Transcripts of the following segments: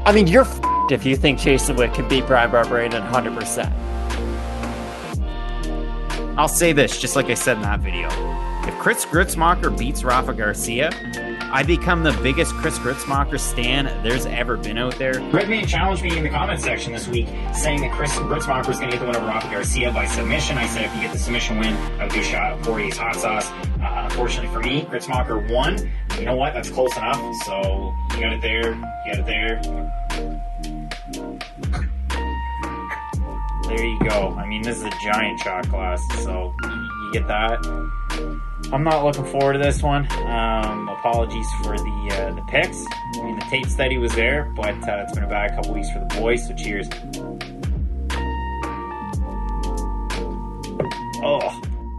I mean, you're f***ed if you think Jason Witt can beat Brian Barberena 100%. I'll say this, just like I said in that video. If Chris Gruetzemacher beats Rafa Garcia, I become the biggest Chris Gruetzemacher stan there's ever been out there. Redman challenged me in the comment section this week, saying that Chris Gruetzemacher was going to get the win over Rafa Garcia by submission. I said if you get the submission win, I would do a shot of Poirier's hot sauce. Unfortunately for me, Gruetzemacher won. You know what? That's close enough. So you got it there. You got it there. There you go. I mean, this is a giant shot glass, so you get that. I'm not looking forward to this one. Apologies for the picks. I mean, the tape study was there, but it's been a bad couple weeks for the boys, so cheers. Oh.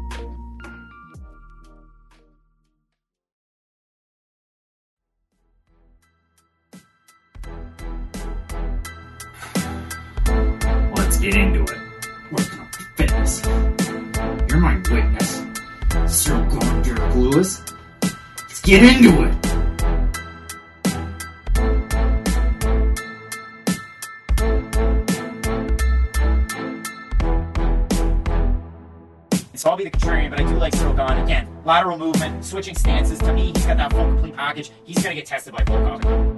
Let's get into it. Working on fitness. You're my witness. Cyril Gane, Derek Lewis. Let's get into it. So I'll be the contrarian, but I do like Cyril Gane. Again, lateral movement, switching stances. To me, he's got that full complete package. He's going to get tested by Volkov.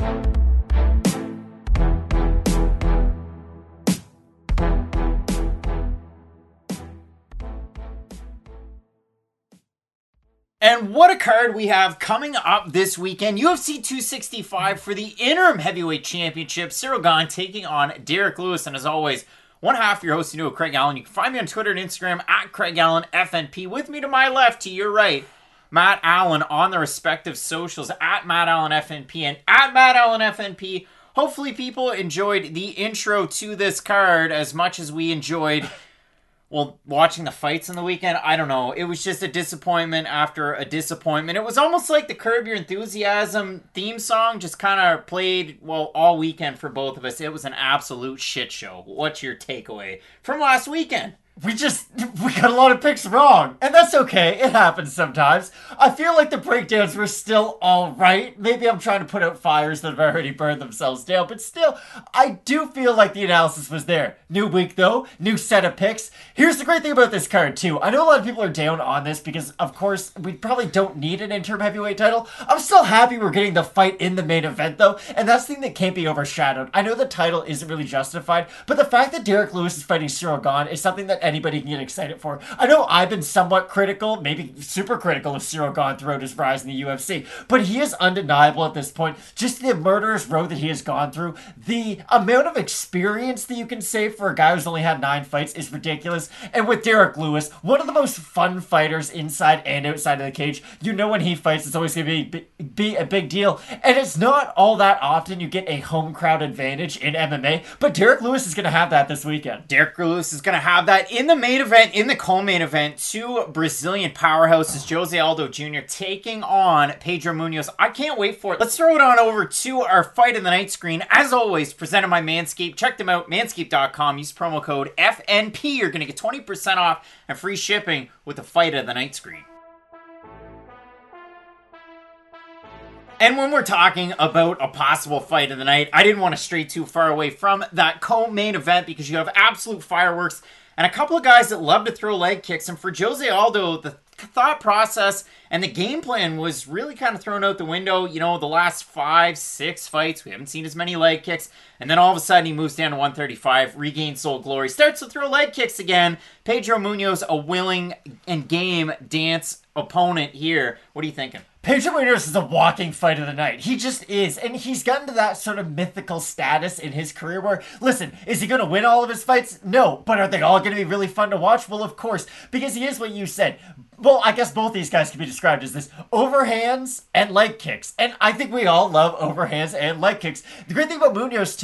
And what a card we have coming up this weekend. UFC 265 for the interim heavyweight championship. Cyril Gane taking on Derek Lewis. And as always, one half of your host, Craig Allen. You can find me on Twitter and Instagram at Craig Allen FNP. With me to my left, to your right, Matt Allen on the respective socials at Matt Allen FNP and at Matt Allen FNP. Hopefully people enjoyed the intro to this card as much as we enjoyed watching the fights in the weekend. I don't know. It was just a disappointment after a disappointment. It was almost like the Curb Your Enthusiasm theme song just kind of played, all weekend for both of us. It was an absolute shit show. What's your takeaway from last weekend? We got a lot of picks wrong, and that's okay. It happens sometimes. I feel like the breakdowns were still all right. Maybe I'm trying to put out fires that have already burned themselves down, but still, I do feel like the analysis was there. New week, though. New set of picks. Here's the great thing about this card, too. I know a lot of people are down on this because, of course, we probably don't need an interim heavyweight title. I'm still happy we're getting the fight in the main event, though, and that's the thing that can't be overshadowed. I know the title isn't really justified, but the fact that Derek Lewis is fighting Cyril Gane is something that anybody can get excited for. I know I've been somewhat critical, maybe super critical of Cyril Gane throughout his rise in the UFC, but he is undeniable at this point. Just the murderous road that he has gone through, the amount of experience that you can say for a guy who's only had 9 fights is ridiculous. And with Derek Lewis, one of the most fun fighters inside and outside of the cage, you know when he fights, it's always going to be a big deal. And it's not all that often you get a home crowd advantage in MMA, but Derek Lewis is going to have that this weekend. Derek Lewis is going to have that in the main event, in the co-main event. Two Brazilian powerhouses, Jose Aldo Jr. taking on Pedro Munoz. I can't wait for it. Let's throw it on over to our fight of the night screen. As always, presented by Manscaped. Check them out, manscaped.com. Use promo code FNP. You're going to get 20% off and free shipping with the fight of the night screen. And when we're talking about a possible fight of the night, I didn't want to stray too far away from that co-main event because you have absolute fireworks and a couple of guys that love to throw leg kicks. And for Jose Aldo, the thought process and the game plan was really kind of thrown out the window. You know, the last 5-6 fights, we haven't seen as many leg kicks. And then all of a sudden he moves down to 135, regains Soul Glory, starts to throw leg kicks again. Pedro Munoz, a willing and game dance opponent here. What are you thinking? Pedro Munoz is a walking fight of the night. He just is. And he's gotten to that sort of mythical status in his career where, listen, is he going to win all of his fights? No. But are they all going to be really fun to watch? Well, of course. Because here's what you said. Well, I guess both these guys can be described as this: overhands and leg kicks. And I think we all love overhands and leg kicks. The great thing about Munoz, too,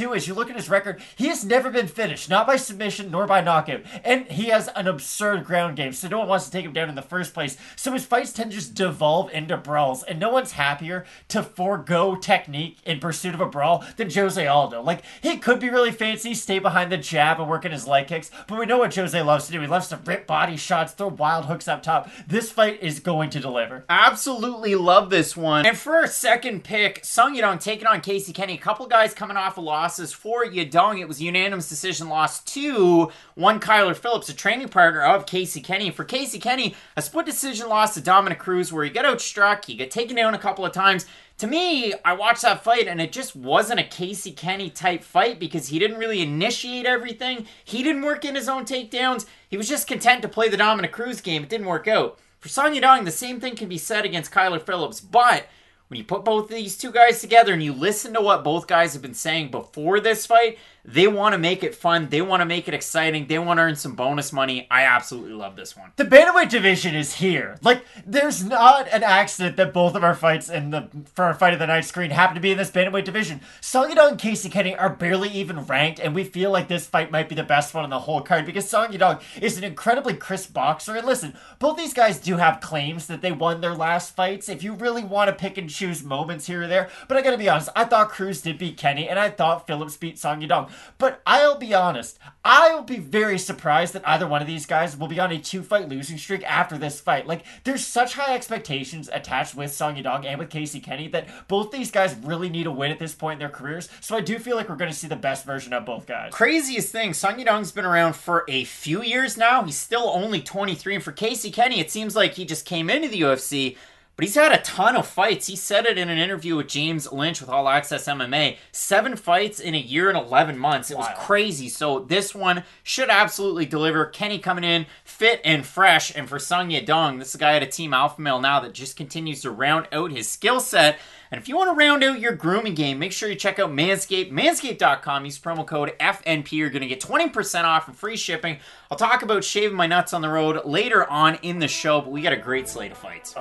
too, as you look at his record, he has never been finished, not by submission nor by knockout. And he has an absurd ground game, so no one wants to take him down in the first place. So his fights tend to just devolve into brawls, and no one's happier to forego technique in pursuit of a brawl than Jose Aldo. Like, he could be really fancy, stay behind the jab and work in his leg kicks, but we know what Jose loves to do. He loves to rip body shots, throw wild hooks up top. This fight is going to deliver. Absolutely love this one. And for our second pick, Sung Yadong taking on Casey Kenny. A couple guys coming off of losses for Yadong. It was a unanimous decision loss to one Kyler Phillips, a training partner of Casey Kenny. For Casey Kenny, a split decision loss to Dominic Cruz where he got outstruck, he got taken down a couple of times. To me, I watched that fight and it just wasn't a Casey Kenny type fight because he didn't really initiate everything. He didn't work in his own takedowns. He was just content to play the Dominic Cruz game. It didn't work out. For Sung Yadong, the same thing can be said against Kyler Phillips, but when you put both of these two guys together and you listen to what both guys have been saying before this fight, they want to make it fun. They want to make it exciting. They want to earn some bonus money. I absolutely love this one. The bantamweight division is here. Like, there's not an accident that both of our fights for our fight of the night screen happen to be in this bantamweight division. Sung Yadong and Casey Kenny are barely even ranked, and we feel like this fight might be the best one on the whole card because Sung Yadong is an incredibly crisp boxer. And listen, both these guys do have claims that they won their last fights if you really want to pick and choose moments here or there. But I gotta be honest, I thought Cruz did beat Kenny, and I thought Phillips beat Sung Yadong. But I'll be honest, I'll be very surprised that either one of these guys will be on a 2-fight losing streak after this fight. Like, there's such high expectations attached with Sung Yadong and with Casey Kenny that both these guys really need a win at this point in their careers. So I do feel like we're going to see the best version of both guys. Craziest thing, Sung Yadong's been around for a few years now. He's still only 23. And for Casey Kenny, it seems like he just came into the UFC, but he's had a ton of fights. He said it in an interview with James Lynch with All Access MMA. 7 fights in a year and 11 months. It was crazy. So this one should absolutely deliver. Kenny coming in fit and fresh. And for Sung Yadong, this is a guy at a Team Alpha Male now that just continues to round out his skill set. And if you want to round out your grooming game, make sure you check out Manscaped. Manscaped.com. Use promo code FNP. You're going to get 20% off and free shipping. I'll talk about shaving my nuts on the road later on in the show, but we got a great slate of fights.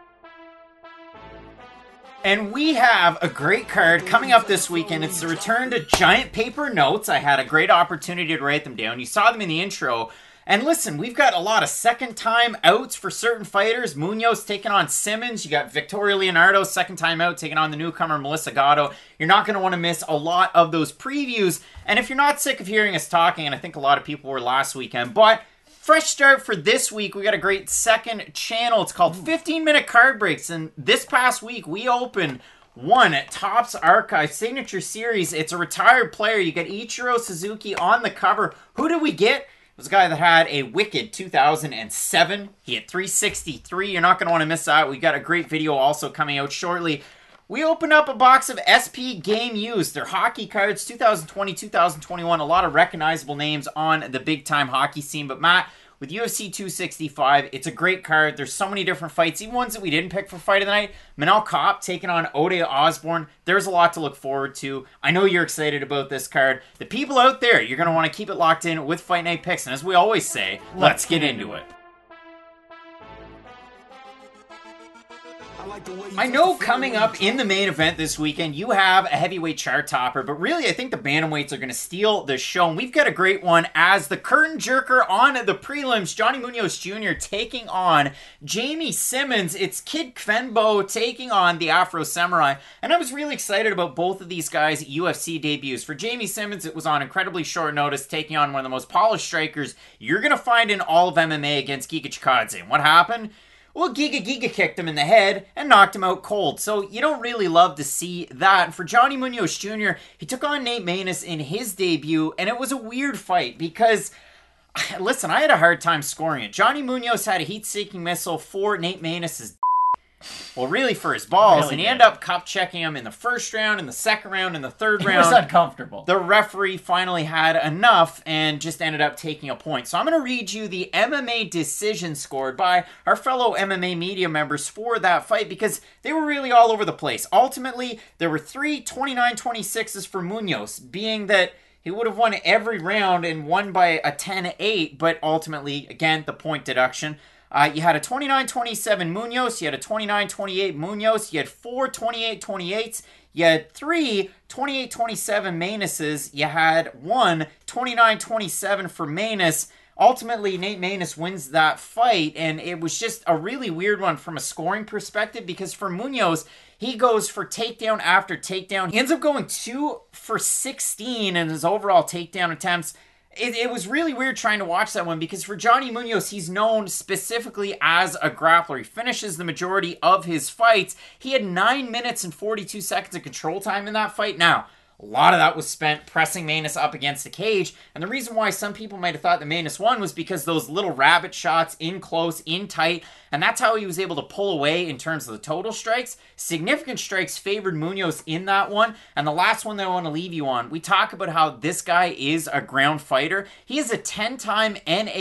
And we have a great card coming up this weekend. It's the return to giant paper notes. I had a great opportunity to write them down. You saw them in the intro. And listen, we've got a lot of second-time outs for certain fighters. Munoz taking on Simmons. You got Victoria Leonardo, second time out, taking on the newcomer Melissa Gatto. You're not going to want to miss a lot of those previews. And if you're not sick of hearing us talking, and I think a lot of people were last weekend, but fresh start for this week. We got a great second channel. It's called 15-Minute Card Breaks. And this past week, we opened one Topps Archive Signature Series. It's a retired player. You get Ichiro Suzuki on the cover. Who did we get? It was a guy that had a wicked 2007. He had 363. You're not going to want to miss that. We got a great video also coming out shortly. We opened up a box of SP Game Used. They're hockey cards, 2020, 2021. A lot of recognizable names on the big-time hockey scene. But Matt, with UFC 265, it's a great card. There's so many different fights, even ones that we didn't pick for Fight of the Night. Manel Kopp taking on Ode Osborne. There's a lot to look forward to. I know you're excited about this card. The people out there, you're going to want to keep it locked in with Fight Night Picks. And as we always say, let's get into it. I know coming up in the main event this weekend, you have a heavyweight chart topper, but really I think the bantamweights are going to steal the show. And we've got a great one as the curtain jerker on the prelims. Johnny Munoz Jr. taking on Jamie Simmons. It's Kid Kvenbo taking on the Afro Samurai. And I was really excited about both of these guys' UFC debuts. For Jamie Simmons, it was on incredibly short notice, taking on one of the most polished strikers you're going to find in all of MMA against Giga Chikadze. And what happened? Well, Giga kicked him in the head and knocked him out cold. So you don't really love to see that. And for Johnny Munoz Jr., he took on Nate Maness in his debut, and it was a weird fight because, listen, I had a hard time scoring it. Johnny Munoz had a heat-seeking missile for Nate Maness' well, really for his balls, really, and he ended up cup checking him in the first round, in the second round, in the third round. It was uncomfortable. The referee finally had enough and just ended up taking a point. So I'm going to read you the MMA decision scored by our fellow MMA media members for that fight because they were really all over the place. Ultimately, there were 3 29-26s for Munoz, being that he would have won every round and won by a 10-8, but ultimately, again, the point deduction. You had a 29-27 Munoz. You had a 29-28 Munoz. You had 4 28-28s. You had 3 28-27 Manuses. You had 1 29-27 for Manus. Ultimately, Nate Maness wins that fight, and it was just a really weird one from a scoring perspective because for Munoz, he goes for takedown after takedown. He ends up going 2 for 16 in his overall takedown attempts. It was really weird trying to watch that one because for Johnny Munoz, he's known specifically as a grappler. He finishes the majority of his fights. He had 9 minutes and 42 seconds of control time in that fight. Now, a lot of that was spent pressing Maness up against the cage, and the reason why some people might have thought that Maness won was because those little rabbit shots in close, in tight, and that's how he was able to pull away in terms of the total strikes. Significant strikes favored Munoz in that one, and the last one that I want to leave you on, we talk about how this guy is a ground fighter. He is a 10-time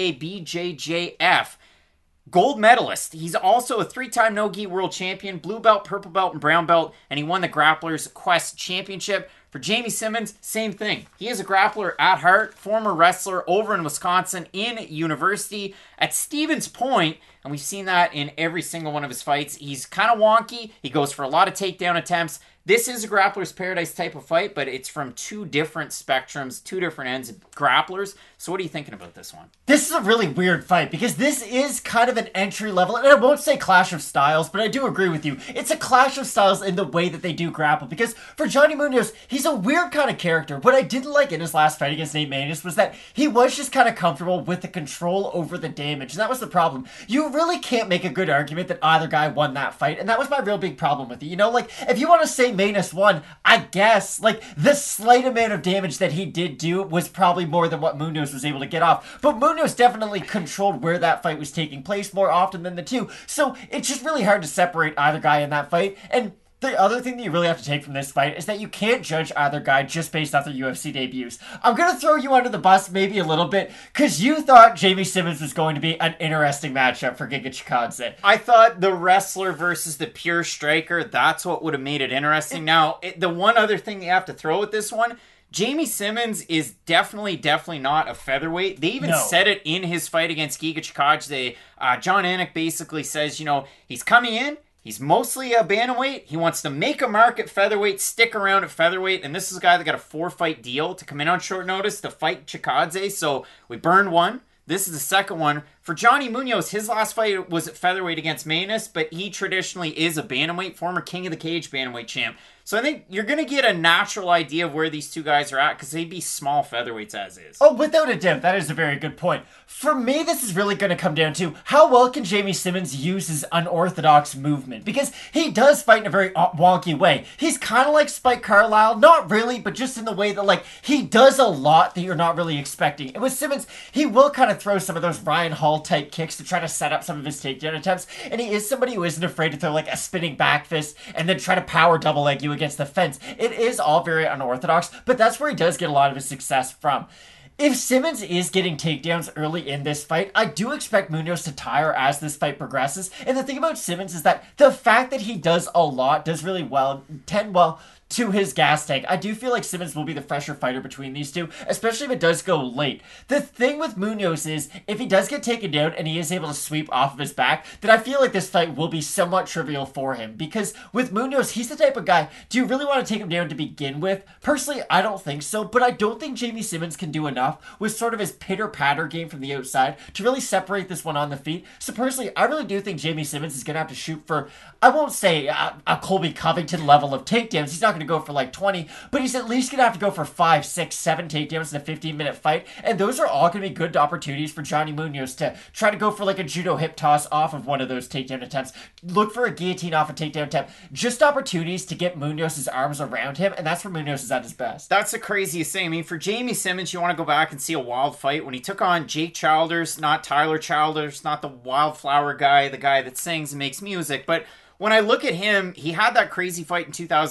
NABJJF gold medalist. He's also a 3-time no-gi world champion, blue belt, purple belt, and brown belt, and he won the Grapplers Quest Championship. For Jamie Simmons, same thing. He is a grappler at heart, former wrestler over in Wisconsin in university at Stevens Point, and we've seen that in every single one of his fights. He's kind of wonky. He goes for a lot of takedown attempts. This is a grappler's paradise type of fight, but it's from 2 different spectrums, 2 different ends of grapplers. So what are you thinking about this one? This is a really weird fight because this is kind of an entry level, and I won't say clash of styles, but I do agree with you. It's a clash of styles in the way that they do grapple because for Johnny Munoz, he's a weird kind of character. What I didn't like in his last fight against Nate Maness was that he was just kind of comfortable with the control over the damage, and that was the problem. You really can't make a good argument that either guy won that fight, and that was my real big problem with it. You know, like, if you want to say Maness won, I guess, like, the slight amount of damage that he did do was probably more than what Munoz was able to get off, but Munoz definitely controlled where that fight was taking place more often than the two, so it's just really hard to separate either guy in that fight. And the other thing that you really have to take from this fight is that you can't judge either guy just based off their UFC debuts. I'm going to throw you under the bus maybe a little bit because you thought Jamie Simmons was going to be an interesting matchup for Giga Chikadze. I thought the wrestler versus the pure striker, that's what would have made it interesting. Now, the one other thing you have to throw at this one, Jamie Simmons is definitely not a featherweight. They even said it in his fight against Giga Chikadze. John Anik basically says, you know, he's coming in. He's mostly a bantamweight. He wants to make a mark at featherweight, stick around at featherweight, and this is a guy that got a 4-fight deal to come in on short notice to fight Chikadze, so we burned one. This is the second one. For Johnny Munoz, his last fight was at featherweight against Maness, but he traditionally is a bantamweight, former King of the Cage bantamweight champ. So I think you're going to get a natural idea of where these two guys are at because they'd be small featherweights as is. Oh, without a doubt, that is a very good point. For me, this is really going to come down to how well can Jamie Simmons use his unorthodox movement, because he does fight in a very wonky way. He's kind of like Spike Carlisle, not really, but just in the way that, like, he does a lot that you're not really expecting. And with Simmons, he will kind of throw some of those Ryan Hall type kicks to try to set up some of his takedown attempts, and he is somebody who isn't afraid to throw like a spinning back fist and then try to power double leg you against the fence. It is all very unorthodox, but that's where he does get a lot of his success from. If Simmons is getting takedowns early in this fight, I do expect Munoz to tire as this fight progresses. And the thing about Simmons is that the fact that he does a lot does really tend well to his gas tank. I do feel like Simmons will be the fresher fighter between these two, especially if it does go late. The thing with Munoz is, if he does get taken down and he is able to sweep off of his back, then I feel like this fight will be somewhat trivial for him. Because with Munoz, he's the type of guy, do you really want to take him down to begin with? Personally, I don't think so, but I don't think Jamie Simmons can do enough with sort of his pitter-patter game from the outside to really separate this one on the feet. So personally, I really do think Jamie Simmons is going to have to shoot for, I won't say a Colby Covington level of takedowns. He's not going to go for like 20, but he's at least going to have to go for 5, 6, 7 takedowns in a 15-minute fight, and those are all going to be good opportunities for Johnny Munoz to try to go for like a judo hip toss off of one of those takedown attempts, look for a guillotine off a takedown attempt, just opportunities to get Munoz's arms around him, and that's where Munoz is at his best. That's the craziest thing. I mean, for Jamie Simmons, you want to go back and see a wild fight when he took on Jake Childers, not Tyler Childers, not the wildflower guy, the guy that sings and makes music, but when I look at him, he had that crazy fight in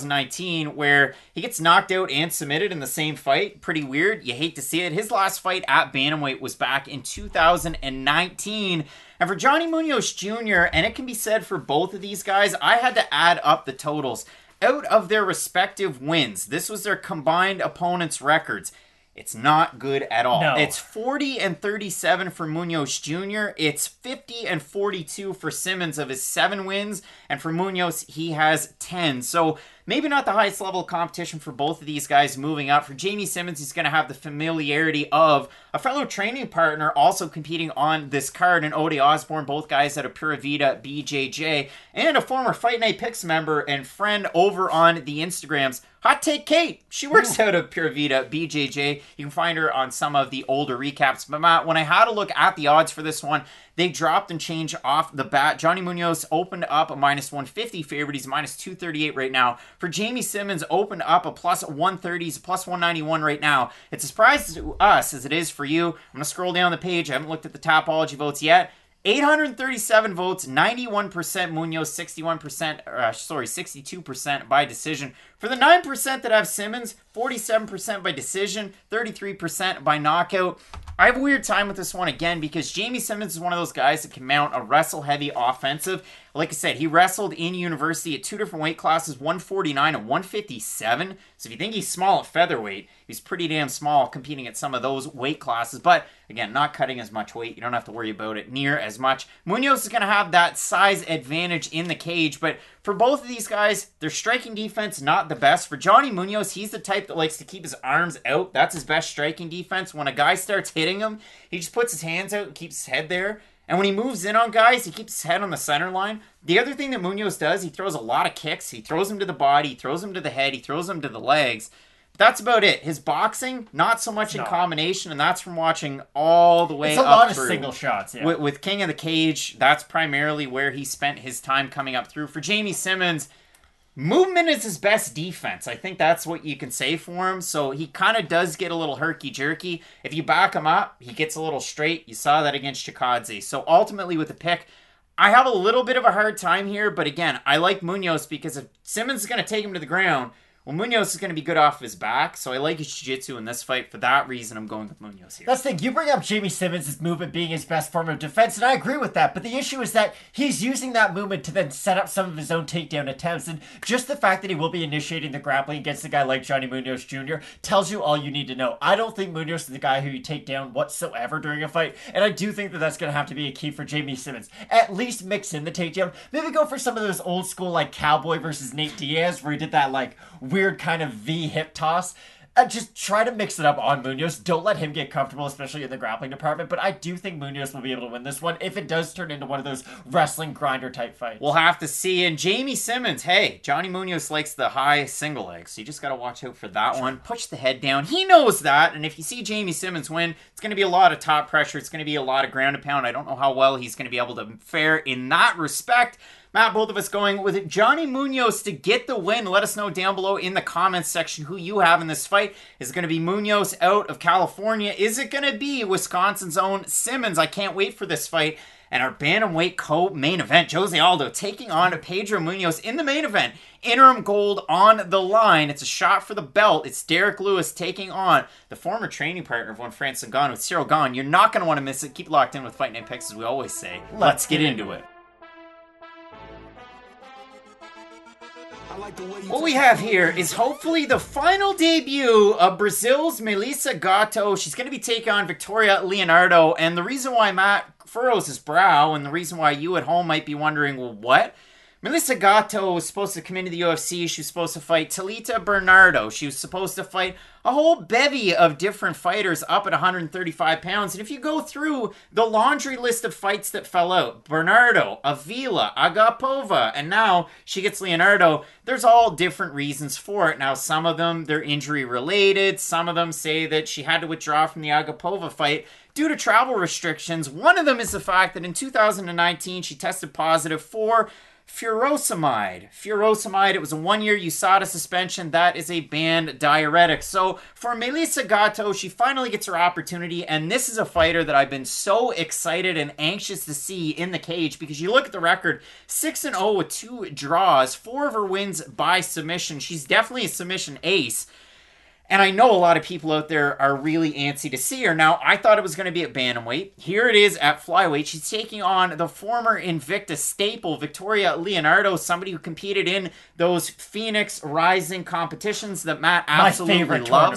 2019 where he gets knocked out and submitted in the same fight. Pretty weird. You hate to see it. His last fight at bantamweight was back in 2019. And for Johnny Munoz Jr., and it can be said for both of these guys, I had to add up the totals. Out of their respective wins, this was their combined opponents' records. It's not good at all. No. It's 40-37 for Munoz Jr. It's 50-42 for Simmons of his 7 wins. And for Munoz, he has 10. So maybe not the highest level of competition for both of these guys moving up. For Jamie Simmons, he's going to have the familiarity of a fellow training partner also competing on this card in Ode Osborne, both guys out of Pura Vida BJJ, and a former Fight Night Picks member and friend over on the Instagrams, Hot Take Kate. She works out of Pura Vida BJJ. You can find her on some of the older recaps. But Matt, when I had a look at the odds for this one, they dropped and changed off the bat. Johnny Munoz opened up a -150 favorite. He's -238 right now. For Jamie Simmons, opened up a +130. He's a +191 right now. It's a surprise to us as it is for you. I'm going to scroll down the page. I haven't looked at the Tapology votes yet. 837 votes, 91% Munoz, 62% by decision. For the 9% that have Simmons, 47% by decision, 33% by knockout. I have a weird time with this one again because Jamie Simmons is one of those guys that can mount a wrestle-heavy offensive. Like I said, he wrestled in university at 2 different weight classes, 149 and 157. So if you think he's small at featherweight, he's pretty damn small competing at some of those weight classes. But again, not cutting as much weight. You don't have to worry about it near as much. Munoz is going to have that size advantage in the cage. But for both of these guys, their striking defense, not the best. For Johnny Munoz, he's the type that likes to keep his arms out. That's his best striking defense. When a guy starts hitting him, he just puts his hands out and keeps his head there. And when he moves in on guys, he keeps his head on the center line. The other thing that Munoz does, he throws a lot of kicks. He throws them to the body, he throws them to the head, he throws them to the legs. But that's about it. His boxing, not so much in combination, and that's from watching all the way It's a up lot of through. single shots, yeah. With King of the Cage, that's primarily where he spent his time coming up through. For Jamie Simmons, movement is his best defense. I think that's what you can say for him. So he kind of does get a little herky-jerky. If you back him up, he gets a little straight. You saw that against Chikadze. So ultimately with the pick, I have a little bit of a hard time here. But again, I like Munoz because if Simmons is going to take him to the ground, well, Munoz is going to be good off his back, so I like his jiu-jitsu in this fight. For that reason, I'm going with Munoz here. That's the thing. You bring up Jamie Simmons' movement being his best form of defense, and I agree with that. But the issue is that he's using that movement to then set up some of his own takedown attempts. And just the fact that he will be initiating the grappling against a guy like Johnny Munoz Jr. tells you all you need to know. I don't think Munoz is the guy who you take down whatsoever during a fight. And I do think that that's going to have to be a key for Jamie Simmons. At least mix in the takedown. Maybe go for some of those old school, like Cowboy versus Nate Diaz, where he did that, like, weird kind of V hip toss. Just try to mix it up on Munoz. Don't let him get comfortable, especially in the grappling department. But I do think Munoz will be able to win this one if it does turn into one of those wrestling grinder type fights. We'll have to see. And Jamie Simmons, hey, Johnny Munoz likes the high single leg, so you just got to watch out for that one. Push the head down. He knows that. And if you see Jamie Simmons win, it's going to be a lot of top pressure. It's going to be a lot of ground and pound. I don't know how well he's going to be able to fare in that respect. Matt, both of us going with Johnny Munoz to get the win. Let us know down below in the comments section who you have in this fight. Is it going to be Munoz out of California? Is it going to be Wisconsin's own Simmons? I can't wait for this fight. And our bantamweight co-main event, Jose Aldo taking on Pedro Munoz in the main event. Interim gold on the line. It's a shot for the belt. It's Derek Lewis taking on the former training partner of one Francis Ngannou, Cyril Gane. You're not going to want to miss it. Keep locked in with Fight Night Picks, as we always say. Let's get into it. What we have here is hopefully the final debut of Brazil's Melissa Gatto. She's going to be taking on Victoria Leonardo. And the reason why Matt furrows his brow, and the reason why you at home might be wondering, well, what? Melissa Gatto was supposed to come into the UFC. She was supposed to fight Talita Bernardo. She was supposed to fight a whole bevy of different fighters up at 135 pounds. And if you go through the laundry list of fights that fell out, Bernardo, Avila, Agapova, and now she gets Leonardo, there's all different reasons for it. Now, some of them, they're injury related. Some of them say that she had to withdraw from the Agapova fight due to travel restrictions. One of them is the fact that in 2019, she tested positive for furosemide. Furosemide, it was a 1-year USADA suspension. That is a banned diuretic. So for Melissa Gatto, she finally gets her opportunity, and this is a fighter that I've been so excited and anxious to see in the cage, because you look at the record, 6-0 with 2 draws, 4 of her wins by submission. She's definitely a submission ace. And I know a lot of people out there are really antsy to see her. Now, I thought it was going to be at bantamweight. Here it is at flyweight. She's taking on the former Invicta staple, Victoria Leonardo, somebody who competed in those Phoenix Rising competitions that Matt absolutely My favorite loves. tournament.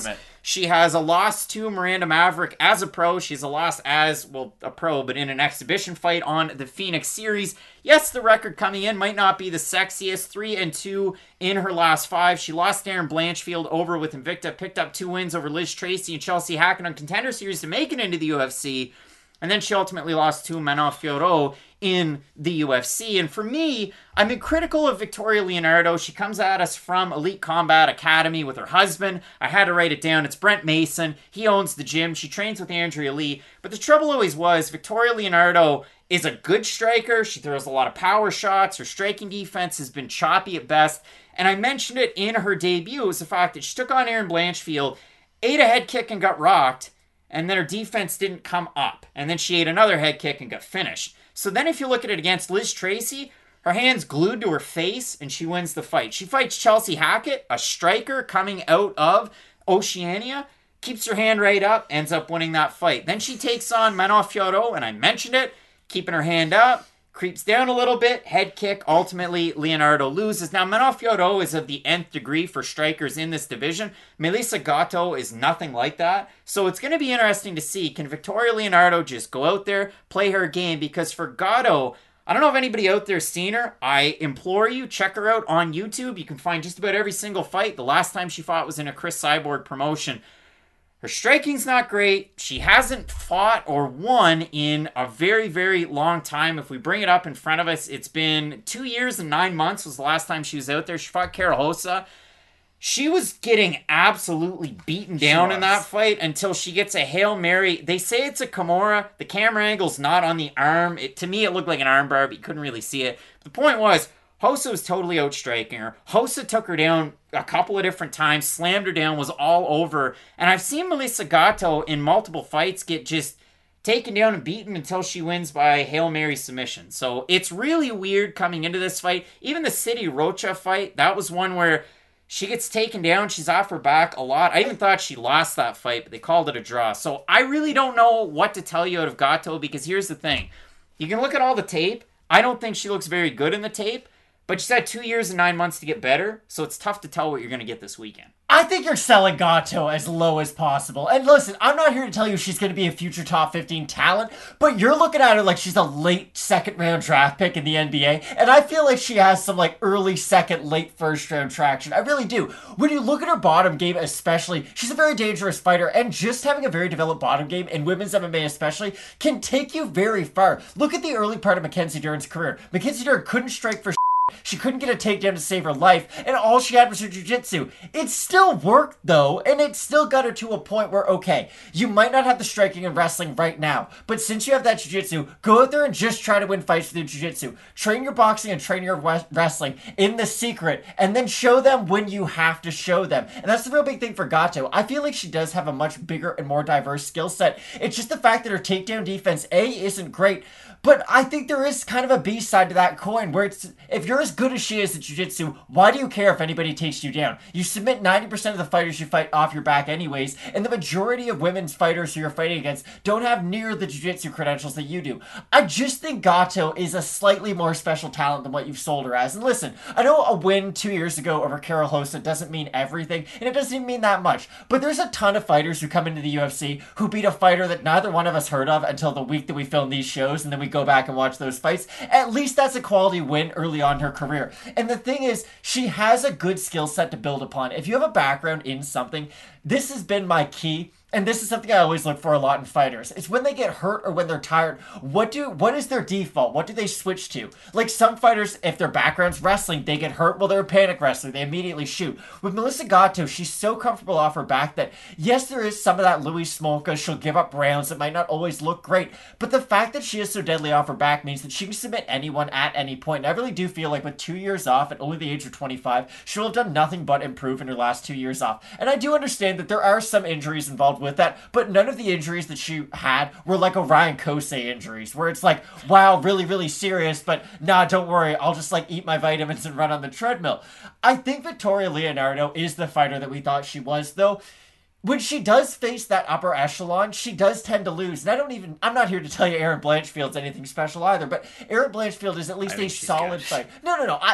She has a loss to Miranda Maverick as a pro. She's a loss as, well, a pro, but in an exhibition fight on the Phoenix Series. Yes, the record coming in might not be the sexiest. 3-2 in her last 5. She lost Darren Blanchfield over with Invicta, picked up 2 wins over Liz Tracy and Chelsea Hackett on Contender Series to make it into the UFC. And then she ultimately lost to Manon Fiorot in the UFC. And for me, I'm been critical of Victoria Leonardo. She comes at us from Elite Combat Academy with her husband. I had to write it down. It's Brent Mason. He owns the gym. She trains with Andrea Lee. But the trouble always was Victoria Leonardo is a good striker. She throws a lot of power shots. Her striking defense has been choppy at best. And I mentioned it in her debut. It was the fact that she took on Erin Blanchfield, ate a head kick and got rocked. And then her defense didn't come up. And then she ate another head kick and got finished. So then if you look at it against Liz Tracy, her hand's glued to her face and she wins the fight. She fights Chelsea Hackett, a striker coming out of Oceania, keeps her hand right up, ends up winning that fight. Then she takes on Manon Fiorot, and I mentioned it, keeping her hand up, creeps down a little bit, head kick, ultimately Leonardo loses. Now, Manon Fiorot is of the nth degree for strikers in this division. Melissa Gatto is nothing like that. So it's going to be interesting to see, can Victoria Leonardo just go out there, play her game? Because for Gatto, I don't know if anybody out there's seen her. I implore you, check her out on YouTube. You can find just about every single fight. The last time she fought was in a Chris Cyborg promotion. Her striking's not great. She hasn't fought or won in a very, very long time. If we bring it up in front of us, it's been 2 years and 9 months was the last time she was out there. She fought Cara Hossa. She was getting absolutely beaten down in that fight until she gets a Hail Mary. They say it's a Kimura. The camera angle's not on the arm. To me, it looked like an arm bar, but you couldn't really see it. The point was, Hossa was totally outstriking her. Hossa took her down a couple of different times, slammed her down, was all over. And I've seen Melissa Gatto in multiple fights get just taken down and beaten until she wins by Hail Mary submission. So it's really weird coming into this fight. Even the City Rocha fight, that was one where she gets taken down. She's off her back a lot. I even thought she lost that fight, but they called it a draw. So I really don't know what to tell you out of Gatto, because here's the thing. You can look at all the tape. I don't think she looks very good in the tape. But she's had 2 years and 9 months to get better, so it's tough to tell what you're going to get this weekend. I think you're selling Gatto as low as possible. And listen, I'm not here to tell you she's going to be a future top 15 talent, but you're looking at her like she's a late second round draft pick in the NBA, and I feel like she has some like early second, late first round traction. I really do. When you look at her bottom game especially, she's a very dangerous fighter, and just having a very developed bottom game, in women's MMA especially, can take you very far. Look at the early part of Mackenzie Dern's career. Mackenzie Dern couldn't strike for she couldn't get a takedown to save her life, and all she had was her jiu-jitsu. It still worked, though, and it still got her to a point where, okay, you might not have the striking and wrestling right now, but since you have that jiu-jitsu, go out there and just try to win fights with your jiu-jitsu. Train your boxing and train your wrestling in the secret, and then show them when you have to show them. And that's the real big thing for Gatto. I feel like she does have a much bigger and more diverse skill set. It's just the fact that her takedown defense, A, isn't great, but I think there is kind of a B side to that coin, where it's, if you're as good as she is at jiu-jitsu, why do you care if anybody takes you down? You submit 90% of the fighters you fight off your back anyways, and the majority of women's fighters who you're fighting against don't have near the jiu-jitsu credentials that you do. I just think Gatto is a slightly more special talent than what you've sold her as. And listen, I know a win 2 years ago over Cara Hossa doesn't mean everything, and it doesn't even mean that much, but there's a ton of fighters who come into the UFC who beat a fighter that neither one of us heard of until the week that we filmed these shows, and then we go back and watch those fights. At least that's a quality win early on in her career. And the thing is, she has a good skill set to build upon. If you have a background in something, this has been my key. And this is something I always look for a lot in fighters. It's when they get hurt or when they're tired, what is their default? What do they switch to? Like some fighters, if their background's wrestling, they get hurt, well, they're a panic wrestler. They immediately shoot. With Melissa Gatto, she's so comfortable off her back that, yes, there is some of that Louis Smolka. She'll give up rounds that might not always look great. But the fact that she is so deadly off her back means that she can submit anyone at any point. And I really do feel like with 2 years off at only the age of 25, she'll have done nothing but improve in her last 2 years off. And I do understand that there are some injuries involved with that, but none of the injuries that she had were like Orion Kosei injuries, where it's like, wow, really, really serious, but nah, don't worry, I'll just like eat my vitamins and run on the treadmill. I think Victoria Leonardo is the fighter that we thought she was, though. When she does face that upper echelon, she does tend to lose. And I'm not here to tell you Erin Blanchfield's anything special either, but Erin Blanchfield is at least a solid fighter. No.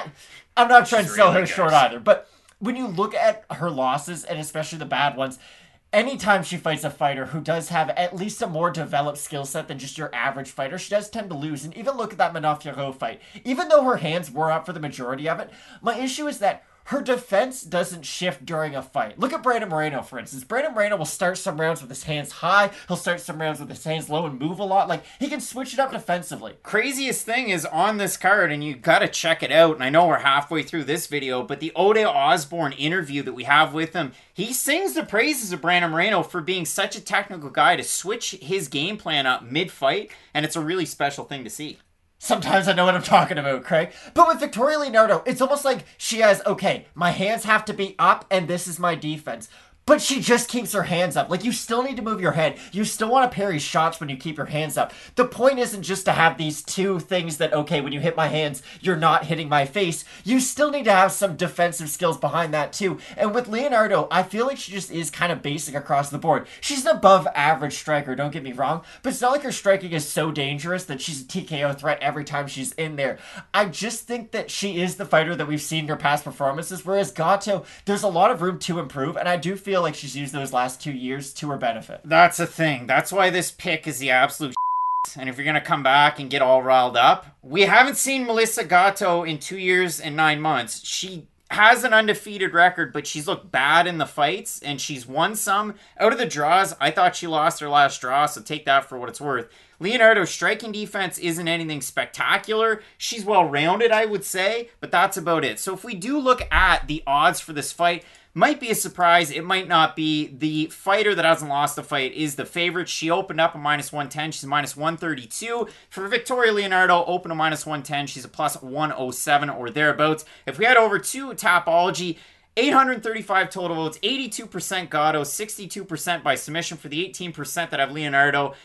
I'm not trying to sell her short either, but when you look at her losses, and especially the bad ones, anytime she fights a fighter who does have at least a more developed skill set than just your average fighter, she does tend to lose. And even look at that Manon Fiorot fight. Even though her hands were up for the majority of it, my issue is that her defense doesn't shift during a fight. Look at Brandon Moreno, for instance. Brandon Moreno will start some rounds with his hands high. He'll start some rounds with his hands low and move a lot. Like, he can switch it up defensively. Craziest thing is on this card, and you gotta check it out, and I know we're halfway through this video, but the Ode Osborne interview that we have with him, he sings the praises of Brandon Moreno for being such a technical guy to switch his game plan up mid-fight, and it's a really special thing to see. Sometimes I know what I'm talking about, Craig. But with Victoria Leonardo, it's almost like she has, okay, my hands have to be up and this is my defense. But she just keeps her hands up. Like, you still need to move your head. You still want to parry shots when you keep your hands up. The point isn't just to have these two things that, okay, when you hit my hands, you're not hitting my face. You still need to have some defensive skills behind that, too. And with Leonardo, I feel like she just is kind of basic across the board. She's an above average striker, don't get me wrong. But it's not like her striking is so dangerous that she's a TKO threat every time she's in there. I just think that she is the fighter that we've seen in her past performances. Whereas Gato, there's a lot of room to improve. And I do feel like she's used those last 2 years to her benefit. That's the thing. That's why this pick is the absolute and if you're going to come back and get all riled up, we haven't seen Melissa Gatto in 2 years and 9 months. She has an undefeated record, but she's looked bad in the fights, and she's won some. Out of the draws, I thought she lost her last draw, so take that for what it's worth. Leonardo's striking defense isn't anything spectacular. She's well-rounded, I would say, but that's about it. So if we do look at the odds for this fight, might be a surprise. It might not be. The fighter that hasn't lost the fight is the favorite. She opened up a -110. She's a -132. For Victoria Leonardo, open a -110. She's a +107 or thereabouts. If we head over to Tapology, 835 total votes, 82% Gatto, 62% by submission for the 18% that have Leonardo,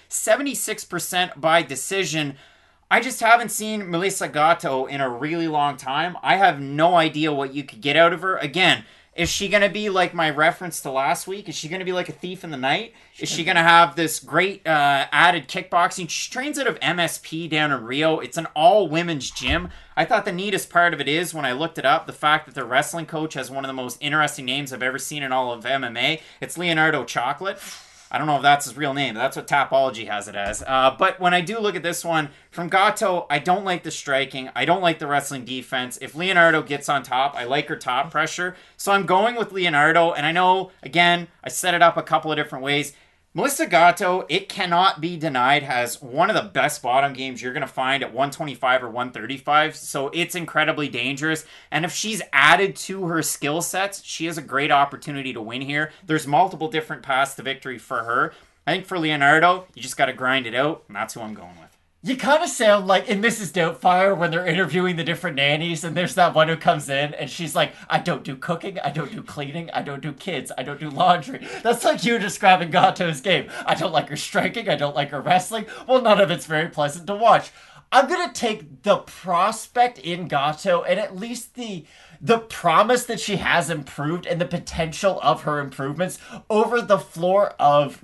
76% by decision. I just haven't seen Melissa Gatto in a really long time. I have no idea what you could get out of her. Again, is she going to be like my reference to last week? Is she going to be like a thief in the night? Is she going to have this great added kickboxing? She trains out of MSP down in Rio. It's an all-women's gym. I thought the neatest part of it is, when I looked it up, the fact that their wrestling coach has one of the most interesting names I've ever seen in all of MMA. It's Leonardo Chocolate. I don't know if that's his real name, but that's what Tapology has it as. But when I do look at this one, from Gatto, I don't like the striking. I don't like the wrestling defense. If Leonardo gets on top, I like her top pressure. So I'm going with Leonardo, and I know, again, I set it up a couple of different ways. Melissa Gatto, it cannot be denied, has one of the best bottom games you're going to find at 125 or 135, so it's incredibly dangerous. And if she's added to her skill sets, she has a great opportunity to win here. There's multiple different paths to victory for her. I think for Leonardo, you just got to grind it out, and that's who I'm going with. You kind of sound like in Mrs. Doubtfire when they're interviewing the different nannies, and there's that one who comes in and she's like, I don't do cooking, I don't do cleaning, I don't do kids, I don't do laundry. That's like you describing Gatto's game. I don't like her striking, I don't like her wrestling. Well, none of it's very pleasant to watch. I'm going to take the prospect in Gatto and at least the promise that she has improved and the potential of her improvements over the floor of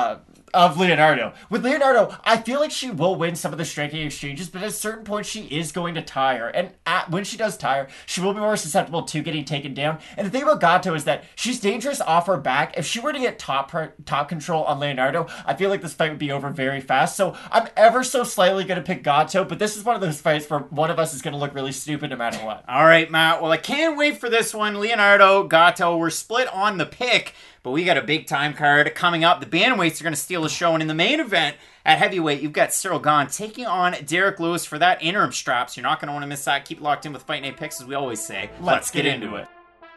Leonardo. With Leonardo, I feel like she will win some of the striking exchanges, but at a certain point she is going to tire. And when she does tire, she will be more susceptible to getting taken down. And the thing about Gatto is that she's dangerous off her back. If she were to get top control on Leonardo, I feel like this fight would be over very fast. So I'm ever so slightly going to pick Gatto, but this is one of those fights where one of us is going to look really stupid no matter what. All right, Matt. Well, I can't wait for this one. Leonardo, Gatto, we're split on the pick. But we got a big time card coming up. The bantamweights are going to steal the show. And in the main event at heavyweight, you've got Cyril Gahn taking on Derek Lewis for that interim strap. So you're not going to want to miss that. Keep locked in with Fight Night Picks, as we always say. Let's get into it.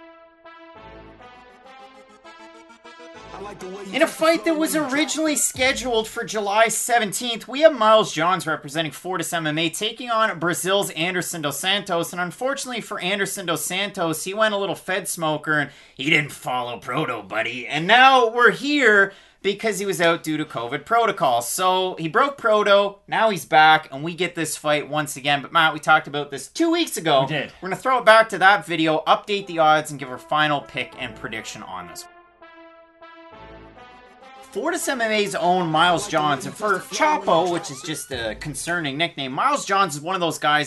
In a fight that was originally scheduled for July 17th, we have Miles Johns representing Fortis MMA taking on Brazil's Anderson Dos Santos. And unfortunately for Anderson Dos Santos, he went a little Fed smoker and he didn't follow Proto, buddy. And now we're here because he was out due to COVID protocol. So he broke Proto, now he's back, and we get this fight once again. But Matt, we talked about this 2 weeks ago. We did. We're going to throw it back to that video, update the odds, and give our final pick and prediction on this one. Fortis MMA's own Miles Johns, and for Chapo, which is just a concerning nickname, Miles Johns is one of those guys that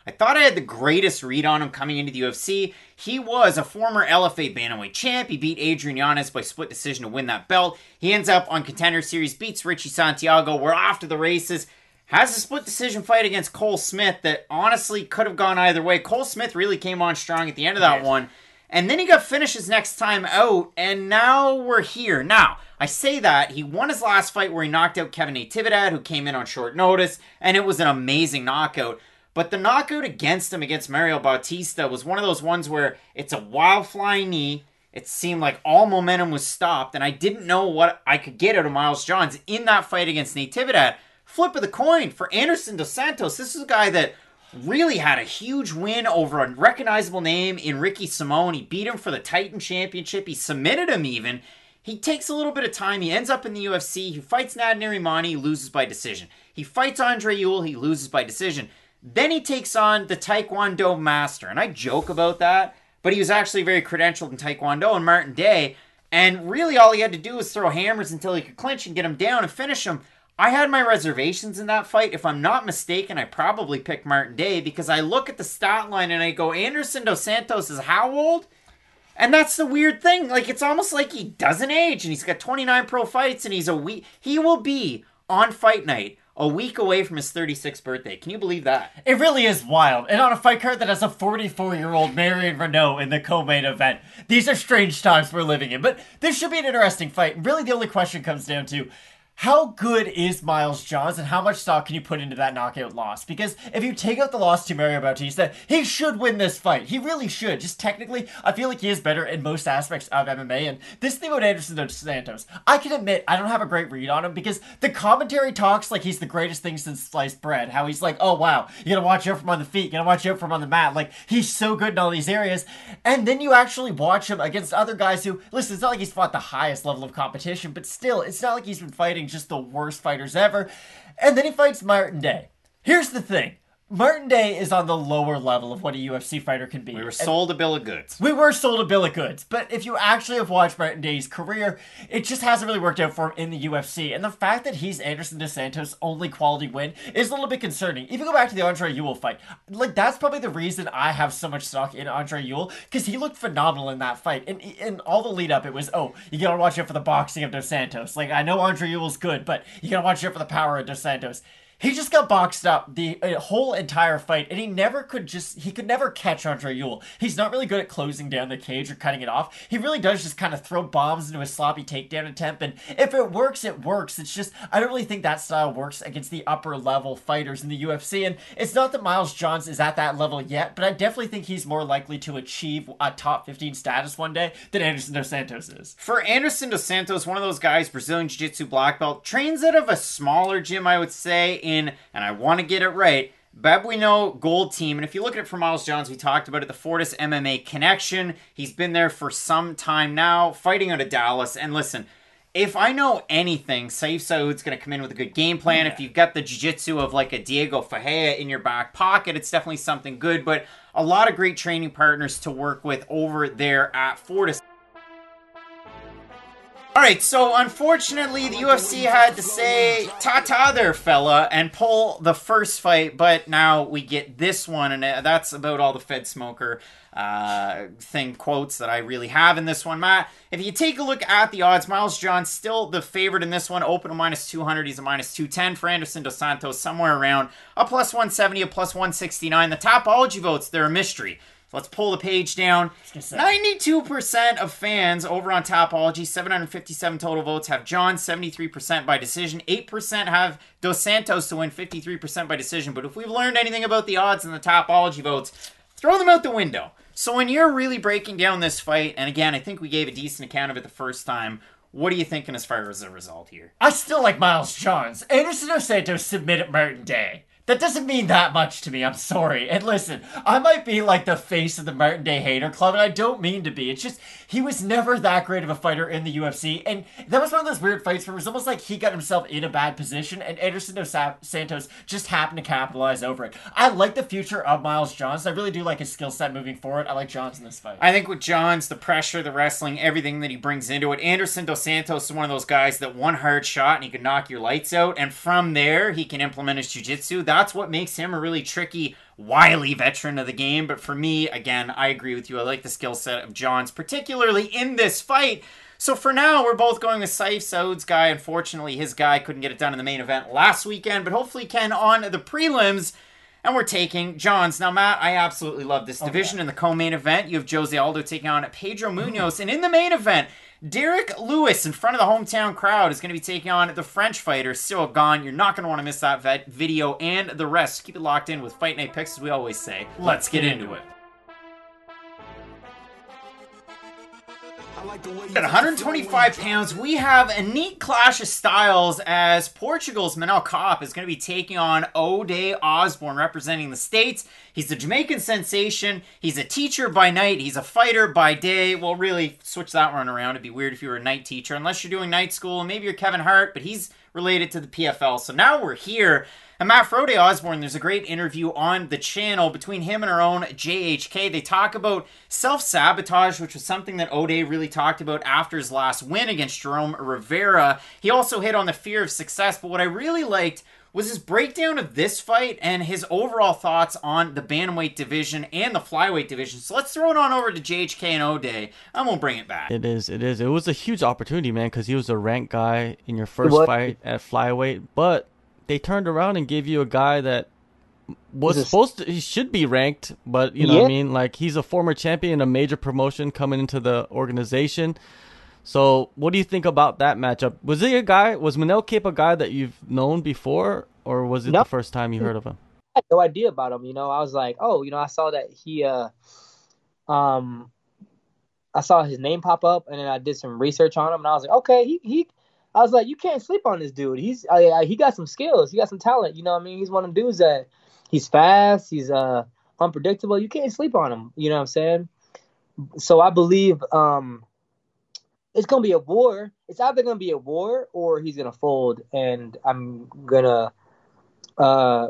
I thought I had the greatest read on him coming into the UFC. He was a former LFA bantamweight champ. He beat Adrian Yanez by split decision to win that belt. He ends up on Contender Series, beats Richie Santiago. We're off to the races. Has a split decision fight against Cole Smith that honestly could have gone either way. Cole Smith really came on strong at the end of that one. And then he got finished his next time out, and now we're here. Now, I say that, he won his last fight where he knocked out Kevin Natividad, who came in on short notice, and it was an amazing knockout. But the knockout against him, against Mario Bautista, was one of those ones where it's a wild flying knee. It seemed like all momentum was stopped, and I didn't know what I could get out of Miles Johns in that fight against Natividad. Flip of the coin for Anderson Dos Santos. This is a guy that really had a huge win over a recognizable name in Ricky Simone. He beat him for the Titan Championship. He submitted him even. He takes a little bit of time. He ends up in the UFC. He fights Nad Narimani. He loses by decision. He fights Andre Ewell. He loses by decision. Then he takes on the Taekwondo master. And I joke about that, but he was actually very credentialed in Taekwondo, and Martin Day. And really all he had to do was throw hammers until he could clinch and get him down and finish him. I had my reservations in that fight. If I'm not mistaken, I probably picked Martin Day because I look at the stat line and I go, Anderson Dos Santos is how old? And that's the weird thing. Like, it's almost like he doesn't age, and he's got 29 pro fights, and he will be on fight night a week away from his 36th birthday. Can you believe that? It really is wild. And on a fight card that has a 44-year-old Marion Renault in the co-main event. These are strange times we're living in. But this should be an interesting fight. Really, the only question comes down to, how good is Miles Johns, and how much stock can you put into that knockout loss? Because if you take out the loss to Mario Bautista, he should win this fight. He really should. Just technically, I feel like he is better in most aspects of MMA. And this thing about Anderson Dos Santos, I can admit I don't have a great read on him because the commentary talks like he's the greatest thing since sliced bread. How he's like, oh wow, you gotta watch out for him on the feet, you gotta watch out for him on the mat. Like, he's so good in all these areas. And then you actually watch him against other guys who, listen, it's not like he's fought the highest level of competition, but still, it's not like he's been fighting just the worst fighters ever. And then he fights Martin Day. Here's the thing. Martin Day is on the lower level of what a UFC fighter can be. We were sold a bill of goods. We were sold a bill of goods. But if you actually have watched Martin Day's career, it just hasn't really worked out for him in the UFC. And the fact that he's Anderson Dos Santos' only quality win is a little bit concerning. If you go back to the Andre Ewell fight, like, that's probably the reason I have so much stock in Andre Ewell, because he looked phenomenal in that fight. And in all the lead up, it was, oh, you gotta watch out for the boxing of Dos Santos. Like, I know Andre Ewell's good, but you gotta watch out for the power of Dos Santos. He just got boxed up the whole entire fight, and he could never catch Andre Ewell. He's not really good at closing down the cage or cutting it off. He really does just kind of throw bombs into a sloppy takedown attempt, and if it works, it works. It's just, I don't really think that style works against the upper level fighters in the UFC, and it's not that Miles Johns is at that level yet, but I definitely think he's more likely to achieve a top 15 status one day than Anderson Dos Santos is. For Anderson Dos Santos, one of those guys, Brazilian Jiu-Jitsu black belt, trains out of a smaller gym, I would say, and I want to get it right, Babuino Gold Team. And if you look at it for Miles Johns, we talked about it, the Fortis MMA connection. He's been there for some time now, fighting out of Dallas. And listen, if I know anything, Saif Saud's going to come in with a good game plan. If you've got the jiu-jitsu of like a Diego Fajea in your back pocket, it's definitely something good. But a lot of great training partners to work with over there at Fortis. Alright, so unfortunately the UFC had to say ta-ta there, fella, and pull the first fight, but now we get this one, and that's about all the Fed Smoker quotes that I really have in this one. Matt, if you take a look at the odds, Miles Johns still the favorite in this one, open to minus 200, he's a minus 210 for Anderson Dos Santos, somewhere around a plus 170, a plus 169. The Tapology votes, they're a mystery. Let's pull the page down. 92% of fans over on Tapology, 757 total votes, have John, 73% by decision. 8% have Dos Santos to win, 53% by decision. But if we've learned anything about the odds and the Tapology votes, throw them out the window. So when you're really breaking down this fight, and again, I think we gave a decent account of it the first time, what are you thinking as far as the result here? I still like Miles Johns. Anderson Dos Santos submitted Martin Day. That doesn't mean that much to me, I'm sorry. And listen, I might be like the face of the Martin Day hater club, and I don't mean to be. It's just, he was never that great of a fighter in the UFC, and that was one of those weird fights where it was almost like he got himself in a bad position, and Anderson Dos Santos just happened to capitalize over it. I like the future of Miles Johns. I really do like his skill set moving forward. I like Johns in this fight. I think with Johns, the pressure, the wrestling, everything that he brings into it, Anderson Dos Santos is one of those guys that one hard shot and he can knock your lights out, and from there, he can implement his jiu-jitsu. that's what makes him a really tricky, wily veteran of the game. But for me, again, I agree with you. I like the skill set of Johns, particularly in this fight. So for now, we're both going with Saif Saud's guy. Unfortunately, his guy couldn't get it done in the main event last weekend, but hopefully can on the prelims. And we're taking Johns. Now, Matt, I absolutely love this division. In the co-main event, you have Jose Aldo taking on Pedro Munoz. And in the main event, Derek Lewis in front of the hometown crowd is going to be taking on the French fighter, Cyril Gane. You're not going to want to miss that video and the rest. Keep it locked in with Fight Night Picks, as we always say. Let's get into it. At 125 pounds, we have a neat clash of styles as Portugal's Manel Kape is going to be taking on Ode Osborne representing the States. He's a Jamaican sensation. He's a teacher by night. He's a fighter by day. Well, really, switch that one around. It'd be weird if you were a night teacher, unless you're doing night school. Maybe you're Kevin Hart, but he's related to the PFL. So now we're here. And Matt, for Ode Osborne, there's a great interview on the channel between him and our own JHK. They talk about self-sabotage, which was something that Ode really talked about after his last win against Jerome Rivera. He also hit on the fear of success, but what I really liked was his breakdown of this fight and his overall thoughts on the bantamweight division and the flyweight division. So let's throw it on over to JHK and Ode, and we'll bring it back. It is. It was a huge opportunity, man, because he was a ranked guy in your first fight at flyweight, but they turned around and gave you a guy that was he should be ranked, but you know what I mean? Like, he's a former champion in a major promotion coming into the organization. So what do you think about that matchup? Was Manel Kape a guy that you've known before, or was it the first time you heard of him? I had no idea about him. You know, I was like, oh, you know, I saw that he, I saw his name pop up, and then I did some research on him, and I was like, okay, I was like, you can't sleep on this dude. He got some skills. He got some talent. You know what I mean? He's one of the dudes that he's fast. He's unpredictable. You can't sleep on him. You know what I'm saying? So I believe it's going to be a war. It's either going to be a war or he's going to fold, and I'm going to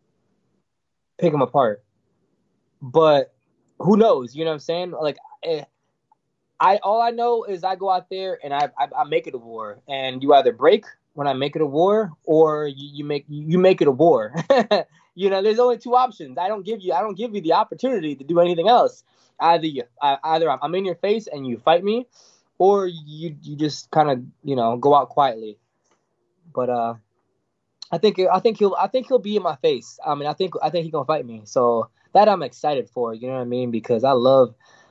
pick him apart. But who knows? You know what I'm saying? Like, all I know is I go out there and I make it a war, and you either break when I make it a war, or you make it a war. You know, there's only two options. I don't give you the opportunity to do anything else. Either I'm in your face and you fight me, or you just kind of, you know, go out quietly. But I think he'll be in my face. I mean, I think he's gonna fight me. So that I'm excited for. You know what I mean? Because I love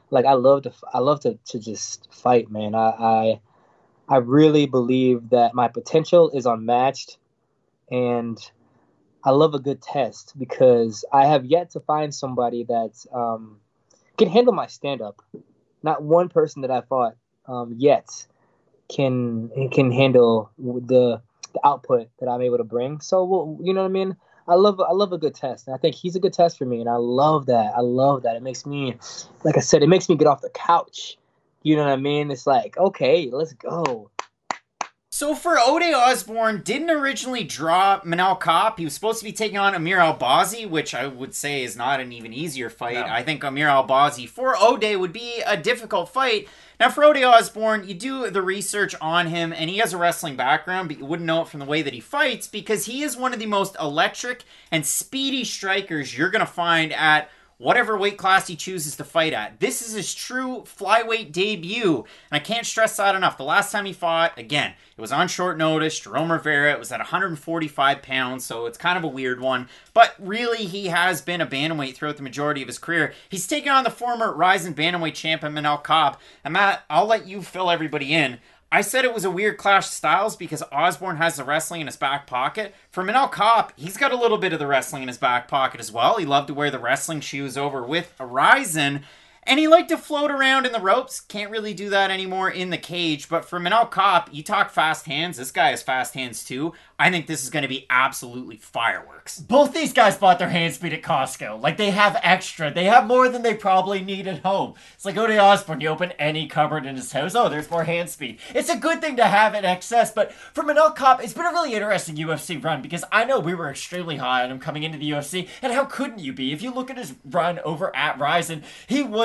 to just fight, man. I really believe that my potential is unmatched, and I love a good test because I have yet to find somebody that can handle my stand-up. Not one person that I fought yet can handle the output that I'm able to bring. So, well, you know what I mean? I love a good test, and I think he's a good test for me, and I love that. It makes me, like I said, it makes me get off the couch. You know what I mean? It's like, okay, let's go. So for Ode Osborne, didn't originally draw Manel Kape. He was supposed to be taking on Amir Albazi, which I would say is not an even easier fight. No. I think Amir Albazi for Ode would be a difficult fight. Now for Ode Osborne, you do the research on him, and he has a wrestling background, but you wouldn't know it from the way that he fights, because he is one of the most electric and speedy strikers you're going to find at whatever weight class he chooses to fight at. This is his true flyweight debut, and I can't stress that enough. The last time he fought, again, it was on short notice. Jerome Rivera, it was at 145 pounds, so it's kind of a weird one. But really, he has been a bantamweight throughout the majority of his career. He's taken on the former Rizin bantamweight champion, Manel Kape. And Matt, I'll let you fill everybody in. I said it was a weird clash of styles because Osborne has the wrestling in his back pocket. For Manel Kape, he's got a little bit of the wrestling in his back pocket as well. He loved to wear the wrestling shoes over with a Rizin, and he liked to float around in the ropes. Can't really do that anymore in the cage. But for Manel Kape, you talk fast hands. This guy has fast hands too. I think this is going to be absolutely fireworks. Both these guys bought their hand speed at Costco. Like, they have extra. They have more than they probably need at home. It's like Ode Osborne. You open any cupboard in his house. Oh, there's more hand speed. It's a good thing to have in excess. But for Manel Kape, it's been a really interesting UFC run, because I know we were extremely high on him coming into the UFC. And how couldn't you be? If you look at his run over at Rizin, he was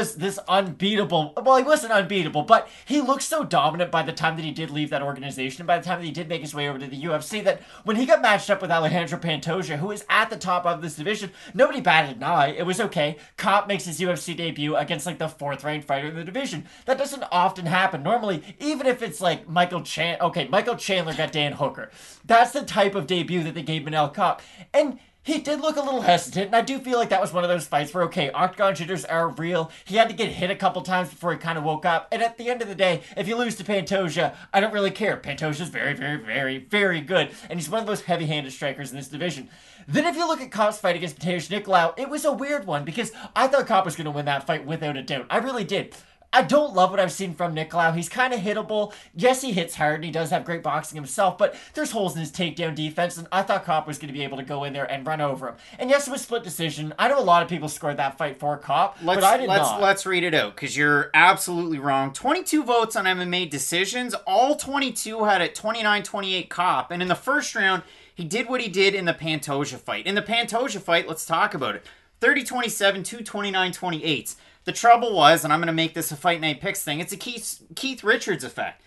was this unbeatable. Well, he wasn't unbeatable, but he looked so dominant by the time that he did leave that organization, and by the time that he did make his way over to the UFC, that when he got matched up with Alejandro Pantoja, who is at the top of this division, nobody batted an eye. It was okay. Kopp makes his UFC debut against like the 4th-ranked fighter in the division. That doesn't often happen. Normally, even if it's like Michael Chandler got Dan Hooker. That's the type of debut that they gave Manel Kopp. And he did look a little hesitant, and I do feel like that was one of those fights where, okay, octagon jitters are real. He had to get hit a couple times before he kind of woke up. And at the end of the day, if you lose to Pantoja, I don't really care. Pantoja's very, very, very, very good, and he's one of those heavy-handed strikers in this division. Then if you look at Kopp's fight against Mateusz Nicolau, it was a weird one, because I thought Kopp was going to win that fight without a doubt. I really did. I don't love what I've seen from Nicolau. He's kind of hittable. Yes, he hits hard, and he does have great boxing himself, but there's holes in his takedown defense, and I thought Kopp was going to be able to go in there and run over him. And yes, it was split decision. I know a lot of people scored that fight for Kopp, but I did not. Let's read it out, because you're absolutely wrong. 22 votes on MMA decisions. All 22 had it 29-28 Kopp, and in the first round, he did what he did in the Pantoja fight. In the Pantoja fight, let's talk about it. 30-27, 229-28. The trouble was, and I'm going to make this a Fight Night Picks thing, it's a Keith Richards effect.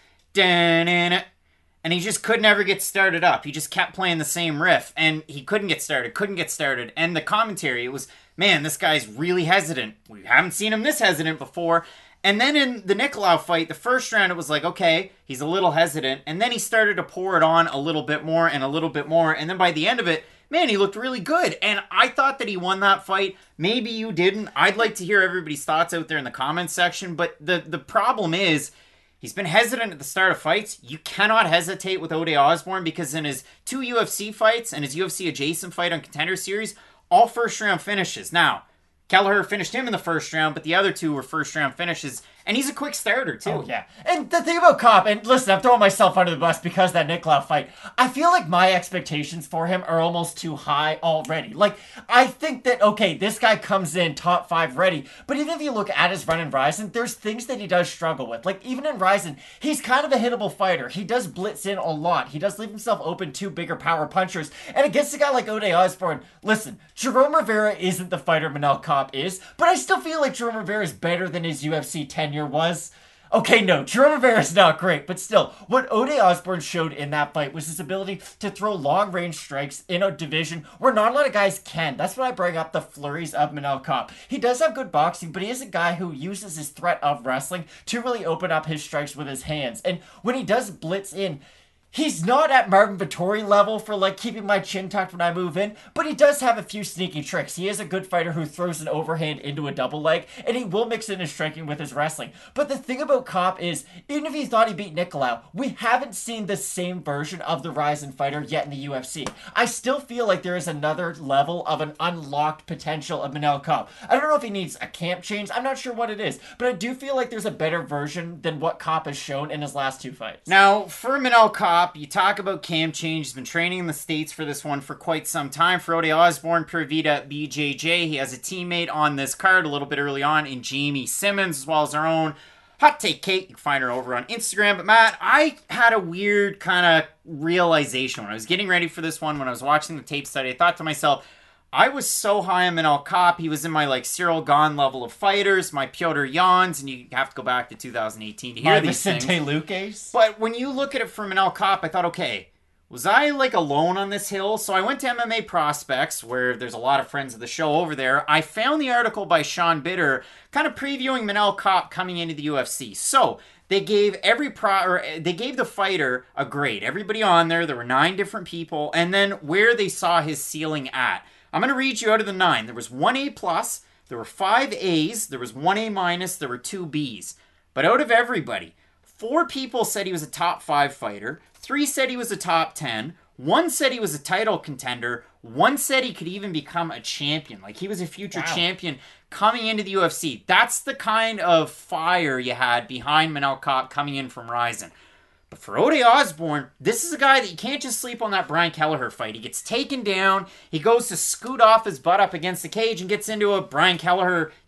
And he just could never get started up. He just kept playing the same riff, and he couldn't get started. And the commentary, it was, man, this guy's really hesitant. We haven't seen him this hesitant before. And then in the Nicolau fight, the first round, it was like, okay, he's a little hesitant. And then he started to pour it on a little bit more and a little bit more. And then by the end of it, man, he looked really good. And I thought that he won that fight. Maybe you didn't. I'd like to hear everybody's thoughts out there in the comments section. But the problem is, he's been hesitant at the start of fights. You cannot hesitate with Ode Osbourne, because in his 2 UFC fights and his UFC adjacent fight on Contender Series, all first round finishes. Now, Kelleher finished him in the first round, but the other 2 were first round finishes. And he's a quick starter, too. Oh, yeah. And the thing about Kopp, and listen, I'm throwing myself under the bus because of that Nicolau fight, I feel like my expectations for him are almost too high already. Like, I think that, okay, this guy comes in top 5 ready, but even if you look at his run in Rizin, there's things that he does struggle with. Like, even in Rizin, he's kind of a hittable fighter. He does blitz in a lot. He does leave himself open to bigger power punchers. And against a guy like Ode Osbourne, listen, Jerome Rivera isn't the fighter Manel Kopp is, but I still feel like Jerome Rivera is better than his UFC tenure was. Okay, no, Jerome Rivera's not great, but still, what Ode Osbourne showed in that fight was his ability to throw long-range strikes in a division where not a lot of guys can. That's what I bring up the flurries of Manel Kopp. He does have good boxing, but he is a guy who uses his threat of wrestling to really open up his strikes with his hands. And when he does blitz in, he's not at Marvin Vettori level for, like, keeping my chin tucked when I move in, but he does have a few sneaky tricks. He is a good fighter who throws an overhand into a double leg, and he will mix in his striking with his wrestling. But the thing about Kopp is, even if you thought he beat Nicolau, we haven't seen the same version of the Rizin fighter yet in the UFC. I still feel like there is another level of an unlocked potential of Manel Kopp. I don't know if he needs a camp change, I'm not sure what it is, but I do feel like there's a better version than what Kopp has shown in his last 2 fights. Now, for Manel Kopp, you talk about camp change. He's been training in the States for this one for quite some time. For Ode Osbourne, Pura Vida BJJ. He has a teammate on this card a little bit early on in Jamie Simmons, as well as our own Hot Take Kate. You can find her over on Instagram. But Matt, I had a weird kind of realization when I was getting ready for this one, when I was watching the tape study. I thought to myself, I was so high on Manel Kopp. He was in my, like, Cyril Gahn level of fighters, my Piotr Jans, and you have to go back to 2018 to hear these things. Vicente Luques. But when you look at it from Manel Kopp, I thought, okay, was I, like, alone on this hill? So I went to MMA Prospects, where there's a lot of friends of the show over there. I found the article by Sean Bitter, kind of previewing Manel Kopp coming into the UFC. So they gave they gave the fighter a grade. Everybody on there were 9 different people, and then where they saw his ceiling at. I'm going to read you out of the 9. There was 1 A+, there were 5 A's, there was 1 A-, there were 2 B's. But out of everybody, 4 people said he was a top 5 fighter, 3 said he was a top 10, 1 said he was a title contender, 1 said he could even become a champion. Like, he was a future champion coming into the UFC. That's the kind of fire you had behind Manel Kopp coming in from Rizin. But for Ode Osbourne, this is a guy that you can't just sleep on that Brian Kelleher fight. He gets taken down, he goes to scoot off his butt up against the cage and gets into a Brian Kelleher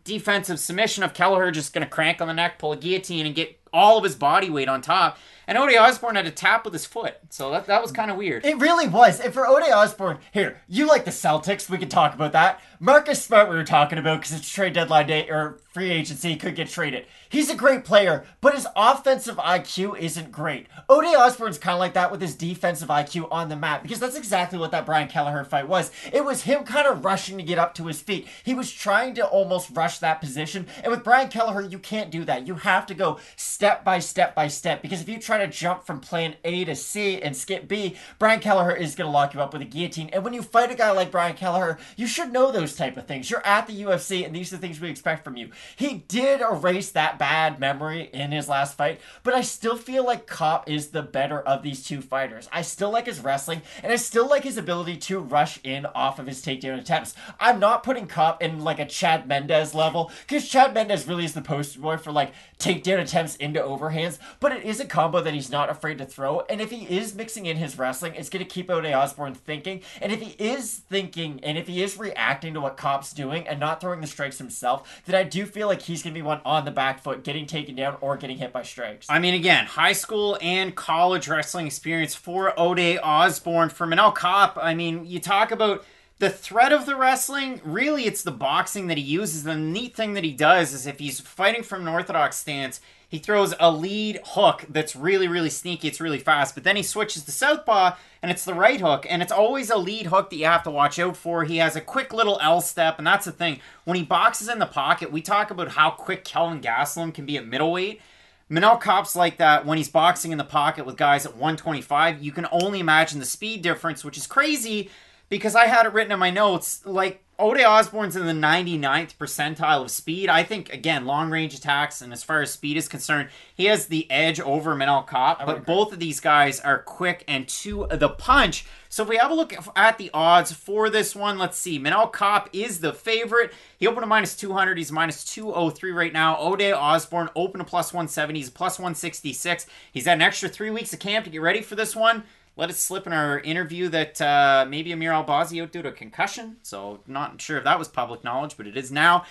defensive submission of Kelleher just going to crank on the neck, pull a guillotine, and get all of his body weight on top. And Ode Osbourne had a tap with his foot. So that was kind of weird. It really was. And for Ode Osbourne, here, you like the Celtics. We can talk about that. Marcus Smart we were talking about because it's trade deadline day or free agency. He could get traded. He's a great player, but his offensive IQ isn't great. Ode Osbourne's kind of like that with his defensive IQ on the map because that's exactly what that Brian Kelleher fight was. It was him kind of rushing to get up to his feet. He was trying to almost rush that position. And with Brian Kelleher, you can't do that. You have to go step by step by step because if you try to jump from plan A to C and skip B, Brian Kelleher is going to lock you up with a guillotine. And when you fight a guy like Brian Kelleher, you should know those type of things. You're at the UFC and these are the things we expect from you. He did erase that bad memory in his last fight, but I still feel like Kopp is the better of these two fighters. I still like his wrestling and I still like his ability to rush in off of his takedown attempts. I'm not putting Kopp in like a Chad Mendes level because Chad Mendes really is the poster boy for like takedown attempts into overhands, but it is a combo that he's not afraid to throw, and if he is mixing in his wrestling, it's going to keep Ode Osbourne thinking, and if he is thinking, and if he is reacting to what Kopp's doing and not throwing the strikes himself, then I do feel like he's going to be one on the back foot, getting taken down or getting hit by strikes. I mean, again, high school and college wrestling experience for Ode Osbourne. For Manel Kopp, I mean, you talk about the threat of the wrestling, really it's the boxing that he uses. The neat thing that he does is if he's fighting from an orthodox stance, he throws a lead hook that's really, really sneaky. It's really fast. But then he switches to southpaw, and it's the right hook. And it's always a lead hook that you have to watch out for. He has a quick little L step, and that's the thing. When he boxes in the pocket, we talk about how quick Kelvin Gastelum can be at middleweight. Manel Kopp's like that when he's boxing in the pocket with guys at 125. You can only imagine the speed difference, which is crazy because I had it written in my notes, like, Ode Osbourne's in the 99th percentile of speed. I think, again, long-range attacks, and as far as speed is concerned, he has the edge over Manel Kopp, but both of these guys are quick and to the punch. So if we have a look at the odds for this one, let's see. Manel Kopp is the favorite. He opened to minus 200. He's minus 203 right now. Ode Osbourne opened to plus 170. He's plus 166. He's had an extra 3 weeks of camp to get ready for this one. Let it slip in our interview that maybe Amir Albazi out due to a concussion. So not sure if that was public knowledge, but it is now.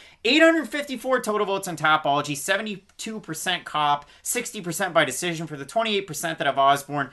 854 total votes on Tapology, 72% Kopp, 60% by decision for the 28% that have Osbourne,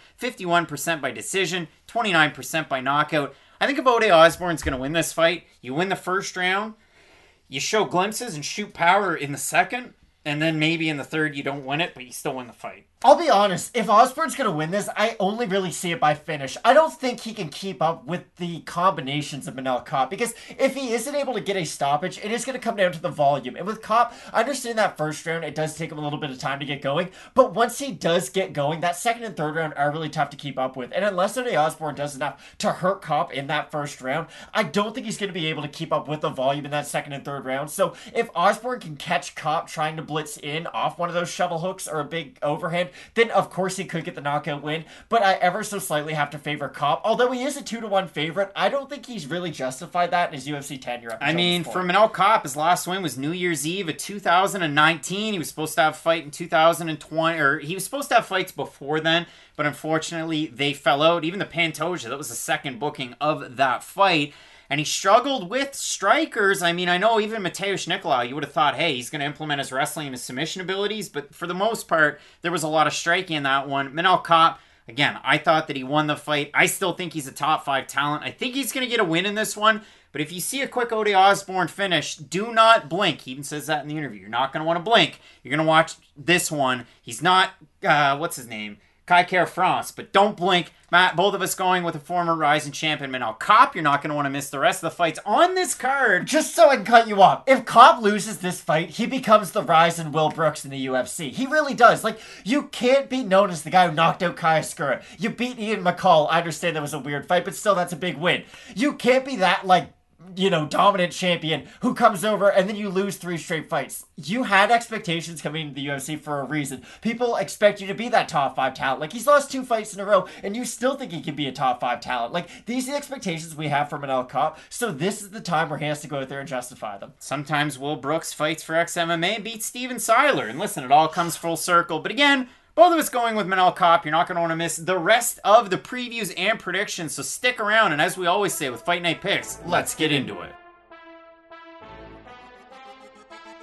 51% by decision, 29% by knockout. I think if Ode Osbourne's going to win this fight, you win the first round, you show glimpses and shoot power in the second, and then maybe in the third you don't win it, but you still win the fight. I'll be honest, if Osbourne's going to win this, I only really see it by finish. I don't think he can keep up with the combinations of Manel Kopp, because if he isn't able to get a stoppage, it is going to come down to the volume. And with Kopp, I understand that first round, it does take him a little bit of time to get going, but once he does get going, that second and third round are really tough to keep up with. And unless Ode Osbourne does enough to hurt Kopp in that first round, I don't think he's going to be able to keep up with the volume in that second and third round. So if Osbourne can catch Kopp trying to blitz in off one of those shovel hooks or a big overhand, then of course he could get the knockout win, but I ever so slightly have to favor Kopp. Although he is a 2-1 favorite, I don't think he's really justified that in his UFC tenure. I mean, for Manel Kopp, his last win was New Year's Eve of 2019. He was supposed to have a fight in 2020, or he was supposed to have fights before then, but unfortunately they fell out. Even the Pantoja, that was the second booking of that fight. And he struggled with strikers. I mean, I know even Mateusz Nicolau, you would have thought, hey, he's going to implement his wrestling and his submission abilities. But for the most part, there was a lot of striking in that one. Manel Kopp, again, I thought that he won the fight. I still think he's a top 5 talent. I think he's going to get a win in this one. But if you see a quick Ode Osbourne finish, do not blink. He even says that in the interview. You're not going to want to blink. You're going to watch this one. He's not, what's his name? Kai Kara France, but don't blink. Matt, both of us going with a former Rising champion, Manel Kopp. You're not going to want to miss the rest of the fights on this card. Just so I can cut you off, if Kopp loses this fight, he becomes the Rising Will Brooks in the UFC. He really does. Like, you can't be known as the guy who knocked out Kaya Skura. You beat Ian McCall. I understand that was a weird fight, but still, that's a big win. You can't be that, like, dominant champion who comes over and then you lose 3 straight fights. You had expectations coming into the UFC for a reason. People expect you to be that top 5 talent. Like, he's lost 2 fights in a row and you still think he can be a top 5 talent. Like, these are the expectations we have from Manel Kopp, so this is the time where he has to go out there and justify them. Sometimes Will Brooks fights for ex-MMA and beats Steven Seiler. And listen, it all comes full circle. But again, both of us going with Manel Kopp. You're not going to want to miss the rest of the previews and predictions, so stick around. And as we always say with Fight Night Picks, let's get into it.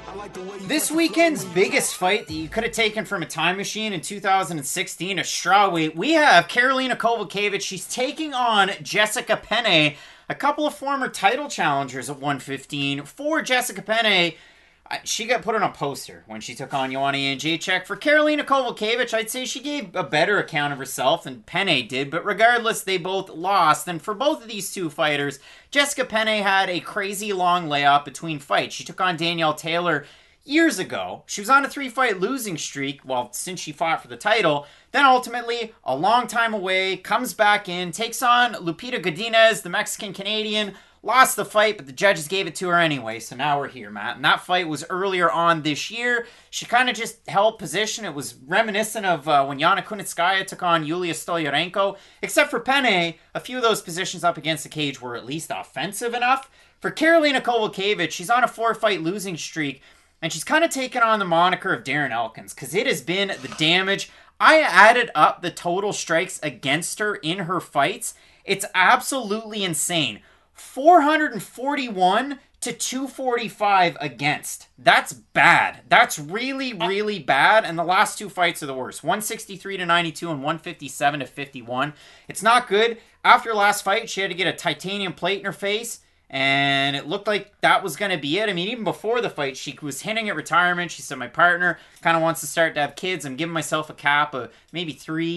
This weekend's biggest fight that you could have taken from a time machine in 2016, a strawweight, we have Karolina Kowalkiewicz. She's taking on Jessica Penne, a couple of former title challengers at 115. For Jessica Penne, she got put on a poster when she took on Joanna Jędrzejczyk. For Karolina Kowalkiewicz, I'd say she gave a better account of herself than Penne did, but regardless, they both lost. And for both of these two fighters, Jessica Penne had a crazy long layoff between fights. She took on Danielle Taylor years ago. She was on a 3-fight losing streak, well, since she fought for the title. Then ultimately, a long time away, comes back in, takes on Lupita Godinez, the Mexican-Canadian, lost the fight, but the judges gave it to her anyway, so now we're here, Matt. And that fight was earlier on this year. She kind of just held position. It was reminiscent of when Yana Kunitskaya took on Yulia Stolyarenko. Except for Penne, a few of those positions up against the cage were at least offensive enough. For Karolina Kowalkiewicz, she's on a 4-fight losing streak, and she's kind of taken on the moniker of Darren Elkins, because it has been the damage. I added up the total strikes against her in her fights. It's absolutely insane. 441 to 245 against. That's bad. That's really, really bad. And the last two fights are the worst. 163 to 92 and 157 to 51. It's not good. After last fight, she had to get a titanium plate in her face. And it looked like that was going to be it. I mean, even before the fight, she was hinting at retirement. She said, my partner kind of wants to start to have kids. I'm giving myself a cap of maybe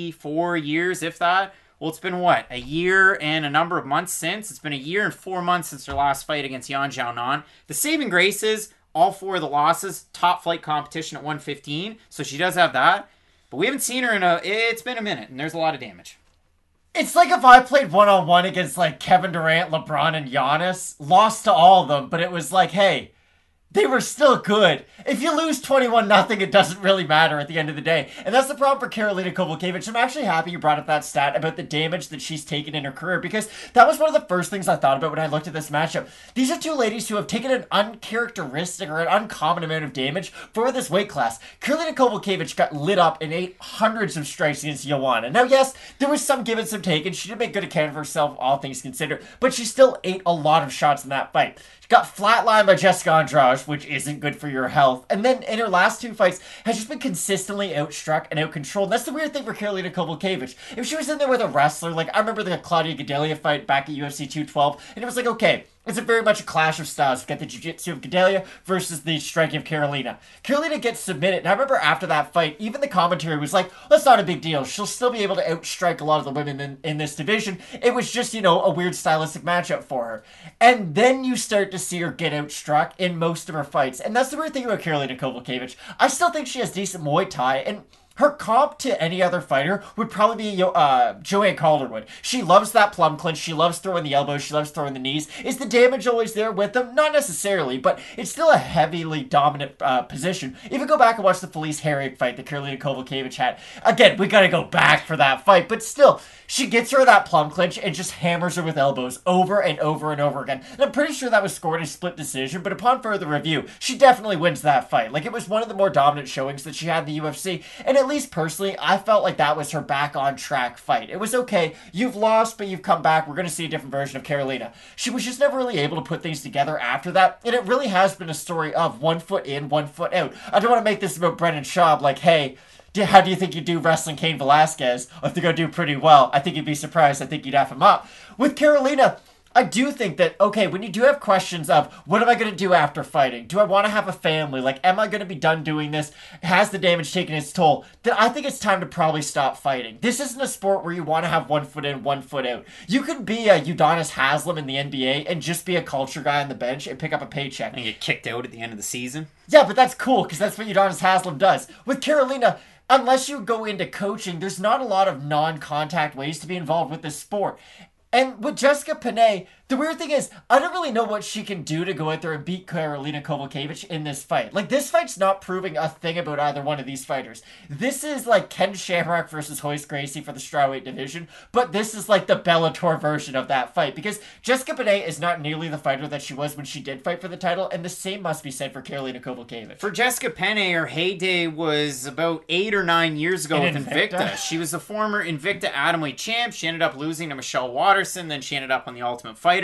3-4 years, if that. Well, it's been what? A year and a number of months since. It's been a year and 4 months since her last fight against Yan Xiaonan. The saving grace is all 4 of the losses, top flight competition at 115. So she does have that. But we haven't seen her it's been a minute, and there's a lot of damage. It's like if I played one-on-one against, like, Kevin Durant, LeBron, and Giannis, lost to all of them, but it was like, hey, they were still good. If you lose 21-0, it doesn't really matter at the end of the day. And that's the problem for Karolina Kowalkiewicz. I'm actually happy you brought up that stat about the damage that she's taken in her career, because that was one of the first things I thought about when I looked at this matchup. These are two ladies who have taken an uncharacteristic or an uncommon amount of damage for this weight class. Karolina Kowalkiewicz got lit up and ate hundreds of strikes against Joanna. Now, yes, there was some give and some taken. She did make good account of herself, all things considered, but she still ate a lot of shots in that fight. Got flatlined by Jessica Andrade, which isn't good for your health. And then in her last 2 fights, has just been consistently outstruck and outcontrolled. And that's the weird thing for Karolina Kowalkiewicz. If she was in there with a wrestler, like I remember the Claudia Gadelha fight back at UFC 212, and it was like, okay, it's very much a clash of styles. You've got the jiu-jitsu of Gadelha versus the striking of Karolina. Karolina gets submitted, and I remember after that fight, even the commentary was like, that's not a big deal. She'll still be able to outstrike a lot of the women in this division. It was just, a weird stylistic matchup for her. And then you start to see her get outstruck in most of her fights. And that's the weird thing about Karolina Kowalkiewicz. I still think she has decent Muay Thai, and her comp to any other fighter would probably be Joanne Calderwood. She loves that plum clinch. She loves throwing the elbows. She loves throwing the knees. Is the damage always there with them? Not necessarily, but it's still a heavily dominant position. Even go back and watch the Felice Herrig fight that Karolina Kowalkiewicz had. Again, we gotta go back for that fight, but still, she gets her that plum clinch and just hammers her with elbows over and over and over again. And I'm pretty sure that was scored a split decision, but upon further review, she definitely wins that fight. Like, it was one of the more dominant showings that she had in the UFC, and at least personally, I felt like that was her back on track fight. It was okay. You've lost, but you've come back. We're going to see a different version of Karolina. She was just never really able to put things together after that, and it really has been a story of 1 foot in, 1 foot out. I don't want to make this about Brendan Schaub, like, hey, how do you think you do wrestling Cain Velasquez? I think I do pretty well. I think you'd be surprised. I think you'd F him up. With Karolina, I do think that, okay, when you do have questions of, what am I going to do after fighting? Do I want to have a family? Like, am I going to be done doing this? Has the damage taken its toll? Then I think it's time to probably stop fighting. This isn't a sport where you want to have 1 foot in, 1 foot out. You could be a Udonis Haslem in the NBA and just be a culture guy on the bench and pick up a paycheck. And get kicked out at the end of the season? Yeah, but that's cool, because that's what Udonis Haslem does. With Karolina, unless you go into coaching, there's not a lot of non-contact ways to be involved with this sport. And with Jessica Penne, the weird thing is, I don't really know what she can do to go out there and beat Karolina Kowalkiewicz in this fight. Like, this fight's not proving a thing about either one of these fighters. This is like Ken Shamrock versus Royce Gracie for the strawweight division, but this is like the Bellator version of that fight, because Jessica Penne is not nearly the fighter that she was when she did fight for the title, and the same must be said for Karolina Kowalkiewicz. For Jessica Penne, her heyday was about 8 or 9 years ago with Invicta. She was the former Invicta atomweight champ. She ended up losing to Michelle Watterson, then she ended up on The Ultimate Fighter.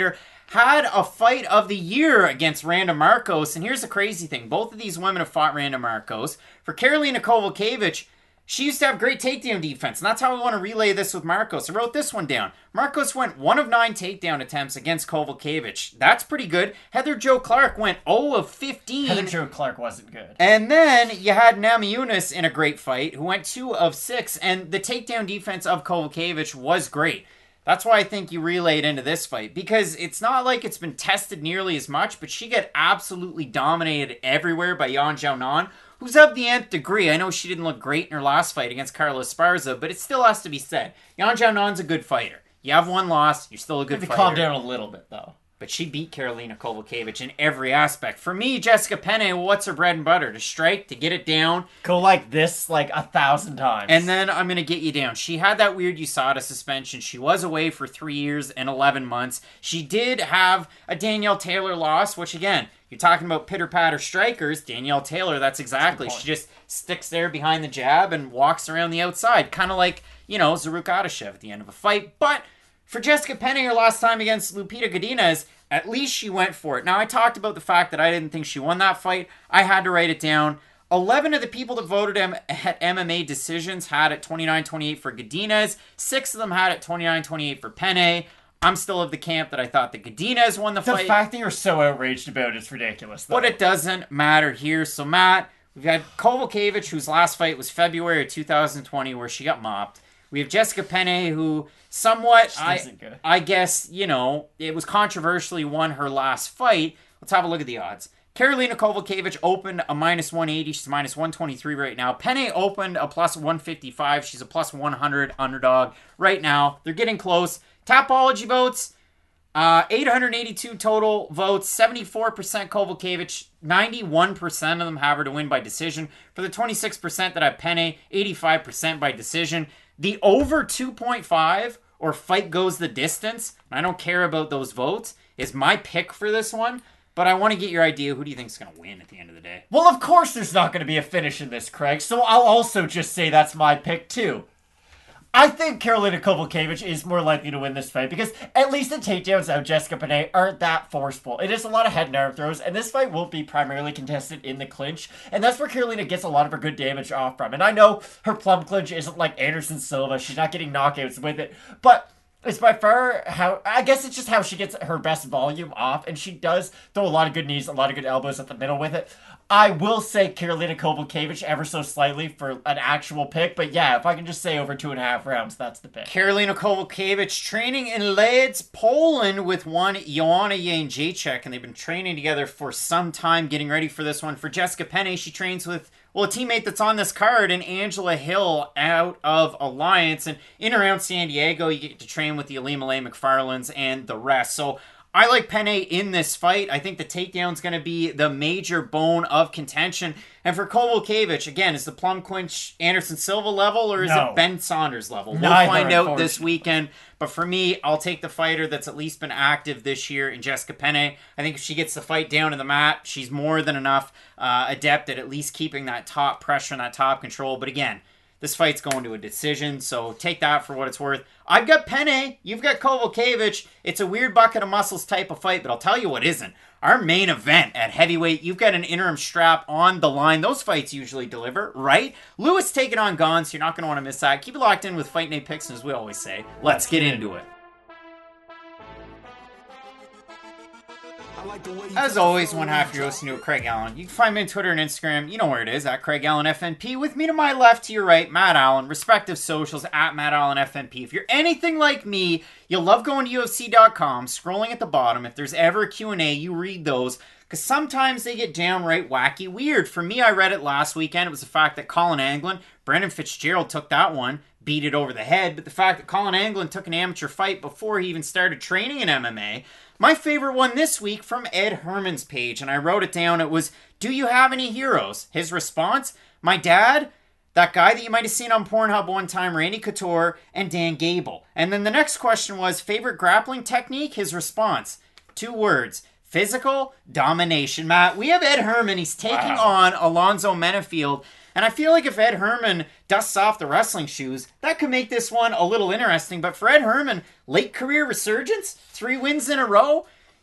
had a fight of the year against Randa Markos. And here's the crazy thing. Both of these women have fought Randa Markos. For Karolina Kowalkiewicz, she used to have great takedown defense, and that's how I want to relay this with Markos. I wrote this one down. Markos went 1 of 9 takedown attempts against Kowalkiewicz. That's pretty good. Heather Jo Clark went 0 of 15. Heather Jo Clark wasn't good. And then you had Namajunas in a great fight, who went 2 of 6, and the takedown defense of Kowalkiewicz was great. That's why I think you relayed into this fight, because it's not like it's been tested nearly as much, but she got absolutely dominated everywhere by Yan Xiaonan, who's of the nth degree. I know she didn't look great in her last fight against Carla Esparza, but it still has to be said. Yan Xiaonan's a good fighter. You have one loss, you're still a good fighter. Calm down a little bit, though. But she beat Karolina Kowalkiewicz in every aspect. For me, Jessica Penne, what's her bread and butter? To strike, to get it down. Go like this like 1,000 times. And then I'm going to get you down. She had that weird USADA suspension. She was away for 3 years and 11 months. She did have a Danielle Taylor loss, which again, you're talking about pitter-patter strikers. Danielle Taylor, that's exactly. She just sticks there behind the jab and walks around the outside. Kind of like, Zaruk Adashev at the end of a fight. But for Jessica Penne, her last time against Lupita Godinez, at least she went for it. Now, I talked about the fact that I didn't think she won that fight. I had to write it down. 11 of the people that voted at MMA decisions had it 29-28 for Godinez. 6 of them had it 29-28 for Penne. I'm still of the camp that I thought that Godinez won the fight. The fact that you're so outraged about it is ridiculous, though. But it doesn't matter here. So, Matt, we've had Kowalkiewicz, whose last fight was February of 2020, where she got mopped. We have Jessica Penne, who somewhat, I guess, it was controversially won her last fight. Let's have a look at the odds. Karolina Kowalkiewicz opened a -180. She's -123 right now. Penne opened a +155. She's a +100 underdog right now. They're getting close. Tapology votes, 882 total votes, 74% Kowalkiewicz, 91% of them have her to win by decision. For the 26% that have Penne, 85% by decision. The over 2.5, or fight goes the distance, and I don't care about those votes, is my pick for this one. But I want to get your idea. Who do you think is going to win at the end of the day? Well, of course there's not going to be a finish in this, Craig, so I'll also just say that's my pick, too. I think Karolina Kowalkiewicz is more likely to win this fight because at least the takedowns of Jessica Penne aren't that forceful. It is a lot of head and arm throws, and this fight won't be primarily contested in the clinch, and that's where Karolina gets a lot of her good damage off from. And I know her plum clinch isn't like Anderson Silva. She's not getting knockouts with it, but it's by far I guess it's just how she gets her best volume off, and she does throw a lot of good knees, a lot of good elbows at the middle with it. I will say Karolina Kowalkiewicz ever so slightly for an actual pick, but yeah, if I can just say over 2.5 rounds, that's the pick. Karolina Kowalkiewicz training in Ledz, Poland with one Joanna Jędrzejczyk, and they've been training together for some time, getting ready for this one. For Jessica Penne, she trains with a teammate that's on this card, and Angela Hill out of Alliance, and in around San Diego, you get to train with the Ilima-Lei McFarlands and the rest. So I like Penne in this fight. I think the takedown's going to be the major bone of contention. And for Kowalkiewicz, again, is the plum clinch Anderson Silva level, or is it Ben Saunders level? We'll find out this weekend. But for me, I'll take the fighter that's at least been active this year in Jessica Penne. I think if she gets the fight down to the mat, she's more than enough adept at least keeping that top pressure and that top control. But again, this fight's going to a decision, so take that for what it's worth. I've got Penne, you've got Kowalkiewicz. It's a weird bucket of muscles type of fight, but I'll tell you what isn't. Our main event at heavyweight, you've got an interim strap on the line. Those fights usually deliver, right? Lewis taking on Gons, you're not going to want to miss that. Keep it locked in with Fight Night Picks, as we always say. Let's get into it. As always, one half your host, Craig Allen. You can find me on Twitter and Instagram. You know where it is, at Craig Allen FNP. With me to my left, to your right, Matt Allen. Respective socials, at Matt Allen FNP. If you're anything like me, you'll love going to UFC.com, scrolling at the bottom. If there's ever a Q&A, you read those, because sometimes they get downright wacky weird. For me, I read it last weekend. It was the fact that Colin Anglin, Brendan Fitzgerald took that one, beat it over the head. But the fact that Colin Anglin took an amateur fight before he even started training in MMA. My favorite one this week from Ed Herman's page, and I wrote it down. It was, do you have any heroes? His response, my dad, that guy that you might have seen on Pornhub one time, Randy Couture, and Dan Gable. And then the next question was, favorite grappling technique? His response, 2 words, physical domination. Matt, we have Ed Herman. He's taking on Alonzo Menafield. And I feel like if Ed Herman dusts off the wrestling shoes, that could make this one a little interesting. But for Ed Herman, late career resurgence, 3 wins in a row.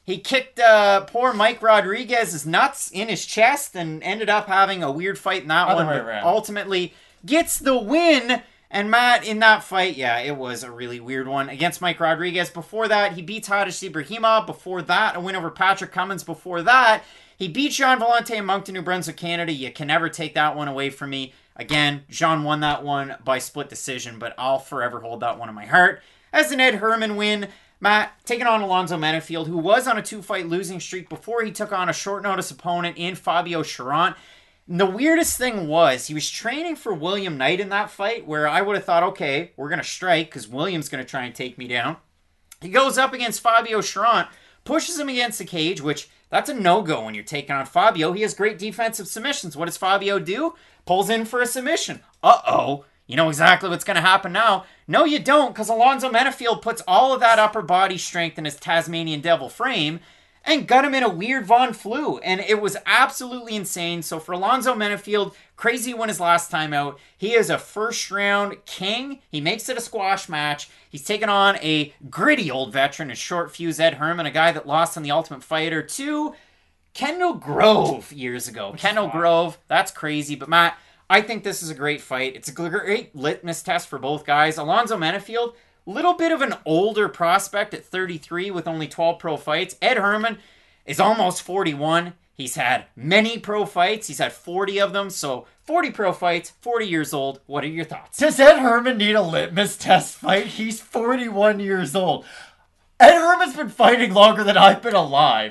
He kicked poor Mike Rodriguez's nuts in his chest and ended up having a weird fight in that one. But ultimately gets the win. And Matt, in that fight, yeah, it was a really weird one against Mike Rodriguez. Before that, he beats Hadish Ibrahimov. Before that, a win over Patrick Cummins. Before that, he beat Jean Valente in Moncton, New Brunswick, Canada. You can never take that one away from me. Again, Jean won that one by split decision, but I'll forever hold that one in my heart. As an Ed Herman win, Matt taking on Alonzo Menefield, who was on a 2-fight losing streak before he took on a short notice opponent in Fabio Cherant. And the weirdest thing was, he was training for William Knight in that fight, where I would have thought, okay, we're going to strike because William's going to try and take me down. He goes up against Fabio Cherant, pushes him against the cage, which that's a no-go when you're taking on Fabio. He has great defensive submissions. What does Fabio do? Pulls in for a submission. Uh-oh. You know exactly what's going to happen now. No, you don't, because Alonzo Menefield puts all of that upper body strength in his Tasmanian Devil frame and got him in a weird Von Flue. And it was absolutely insane. So for Alonzo Menefield, crazy win his last time out. He is a first-round king. He makes it a squash match. He's taken on a gritty old veteran, a short fuse Ed Herman, a guy that lost on The Ultimate Fighter to Kendall Grove years ago. Kendall Grove, that's crazy. But Matt, I think this is a great fight. It's a great litmus test for both guys. Alonzo Menefield, little bit of an older prospect at 33 with only 12 pro fights. Ed Herman is almost 41. He's had many pro fights. He's had 40 of them. So 40 pro fights, 40 years old. What are your thoughts? Does Ed Herman need a litmus test fight? He's 41 years old. Ed Herman's been fighting longer than I've been alive.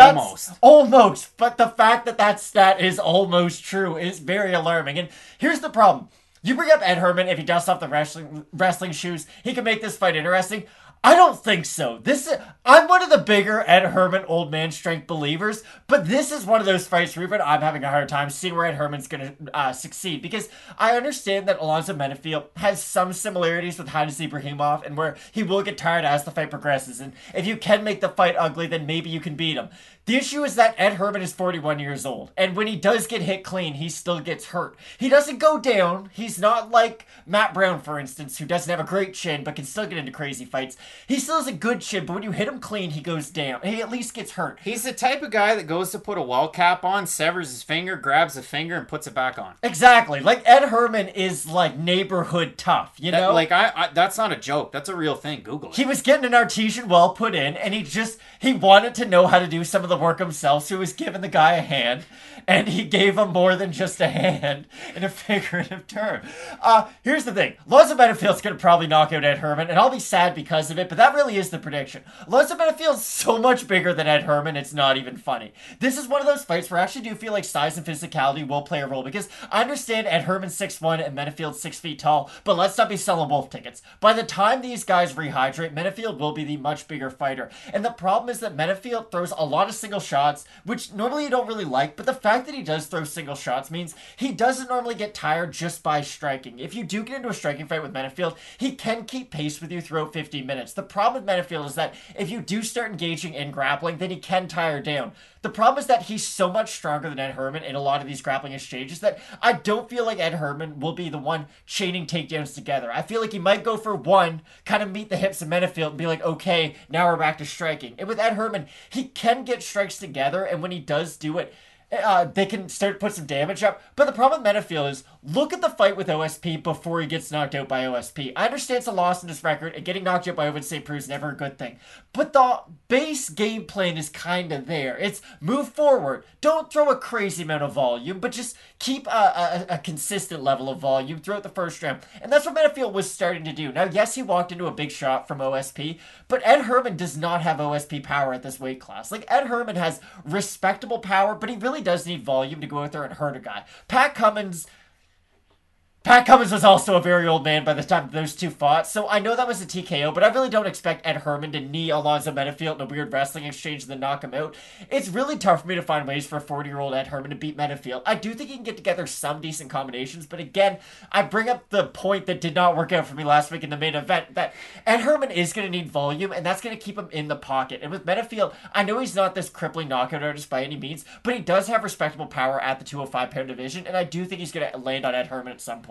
Almost. But the fact that that stat is almost true is very alarming. And here's the problem. You bring up Ed Herman, if he dusts off the wrestling shoes, he can make this fight interesting. I don't think so. I'm one of the bigger Ed Herman old man strength believers, but this is one of those fights, Ruben, I'm having a hard time seeing where Ed Herman's going to succeed, because I understand that Alonzo Menefield has some similarities with Hadish Ibrahimov, and where he will get tired as the fight progresses, and if you can make the fight ugly, then maybe you can beat him. The issue is that Ed Herman is 41 years old, and when he does get hit clean, he still gets hurt. He doesn't go down. He's not like Matt Brown, for instance, who doesn't have a great chin, but can still get into crazy fights. He still has a good chin, but when you hit him clean, he goes down. He at least gets hurt. He's the type of guy that goes to put a well cap on, severs his finger, grabs a finger, and puts it back on. Exactly. Like, Ed Herman is, like, neighborhood tough, you know? That's not a joke. That's a real thing. Google it. He was getting an artesian well put in, and he wanted to know how to do some of the work himself, so he was giving the guy a hand, and he gave him more than just a hand in a figurative term. Here's the thing. Alonzo Menefield's going to probably knock out Ed Herman, and I'll be sad because of it, but that really is the prediction. Alonzo Menefield's so much bigger than Ed Herman, it's not even funny. This is one of those fights where I actually do feel like size and physicality will play a role, because I understand Ed Herman's 6'1" and Menefield's 6 feet tall, but let's not be selling wolf tickets. By the time these guys rehydrate, Menefield will be the much bigger fighter, and the problem is that Menefield throws a lot of single shots, which normally you don't really like, but the fact that he does throw single shots means he doesn't normally get tired just by striking. If you do get into a striking fight with Menefield, he can keep pace with you throughout 15 minutes. The problem with Menefield is that if you do start engaging in grappling, then he can tire down. The problem is that he's so much stronger than Ed Herman in a lot of these grappling exchanges that I don't feel like Ed Herman will be the one chaining takedowns together. I feel like he might go for one, kind of meet the hips of Menefield and be like, okay, now we're back to striking. And with Ed Herman, he can get strikes together, and when he does do it, they can start to put some damage up. But the problem with Menefield is, look at the fight with OSP before he gets knocked out by OSP. I understand it's a loss in his record, and getting knocked out by Ovince St. Preux is never a good thing. But the base game plan is kind of there. It's move forward. Don't throw a crazy amount of volume, but just keep a consistent level of volume throughout the first round. And that's what Menefield was starting to do. Now, yes, he walked into a big shot from OSP, but Ed Herman does not have OSP power at this weight class. Like, Ed Herman has respectable power, but he really does need volume to go out there and hurt a guy. Pat Cummins was also a very old man by the time those two fought, so I know that was a TKO, but I really don't expect Ed Herman to knee Alonzo Menefield in a weird wrestling exchange and then knock him out. It's really tough for me to find ways for a 40-year-old Ed Herman to beat Menefield. I do think he can get together some decent combinations, but again, I bring up the point that did not work out for me last week in the main event, that Ed Herman is going to need volume, and that's going to keep him in the pocket. And with Menefield, I know he's not this crippling knockout artist by any means, but he does have respectable power at the 205-pound division, and I do think he's going to land on Ed Herman at some point.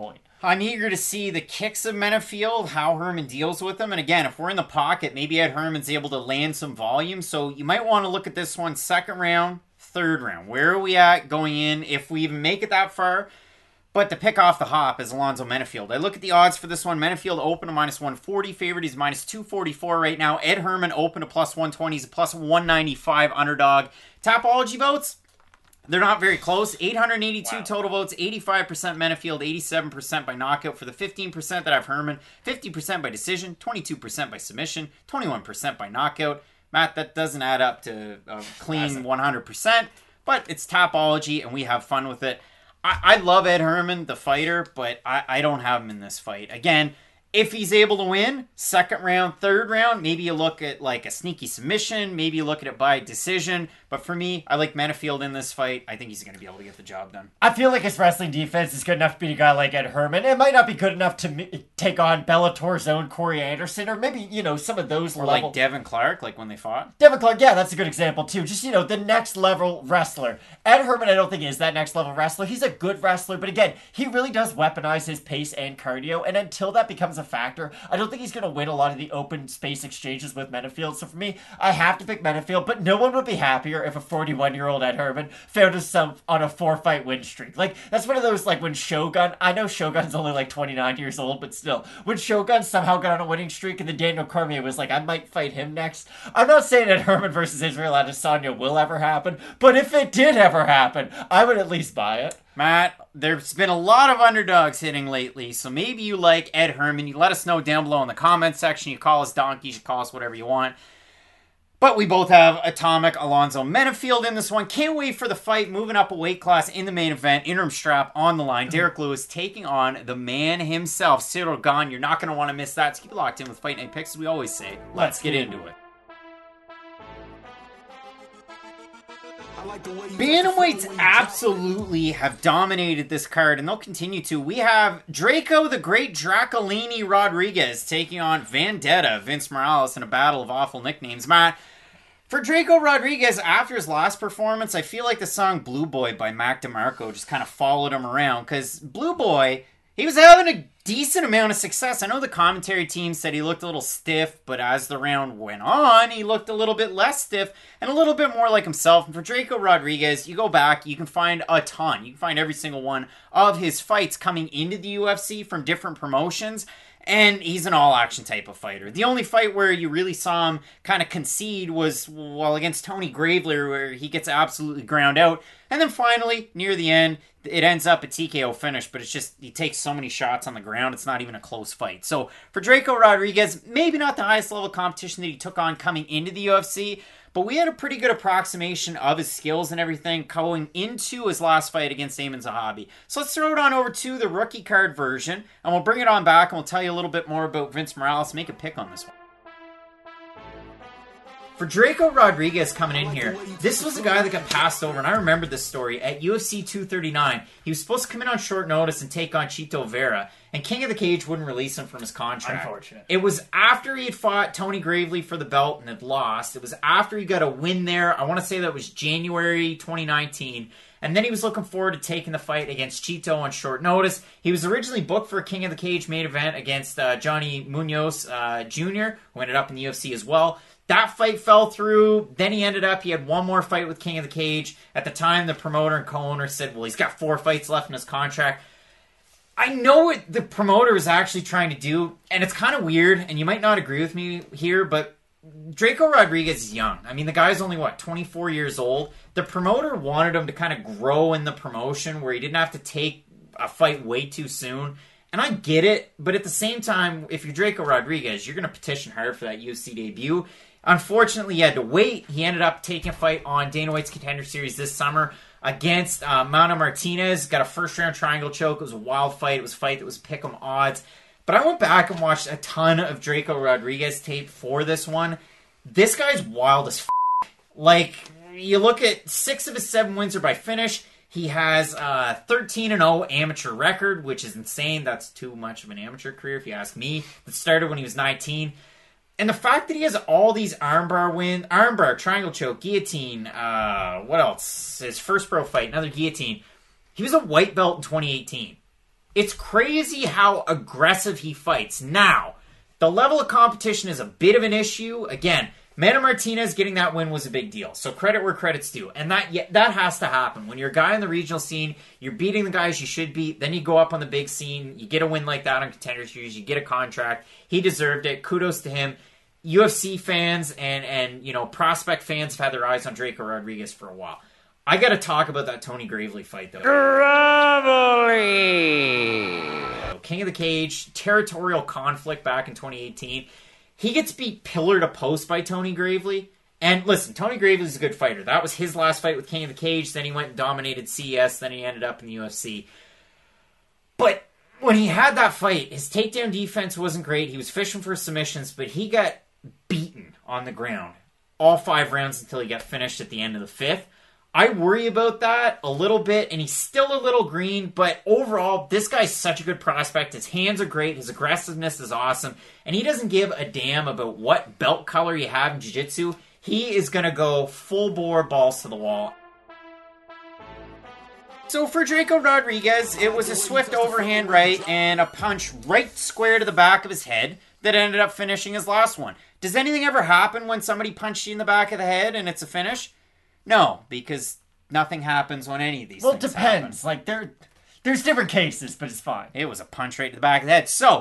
point. I'm eager to see the kicks of Menafield, how Herman deals with them. And again, if we're in the pocket, maybe Ed Herman's able to land some volume. So you might want to look at this one second round, third round. Where are we at going in if we even make it that far? But to pick off the hop is Alonzo Menafield. I look at the odds for this one. Menafield open to minus 140. Favorite is minus 244 right now. Ed Herman open to plus 120. He's a plus 195 underdog. Tapology votes? They're not very close. 882 total votes, 85% Menafield, 87% by knockout for the 15% that have Herman, 50% by decision, 22% by submission, 21% by knockout. Matt, that doesn't add up to a clean 100%, but it's Tapology, and we have fun with it. I love Ed Herman, the fighter, but I don't have him in this fight. Again, if he's able to win, second round, third round, maybe you look at like a sneaky submission, maybe you look at it by decision. But for me, I like Menafield in this fight. I think he's going to be able to get the job done. I feel like his wrestling defense is good enough to beat a guy like Ed Herman. It might not be good enough to take on Bellator's own Corey Anderson, or maybe, some of those levels. Or like Devin Clark, like when they fought. Devin Clark, yeah, that's a good example too. Just, the next level wrestler. Ed Herman, I don't think is that next level wrestler. He's a good wrestler, but again, he really does weaponize his pace and cardio, and until that becomes a factor, I don't think he's going to win a lot of the open space exchanges with Menafield. So for me, I have to pick Menafield, but no one would be happier if a 41-year-old Ed Herman found himself on a 4-fight win streak. Like, that's one of those, like, when Shogun, I know Shogun's only like 29 years old, but still, when Shogun somehow got on a winning streak and then Daniel Cormier was like, I might fight him next. I'm not saying Ed Herman versus Israel Adesanya will ever happen, but if it did ever happen, I would at least buy it. Matt, there's been a lot of underdogs hitting lately, so maybe you like Ed Herman. You let us know down below in the comments section. You call us donkeys, you call us whatever you want. But we both have Atomic Alonzo Menafield in this one. Can't wait for the fight. Moving up a weight class in the main event. Interim strap on the line. Derek Lewis taking on the man himself, Ciryl Gane. You're not going to want to miss that. So keep it locked in with Fight Night Picks, as we always say. Let's get into it. Bantamweights absolutely have dominated this card, and they'll continue to. We have Draco the Great Dracolini Rodriguez taking on Vendetta Vince Morales in a battle of awful nicknames. Matt, for Draco Rodriguez, after his last performance, I feel like the song Blue Boy by Mac DeMarco just kind of followed him around, because Blue Boy, he was having a decent amount of success. I know the commentary team said he looked a little stiff, but as the round went on, he looked a little bit less stiff and a little bit more like himself. And for Draco Rodriguez, you go back, you can find a ton. You can find every single one of his fights coming into the UFC from different promotions. And he's an all-action type of fighter. The only fight where you really saw him kind of concede was, against Tony Gravely, where he gets absolutely ground out. And then finally, near the end, it ends up a TKO finish, but it's just, he takes so many shots on the ground, it's not even a close fight. So for Draco Rodriguez, maybe not the highest level competition that he took on coming into the UFC, but we had a pretty good approximation of his skills and everything going into his last fight against Aiemann Zahabi. So let's throw it on over to the rookie card version, and we'll bring it on back, and we'll tell you a little bit more about Vince Morales. Make a pick on this one. For Draco Rodriguez coming in here, this was a guy that got passed over, and I remember this story. At UFC 239, he was supposed to come in on short notice and take on Chito Vera, and King of the Cage wouldn't release him from his contract. Unfortunate. It was after he had fought Tony Gravely for the belt and had lost. It was after he got a win there. I want to say that was January 2019. And then he was looking forward to taking the fight against Chito on short notice. He was originally booked for a King of the Cage main event against Johnny Munoz Jr., who ended up in the UFC as well. That fight fell through. Then he had one more fight with King of the Cage. At the time, the promoter and co-owner said, well, he's got 4 fights left in his contract. I know what the promoter is actually trying to do, and it's kind of weird, and you might not agree with me here, but Draco Rodriguez is young. I mean, the guy's only, 24 years old? The promoter wanted him to kind of grow in the promotion where he didn't have to take a fight way too soon. And I get it, but at the same time, if you're Draco Rodriguez, you're going to petition hard for that UFC debut. Unfortunately, he had to wait. He ended up taking a fight on Dana White's Contender Series this summer against Mana Martinez. Got a first-round triangle choke. It was a wild fight. It was a fight that was pick'em odds. But I went back and watched a ton of Draco Rodriguez tape for this one. This guy's wild as f***. Like, you look at 6 of his 7 wins are by finish. He has a 13-0 amateur record, which is insane. That's too much of an amateur career, if you ask me. It started when he was 19. And the fact that he has all these armbar, triangle choke, guillotine, what else? His first pro fight, another guillotine. He was a white belt in 2018. It's crazy how aggressive he fights. Now, the level of competition is a bit of an issue. Again, Mana Martinez getting that win was a big deal. So credit where credit's due. And that has to happen. When you're a guy in the regional scene, you're beating the guys you should beat. Then you go up on the big scene. You get a win like that on Contender Series. You get a contract. He deserved it. Kudos to him. UFC fans and prospect fans have had their eyes on Draco Rodriguez for a while. I got to talk about that Tony Gravely fight, though. Gravely! King of the Cage, territorial conflict back in 2018. He gets beat pillar to post by Tony Gravely. And listen, Tony Gravely's a good fighter. That was his last fight with King of the Cage. Then he went and dominated CES. Then he ended up in the UFC. But when he had that fight, his takedown defense wasn't great. He was fishing for submissions, but he got beaten on the ground all 5 rounds until he got finished at the end of the 5th. I worry about that a little bit, and he's still a little green, but overall, this guy's such a good prospect. His hands are great, his aggressiveness is awesome, and he doesn't give a damn about what belt color you have in jiu-jitsu. He is going to go full bore, balls to the wall. So for Draco Rodriguez, it was a swift overhand right and a punch right square to the back of his head that ended up finishing his last one. Does anything ever happen when somebody punched you in the back of the head and it's a finish? No, because nothing happens when any of these things happen. Well, it depends. Like, there's different cases, but it's fine. It was a punch right to the back of the head. So,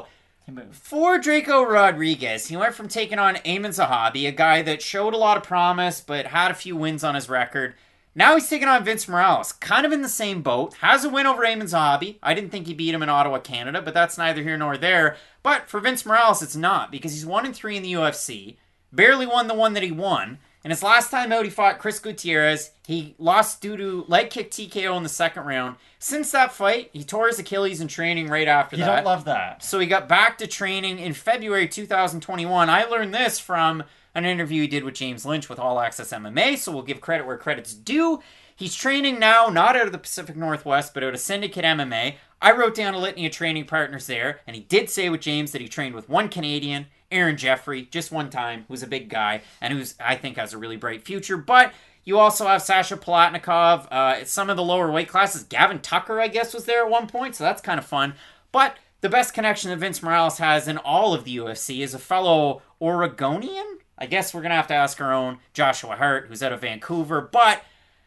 for Draco Rodriguez, he went from taking on Amin Zahabi, a guy that showed a lot of promise, but had a few wins on his record. Now he's taking on Vince Morales, kind of in the same boat. Has a win over Amin Zahabi. I didn't think he beat him in Ottawa, Canada, but that's neither here nor there. But for Vince Morales, it's not, because he's 1-3 in the UFC. Barely won the one that he won. And his last time out, he fought Chris Gutierrez. He lost due to leg kick TKO in the 2nd round. Since that fight, he tore his Achilles in training right after that. You don't love that. So he got back to training in February 2021. I learned this from an interview he did with James Lynch with All Access MMA, so we'll give credit where credit's due. He's training now, not out of the Pacific Northwest, but out of Syndicate MMA. I wrote down a litany of training partners there, and he did say with James that he trained with one Canadian, Aaron Jeffrey, just one time, who's a big guy, and who's, I think, has a really bright future. But you also have Sasha Palatnikov, some of the lower weight classes. Gavin Tucker, I guess, was there at one point, so that's kind of fun. But the best connection that Vince Morales has in all of the UFC is a fellow Oregonian. I guess we're going to have to ask our own Joshua Hart, who's out of Vancouver. But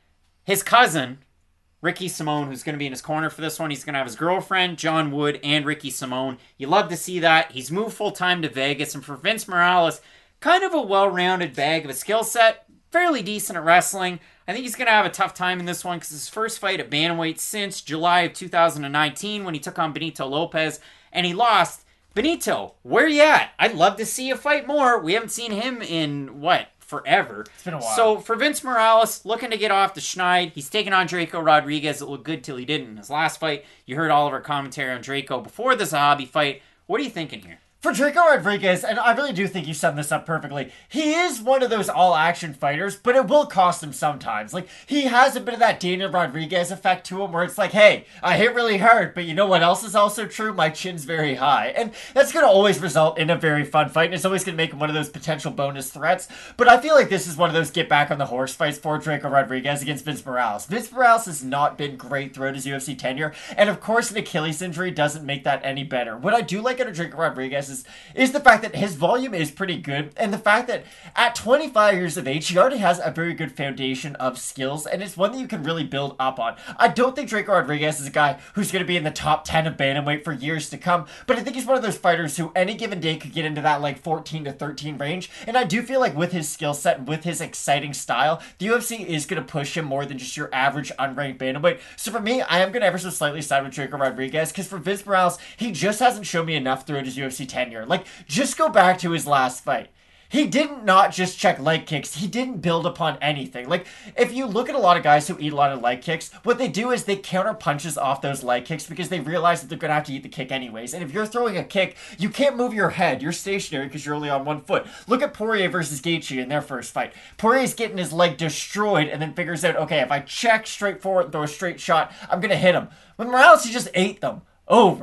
his cousin, Ricky Simone, who's going to be in his corner for this one. He's going to have his girlfriend, John Wood, and Ricky Simone. You love to see that. He's moved full-time to Vegas. And for Vince Morales, kind of a well-rounded bag of a skill set. Fairly decent at wrestling. I think he's going to have a tough time in this one because his first fight at bantamweight since July of 2019 when he took on Benito Lopez. And he lost. Benito, where you at? I'd love to see you fight more. We haven't seen him in, forever. It's been a while. So for Vince Morales, looking to get off the schneid, he's taking on Draco Rodriguez. It looked good till he didn't in his last fight. You heard all of our commentary on Draco before the Zahabi fight. What are you thinking here? For Draco Rodriguez, and I really do think you summed this up perfectly, he is one of those all-action fighters, but it will cost him sometimes. Like, he has a bit of that Daniel Rodriguez effect to him, where it's like, hey, I hit really hard, but you know what else is also true? My chin's very high. And that's going to always result in a very fun fight, and it's always going to make him one of those potential bonus threats. But I feel like this is one of those get-back-on-the-horse fights for Draco Rodriguez against Vince Morales. Vince Morales has not been great throughout his UFC tenure, and of course an Achilles injury doesn't make that any better. What I do like out of Draco Rodriguez is the fact that his volume is pretty good, and the fact that at 25 years of age, he already has a very good foundation of skills, and it's one that you can really build up on. I don't think Draco Rodriguez is a guy who's going to be in the top 10 of bantamweight for years to come, but I think he's one of those fighters who any given day could get into that 14 to 13 range, and I do feel like with his skill set and with his exciting style, the UFC is going to push him more than just your average unranked bantamweight. So for me, I am going to ever so slightly side with Draco Rodriguez, because for Vince Morales, he just hasn't shown me enough throughout his UFC tenure. Just go back to his last fight. He didn't not just check leg kicks. He didn't build upon anything. If you look at a lot of guys who eat a lot of leg kicks, what they do is they counter punches off those leg kicks because they realize that they're going to have to eat the kick anyways. And if you're throwing a kick, you can't move your head. You're stationary because you're only on one foot. Look at Poirier versus Gaethje in their first fight. Poirier's getting his leg destroyed and then figures out, okay, if I check straight forward and throw a straight shot, I'm going to hit him. With Morales, he just ate them over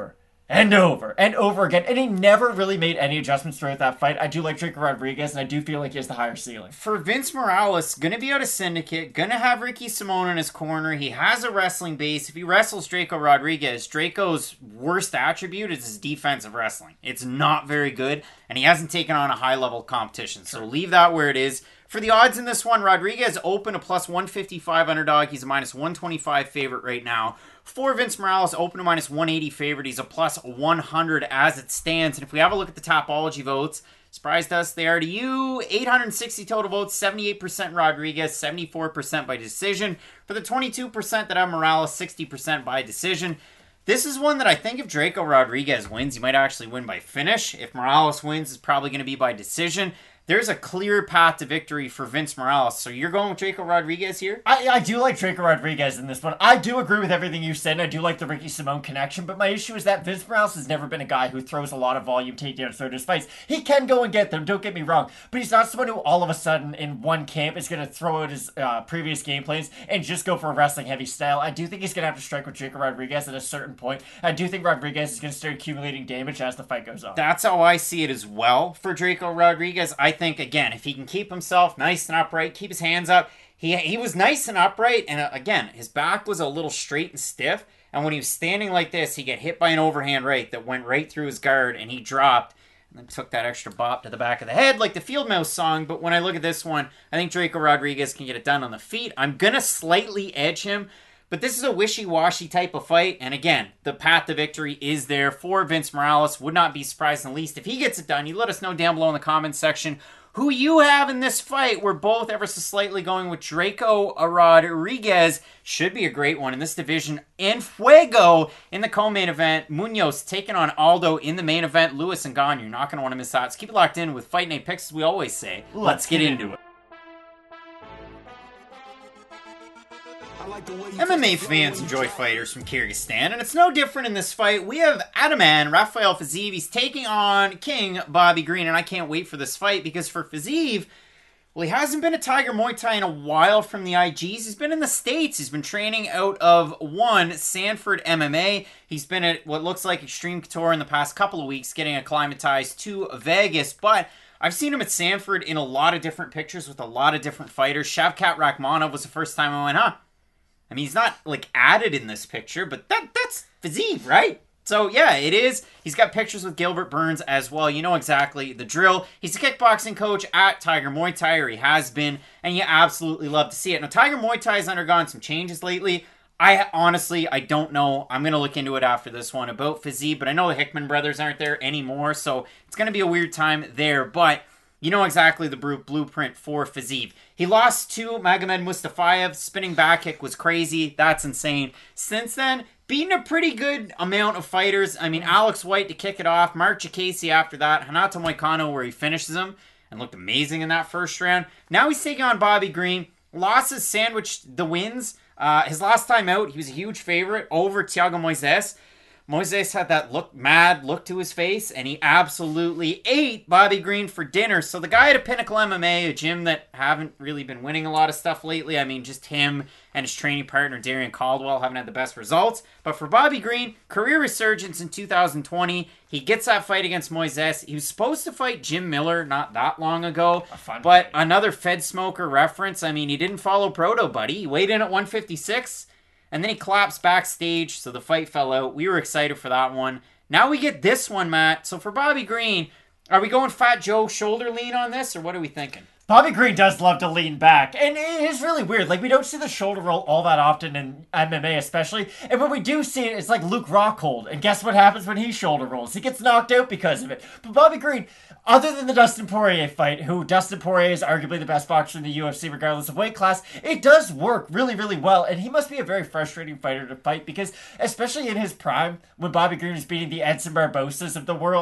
and over and over again. And he never really made any adjustments throughout that fight. I do like Draco Rodriguez, and I do feel like he has the higher ceiling. For Vince Morales, going to be out of Syndicate, going to have Ricky Simone in his corner. He has a wrestling base. If he wrestles Draco Rodriguez, Draco's worst attribute is his defensive wrestling. It's not very good, and he hasn't taken on a high-level competition. So leave that where it is. For the odds in this one, Rodriguez open a plus 155 underdog. He's a minus 125 favorite right now. For Vince Morales, open to minus 180 favorite. He's a plus 100 as it stands. And if we have a look at the Tapology votes, surprised us, they are to you. 860 total votes, 78% Rodriguez, 74% by decision. For the 22% that have Morales, 60% by decision. This is one that I think if Draco Rodriguez wins, he might actually win by finish. If Morales wins, it's probably going to be by decision. There's a clear path to victory for Vince Morales. So you're going with Draco Rodriguez here? I do like Draco Rodriguez in this one. I do agree with everything you said, and I do like the Ricky Simone connection, but my issue is that Vince Morales has never been a guy who throws a lot of volume takedowns throughout his fights. He can go and get them, don't get me wrong, but he's not someone who all of a sudden in one camp is going to throw out his previous game plans and just go for a wrestling heavy style. I do think he's going to have to strike with Draco Rodriguez at a certain point. I do think Rodriguez is going to start accumulating damage as the fight goes on. That's how I see it as well for Draco Rodriguez. I think, again, if he can keep himself nice and upright, keep his hands up. He was nice and upright, and again, his back was a little straight and stiff, and when he was standing like this, he got hit by an overhand right that went right through his guard, and he dropped, and then took that extra bop to the back of the head, like the Field Mouse song. But when I look at this one, I think Draco Rodriguez can get it done on the feet. I'm going to slightly edge him, but this is a wishy-washy type of fight, and again, the path to victory is there for Vince Morales. Would not be surprised in the least if he gets it done. You let us know down below in the comments section who you have in this fight. We're both ever so slightly going with Draco Rodriguez. Should be a great one in this division. En Fuego in the co-main event. Munoz taking on Aldo in the main event. Lewis and Gane, you're not going to want to miss that. So keep it locked in with Fight Night Picks, as we always say. Let's get into it. MMA fans enjoy fighters from Kyrgyzstan, and it's no different in this fight. We have Ataman Rafael Fiziev. He's taking on King Bobby Green, and I can't wait for this fight because for Fiziev, well, he hasn't been a Tiger Muay Thai in a while from the IGs. He's been in the States. He's been training out of Sanford MMA. He's been at what looks like Extreme Couture in the past couple of weeks, getting acclimatized to Vegas, but I've seen him at Sanford in a lot of different pictures with a lot of different fighters. Shavkat Rakhmonov was the first time I went, I mean, he's not, like, added in this picture, but that's Fiziev, right? So, yeah, it is. He's got pictures with Gilbert Burns as well. You know exactly the drill. He's a kickboxing coach at Tiger Muay Thai, or he has been, and you absolutely love to see it. Now, Tiger Muay Thai has undergone some changes lately. I don't know. I'm going to look into it after this one about Fiziev, but I know the Hickman brothers aren't there anymore, so it's going to be a weird time there, but you know exactly the blueprint for Fiziev. He lost to Magomed Mustafayev. Spinning back kick was crazy. That's insane. Since then, beating a pretty good amount of fighters. I mean, Alex White to kick it off. Mark Chikasi after that. Hanato Moicano where he finishes him and looked amazing in that first round. Now he's taking on Bobby Green. Losses sandwiched the wins. His last time out, he was a huge favorite over Thiago Moises. Moises had that mad look to his face, and he absolutely ate Bobby Green for dinner. So the guy at Pinnacle MMA, a gym that haven't really been winning a lot of stuff lately. I mean, just him and his training partner, Darian Caldwell, haven't had the best results. But for Bobby Green, career resurgence in 2020. He gets that fight against Moises. He was supposed to fight Jim Miller not that long ago. But another Fed Smoker reference. I mean, he didn't follow Proto, buddy. He weighed in at 156. And then he collapsed backstage, so the fight fell out. We were excited for that one. Now we get this one, Matt. So for Bobby Green, are we going Fat Joe shoulder lean on this, or what are we thinking? Bobby Green does love to lean back, and it is really weird. Like, we don't see the shoulder roll all that often in MMA, especially. And when we do see it, it's like Luke Rockhold. And guess what happens when he shoulder rolls? He gets knocked out because of it. But Bobby Green, other than the Dustin Poirier fight, who Dustin Poirier is arguably the best boxer in the UFC regardless of weight class, it does work really, really well. And he must be a very frustrating fighter to fight because, especially in his prime, when Bobby Green is beating the Edson Barbosas of the world,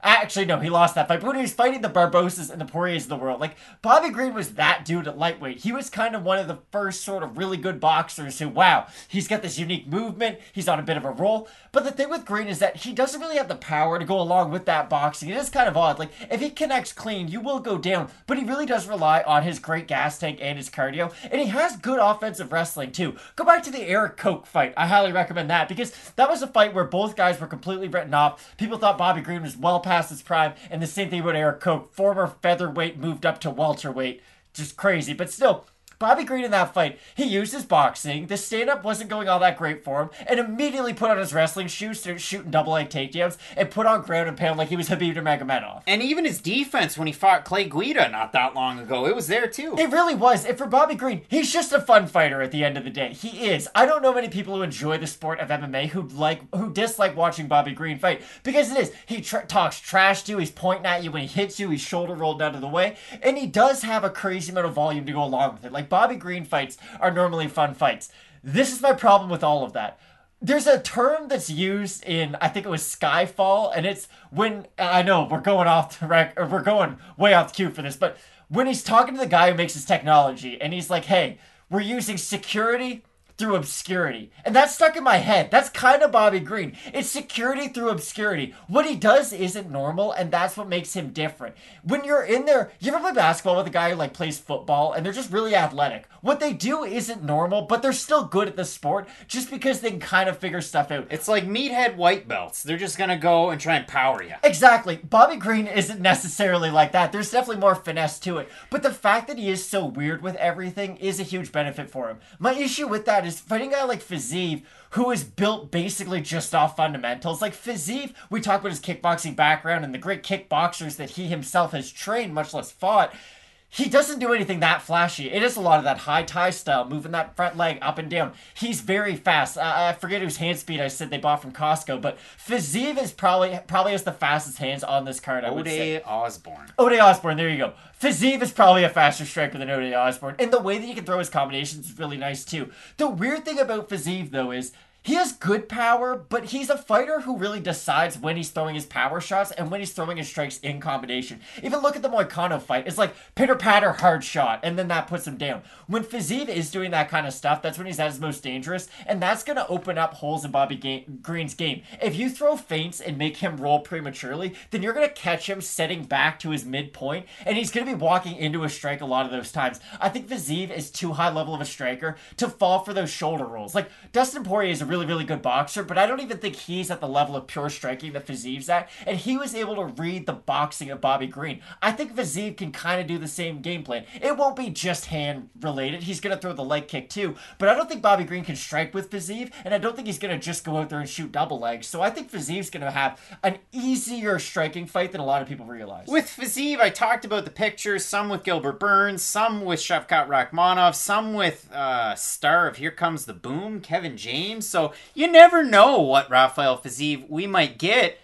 Actually, no, he lost that fight. But when he was fighting the Barbosas and the Poiriers of the world, like, Bobby Green was that dude at lightweight. He was kind of one of the first sort of really good boxers who, wow, he's got this unique movement. He's on a bit of a roll. But the thing with Green is that he doesn't really have the power to go along with that boxing. It is kind of odd. Like, if he connects clean, you will go down. But he really does rely on his great gas tank and his cardio. And he has good offensive wrestling, too. Go back to the Eric Koch fight. I highly recommend that because that was a fight where both guys were completely written off. People thought Bobby Green was well past his prime. And the same thing about Eric Koch. Former featherweight moved up to welterweight. Just crazy. But still, Bobby Green in that fight, he used his boxing. The stand-up wasn't going all that great for him, and immediately put on his wrestling shoes, started shooting double leg takedowns, and put on ground and pound like he was Khabib Nurmagomedov. And even his defense when he fought Clay Guida not that long ago, it was there too. It really was. And for Bobby Green, he's just a fun fighter at the end of the day. He is. I don't know many people who enjoy the sport of MMA who dislike watching Bobby Green fight, because it is. He talks trash to you, he's pointing at you when he hits you, he's shoulder rolled out of the way, and he does have a crazy amount of volume to go along with it. Like, Bobby Green fights are normally fun fights. This is my problem with all of that. There's a term that's used in, I think it was Skyfall, and it's when, I know we're going off the we're going way off the cue for this, but when he's talking to the guy who makes his technology, and he's like, hey, we're using security through obscurity. And that stuck in my head. That's kind of Bobby Green. It's security through obscurity. What he does isn't normal, and that's what makes him different. When you're in there, you ever play basketball with a guy who like plays football, and they're just really athletic? What they do isn't normal, but they're still good at the sport just because they can kind of figure stuff out. It's like meathead white belts. They're just gonna go and try and power you. Exactly. Bobby Green isn't necessarily like that. There's definitely more finesse to it. But the fact that he is so weird with everything is a huge benefit for him. My issue with that is fighting a guy like Fiziev, who is built basically just off fundamentals. Like Fiziev, we talk about his kickboxing background and the great kickboxers that he himself has trained, much less fought. He doesn't do anything that flashy. It is a lot of that high tie style, moving that front leg up and down. He's very fast. I forget whose hand speed I said they bought from Costco, but Fiziev is probably has the fastest hands on this card, I would say. Osborne. Ode Osborne, there you go. Fiziev is probably a faster striker than Ode Osborne, and the way that he can throw his combinations is really nice too. The weird thing about Fiziev, though, is he has good power, but he's a fighter who really decides when he's throwing his power shots and when he's throwing his strikes in combination. Even look at the Moicano fight. It's like pitter-patter, hard shot, and then that puts him down. When Fiziev is doing that kind of stuff, that's when he's at his most dangerous, and that's going to open up holes in Bobby Green's game. If you throw feints and make him roll prematurely, then you're going to catch him setting back to his midpoint, and he's going to be walking into a strike a lot of those times. I think Fiziev is too high level of a striker to fall for those shoulder rolls. Like, Dustin Poirier is a really good boxer, but I don't even think he's at the level of pure striking that Fiziev's at, and he was able to read the boxing of Bobby Green. I think Fiziev can kind of do the same game plan. It won't be just hand related. He's going to throw the leg kick too, but I don't think Bobby Green can strike with Fiziev, and I don't think he's going to just go out there and shoot double legs, so I think Fiziev's going to have an easier striking fight than a lot of people realize. With Fiziev, I talked about the pictures, some with Gilbert Burns, some with Shavkat Rakhmonov, some with star of Here Comes the Boom, Kevin James, so you never know what Rafael Fiziev we might get.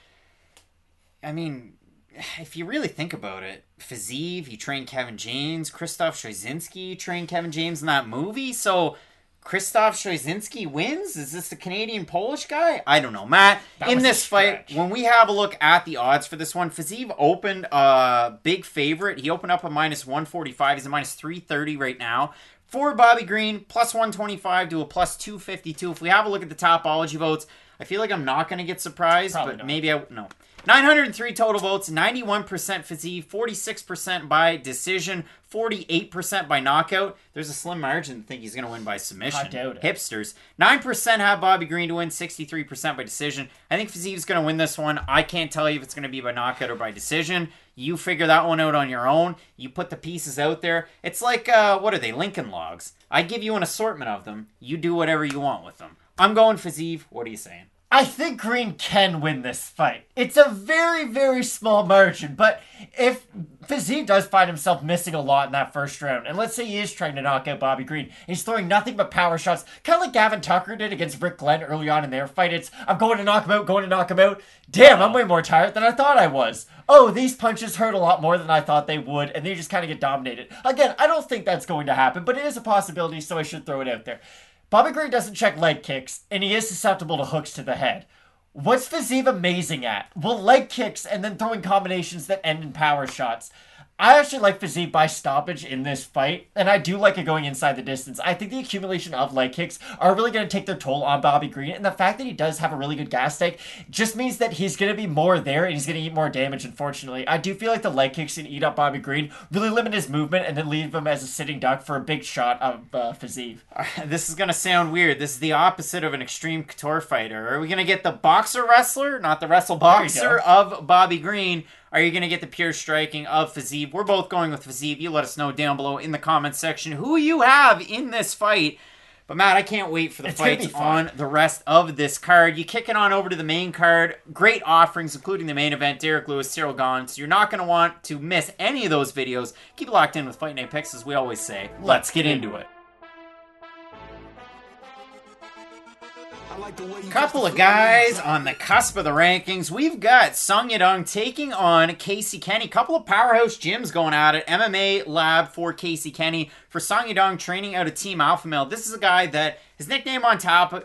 I mean, if you really think about it, Fiziev, he trained Kevin James, Krzysztof Szozinski trained Kevin James in that movie, so Krzysztof Szozinski wins? Is this the Canadian-Polish guy? I don't know. Matt, in this fight, when we have a look at the odds for this one, Fiziev opened a big favorite. He opened up a minus 145. He's a minus 330 right now. For Bobby Green, plus 125 to a plus 252. If we have a look at the Topology votes, I feel like I'm not going to get surprised, Probably but not. maybe no. 903 total votes, 91% Fiziev, 46% by decision, 48% by knockout. There's a slim margin to think he's going to win by submission. I doubt it. Hipsters. 9% have Bobby Green to win, 63% by decision. I think Fiziev's going to win this one. I can't tell you if it's going to be by knockout or by decision. You figure that one out on your own. You put the pieces out there. It's like, what are they, Lincoln Logs. I give you an assortment of them. You do whatever you want with them. I'm going Fiziev. What are you saying? I think Green can win this fight. It's a very small margin, but if Fiziev does find himself missing a lot in that first round, and let's say he is trying to knock out Bobby Green, he's throwing nothing but power shots, kind of like Gavin Tucker did against Rick Glenn early on in their fight. It's, I'm going to knock him out. Damn, I'm way more tired than I thought I was. Oh, these punches hurt a lot more than I thought they would, and they just kind of get dominated. Again, I don't think that's going to happen, but it is a possibility, so I should throw it out there. Bobby Green doesn't check leg kicks, and he is susceptible to hooks to the head. What's Fiziev amazing at? Well, leg kicks and then throwing combinations that end in power shots. I actually like Fiziev by stoppage in this fight, and I do like it going inside the distance. I think the accumulation of leg kicks are really going to take their toll on Bobby Green, and the fact that he does have a really good gas tank just means that he's going to be more there, and he's going to eat more damage, unfortunately. I do feel like the leg kicks can eat up Bobby Green, really limit his movement, and then leave him as a sitting duck for a big shot of Fiziev. This is going to sound weird. This is the opposite of an extreme couture fighter. Are we going to get the boxer wrestler, not the wrestle boxer, of Bobby Green? Are you going to get the pure striking of Fiziev? We're both going with Fiziev. You let us know down below in the comments section who you have in this fight. But Matt, I can't wait for the fights on the rest of this card. You kick it on over to the main card. Great offerings, including the main event, Derek Lewis, Cyril Gahn. So you're not going to want to miss any of those videos. Keep it locked in with Fight Night Picks, as we always say. Let's get into it. Couple of guys on the cusp of the rankings. We've got Sung Yadong taking on Casey Kenny. Couple of powerhouse gyms going at it. MMA lab for Casey Kenny. For Sung Yadong, training out of Team Alpha Male. This is a guy that his nickname on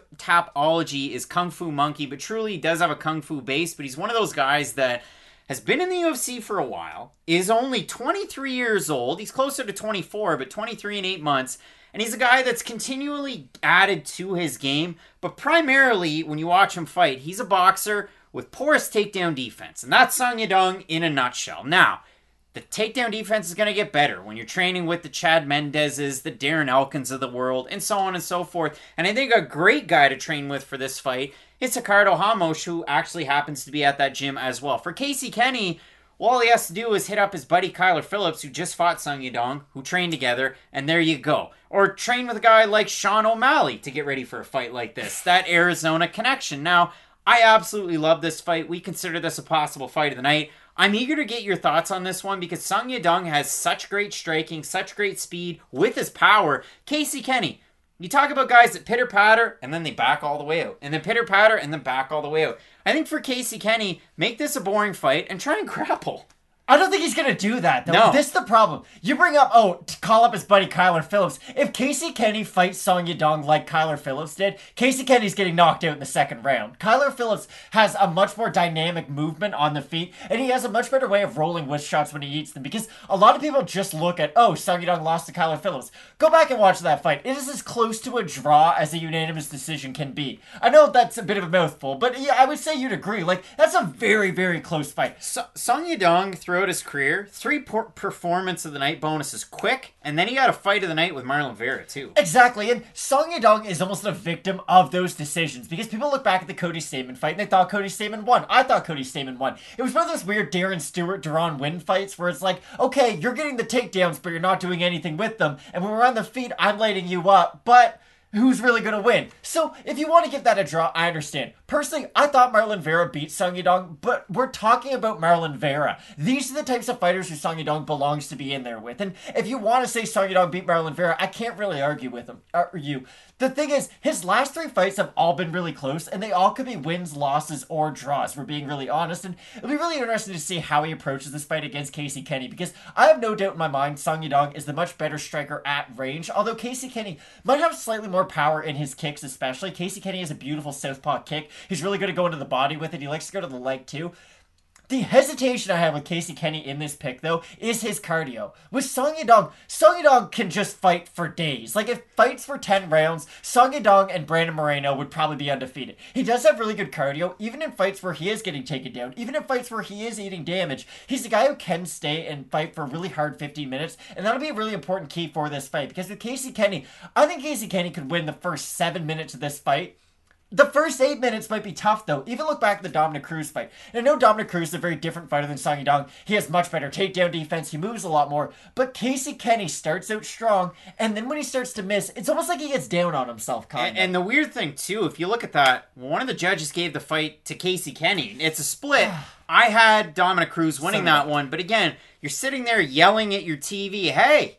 Tapology is Kung Fu Monkey, but truly he does have a Kung Fu base. But he's one of those guys that has been in the UFC for a while, is only 23 years old. He's closer to 24, but 23 and 8 months. And he's a guy that's continually added to his game. But primarily, when you watch him fight, he's a boxer with porous takedown defense. And that's Sung Yadong in a nutshell. Now, the takedown defense is going to get better when you're training with the Chad Mendezes, the Darren Elkins of the world, and so on and so forth. And I think a great guy to train with for this fight is Ricardo Ramos, who actually happens to be at that gym as well. For Casey Kenny, all he has to do is hit up his buddy Kyler Phillips, who just fought Sung Yadong, who trained together, and there you go. Or train with a guy like Sean O'Malley to get ready for a fight like this. That Arizona connection. Now, I absolutely love this fight. We consider this a possible fight of the night. I'm eager to get your thoughts on this one because Sung Yadong has such great striking, such great speed with his power. Casey Kenny, you talk about guys that pitter-patter, and then they back all the way out. And then pitter-patter, and then back all the way out. I think for Casey Kenny, make this a boring fight and try and grapple. I don't think he's going to do that, though. No. This is the problem. You bring up, to call up his buddy Kyler Phillips. If Casey Kenny fights Sung Yadong like Kyler Phillips did, Casey Kenny's getting knocked out in the second round. Kyler Phillips has a much more dynamic movement on the feet, and he has a much better way of rolling with shots when he eats them, because a lot of people just look at, Sung Yadong lost to Kyler Phillips. Go back and watch that fight. It is as close to a draw as a unanimous decision can be. I know that's a bit of a mouthful, but yeah, I would say you'd agree. Like, that's a very, very close fight. Sung Yadong, throughout his career, 3 performance of the night bonuses quick, and then he got a fight of the night with Marlon Vera, too. Exactly, and Sung Yadong is almost a victim of those decisions, because people look back at the Cody Stamann fight, and they thought Cody Stamann won. I thought Cody Stamann won. It was one of those weird Darren Stewart, Deron Winn fights, where it's like, okay, you're getting the takedowns, but you're not doing anything with them, and when we're on the feet, I'm lighting you up, but who's really going to win? So, if you want to give that a draw, I understand. Personally, I thought Marlon Vera beat Sung Yadong, but we're talking about Marlon Vera. These are the types of fighters who Sung Yadong belongs to be in there with. And if you want to say Sung Yadong beat Marlon Vera, I can't really argue with him. The thing is, his last 3 fights have all been really close, and they all could be wins, losses, or draws, we're being really honest. And it'll be really interesting to see how he approaches this fight against Casey Kenny, because I have no doubt in my mind Sung Yadong is the much better striker at range, although Casey Kenny might have slightly more power in his kicks especially. Casey Kenny has a beautiful southpaw kick. He's really good at going to the body with it. He likes to go to the leg too. The hesitation I have with Casey Kenny in this pick, though, is his cardio. With Sung Yadong can just fight for days. Like, if fights for 10 rounds, Sung Yadong and Brandon Moreno would probably be undefeated. He does have really good cardio, even in fights where he is getting taken down, even in fights where he is eating damage. He's a guy who can stay and fight for a really hard 15 minutes, and that'll be a really important key for this fight, because with Casey Kenny, I think Casey Kenny could win the first 7 minutes of this fight. The first 8 minutes might be tough, though. Even look back at the Dominic Cruz fight. And I know Dominic Cruz is a very different fighter than Sung Yadong. He has much better takedown defense. He moves a lot more. But Casey Kenny starts out strong, and then when he starts to miss, it's almost like he gets down on himself, kind of. And the weird thing, too, if you look at that, one of the judges gave the fight to Casey Kenny. It's a split. I had Dominic Cruz winning that one. But again, you're sitting there yelling at your TV, hey,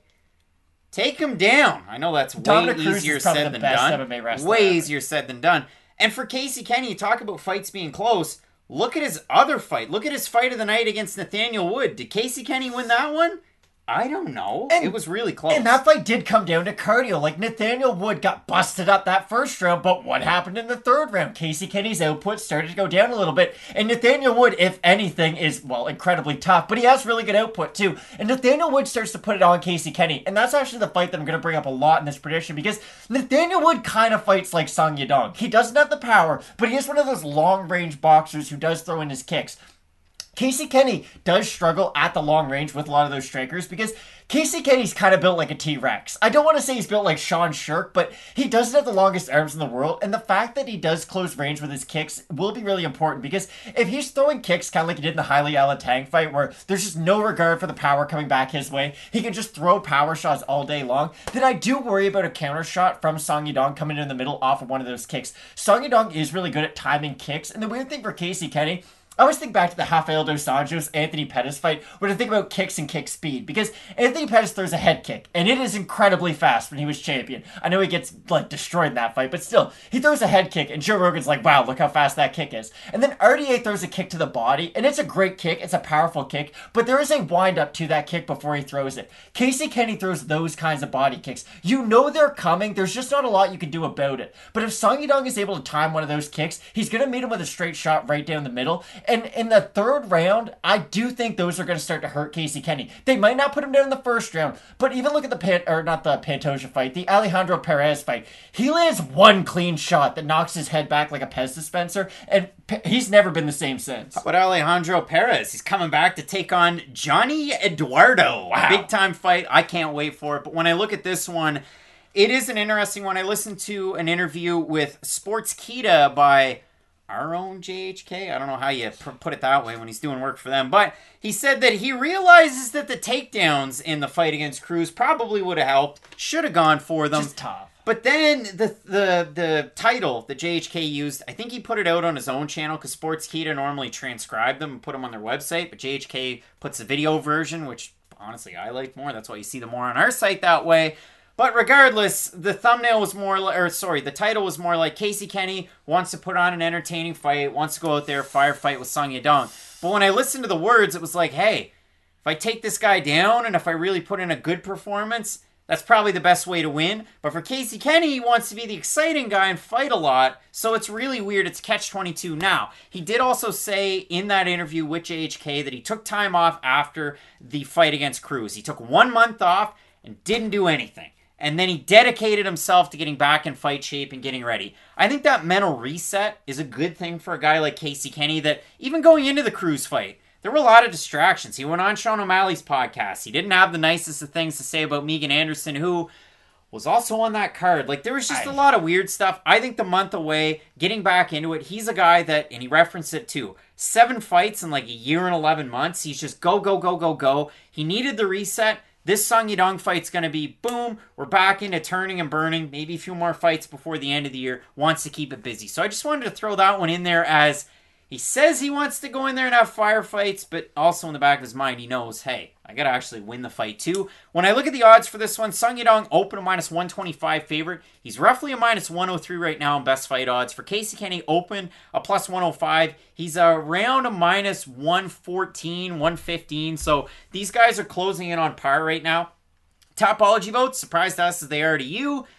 take him down. I know that's way easier said than done. Way easier said than done. And for Casey Kenny, you talk about fights being close. Look at his other fight. Look at his fight of the night against Nathaniel Wood. Did Casey Kenny win that one? I don't know. It was really close. And that fight did come down to cardio. Like, Nathaniel Wood got busted up that first round, but what happened in the third round? Casey Kenny's output started to go down a little bit. And Nathaniel Wood, if anything, is, well, incredibly tough, but he has really good output too. And Nathaniel Wood starts to put it on Casey Kenny. And that's actually the fight that I'm going to bring up a lot in this prediction, because Nathaniel Wood kind of fights like Song Yadong. He doesn't have the power, but he is one of those long-range boxers who does throw in his kicks. Casey Kenny does struggle at the long range with a lot of those strikers because Casey Kenny's kind of built like a T-Rex. I don't want to say he's built like Sean Shirk, but he doesn't have the longest arms in the world, and the fact that he does close range with his kicks will be really important, because if he's throwing kicks kind of like he did in the Haile Alatang fight, where there's just no regard for the power coming back his way, he can just throw power shots all day long, then I do worry about a counter shot from Song Yadong coming in the middle off of one of those kicks. Song Yadong is really good at timing kicks, and the weird thing for Casey Kenny, I always think back to the Rafael dos Anjos Anthony Pettis fight when I think about kicks and kick speed, because Anthony Pettis throws a head kick and it is incredibly fast when he was champion. I know he gets like destroyed in that fight, but still, he throws a head kick and Joe Rogan's like, wow, look how fast that kick is. And then RDA throws a kick to the body, and it's a great kick, it's a powerful kick, but there is a wind up to that kick before he throws it. Casey Kenny throws those kinds of body kicks. You know they're coming, there's just not a lot you can do about it. But if Song Yadong is able to time one of those kicks, he's going to meet him with a straight shot right down the middle. And in the third round, I do think those are going to start to hurt Casey Kenny. They might not put him down in the first round, but even look at the Pantoja fight, the Alejandro Perez fight. He lands one clean shot that knocks his head back like a Pez dispenser, and he's never been the same since. How about Alejandro Perez? He's coming back to take on Johnny Eduardo. Wow. Big time fight. I can't wait for it. But when I look at this one, it is an interesting one. I listened to an interview with Sportskeeda by our own JHK. I don't know how you put it that way when he's doing work for them. But he said that he realizes that the takedowns in the fight against Cruz probably would have helped. Should have gone for them. Just tough. But then the title that JHK used, I think he put it out on his own channel because Sportskeeda normally transcribe them and put them on their website. But JHK puts the video version, which honestly I like more. That's why you see them more on our site that way. But regardless, the thumbnail was the title was more like Casey Kenny wants to put on an entertaining fight, wants to go out there, firefight with Song Yadong. But when I listened to the words, it was like, hey, if I take this guy down and if I really put in a good performance, that's probably the best way to win. But for Casey Kenny, he wants to be the exciting guy and fight a lot, so it's really weird. It's catch-22 now. He did also say in that interview with JHK that he took time off after the fight against Cruz. He took 1 month off and didn't do anything. And then he dedicated himself to getting back in fight shape and getting ready. I think that mental reset is a good thing for a guy like Casey Kenny, that even going into the Cruz fight, there were a lot of distractions. He went on Sean O'Malley's podcast. He didn't have the nicest of things to say about Megan Anderson, who was also on that card. Like, there was just a lot of weird stuff. I think the month away, getting back into it, he's a guy that, and he referenced it too, 7 fights in like a year and 11 months. He's just go, go, go, go, go. He needed the reset. This Song Yadong fight's going to be, boom, we're back into turning and burning, maybe a few more fights before the end of the year, wants to keep it busy. So I just wanted to throw that one in there, as he says he wants to go in there and have firefights, but also in the back of his mind, he knows, hey, I got to actually win the fight too. When I look at the odds for this one, Song Yadong open a -125 favorite. He's roughly a -103 right now in best fight odds. For Casey Kenny, open a +105. He's around a -114, 115. So these guys are closing in on par right now. Topology votes, surprised us as they are to you.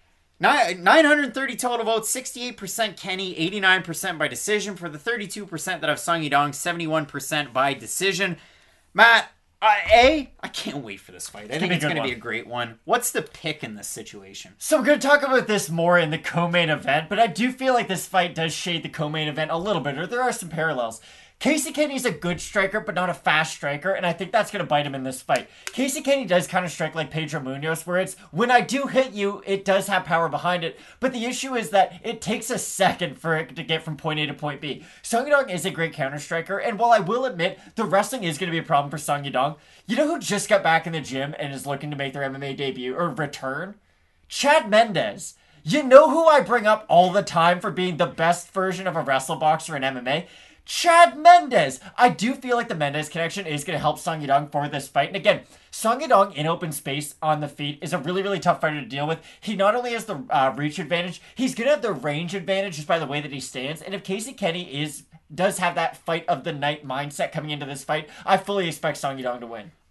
930 total votes, 68% Kenny, 89% by decision. For the 32% that have Song Yadong, 71% by decision. Matt, I can't wait for this fight. I think it's going to be a great one. What's the pick in this situation? So I'm going to talk about this more in the co-main event, but I do feel like this fight does shade the co-main event a little bit, or there are some parallels. Casey Kenny's a good striker, but not a fast striker, and I think that's going to bite him in this fight. Casey Kenny does kind of strike like Pedro Munoz, where it's, when I do hit you, it does have power behind it, but the issue is that it takes a second for it to get from point A to point B. Song Yadong is a great counter striker, and while I will admit, the wrestling is going to be a problem for Song Yadong, you know who just got back in the gym and is looking to make their MMA debut, or return? Chad Mendes. You know who I bring up all the time for being the best version of a wrestle boxer in MMA? Chad Mendes! I do feel like the Mendes connection is going to help Song Yadong for this fight. And again, Song Yadong in open space on the feet is a really, really tough fighter to deal with. He not only has the reach advantage, he's going to have the range advantage just by the way that he stands. And if Casey Kenny does have that fight of the night mindset coming into this fight, I fully expect Song Yadong to win.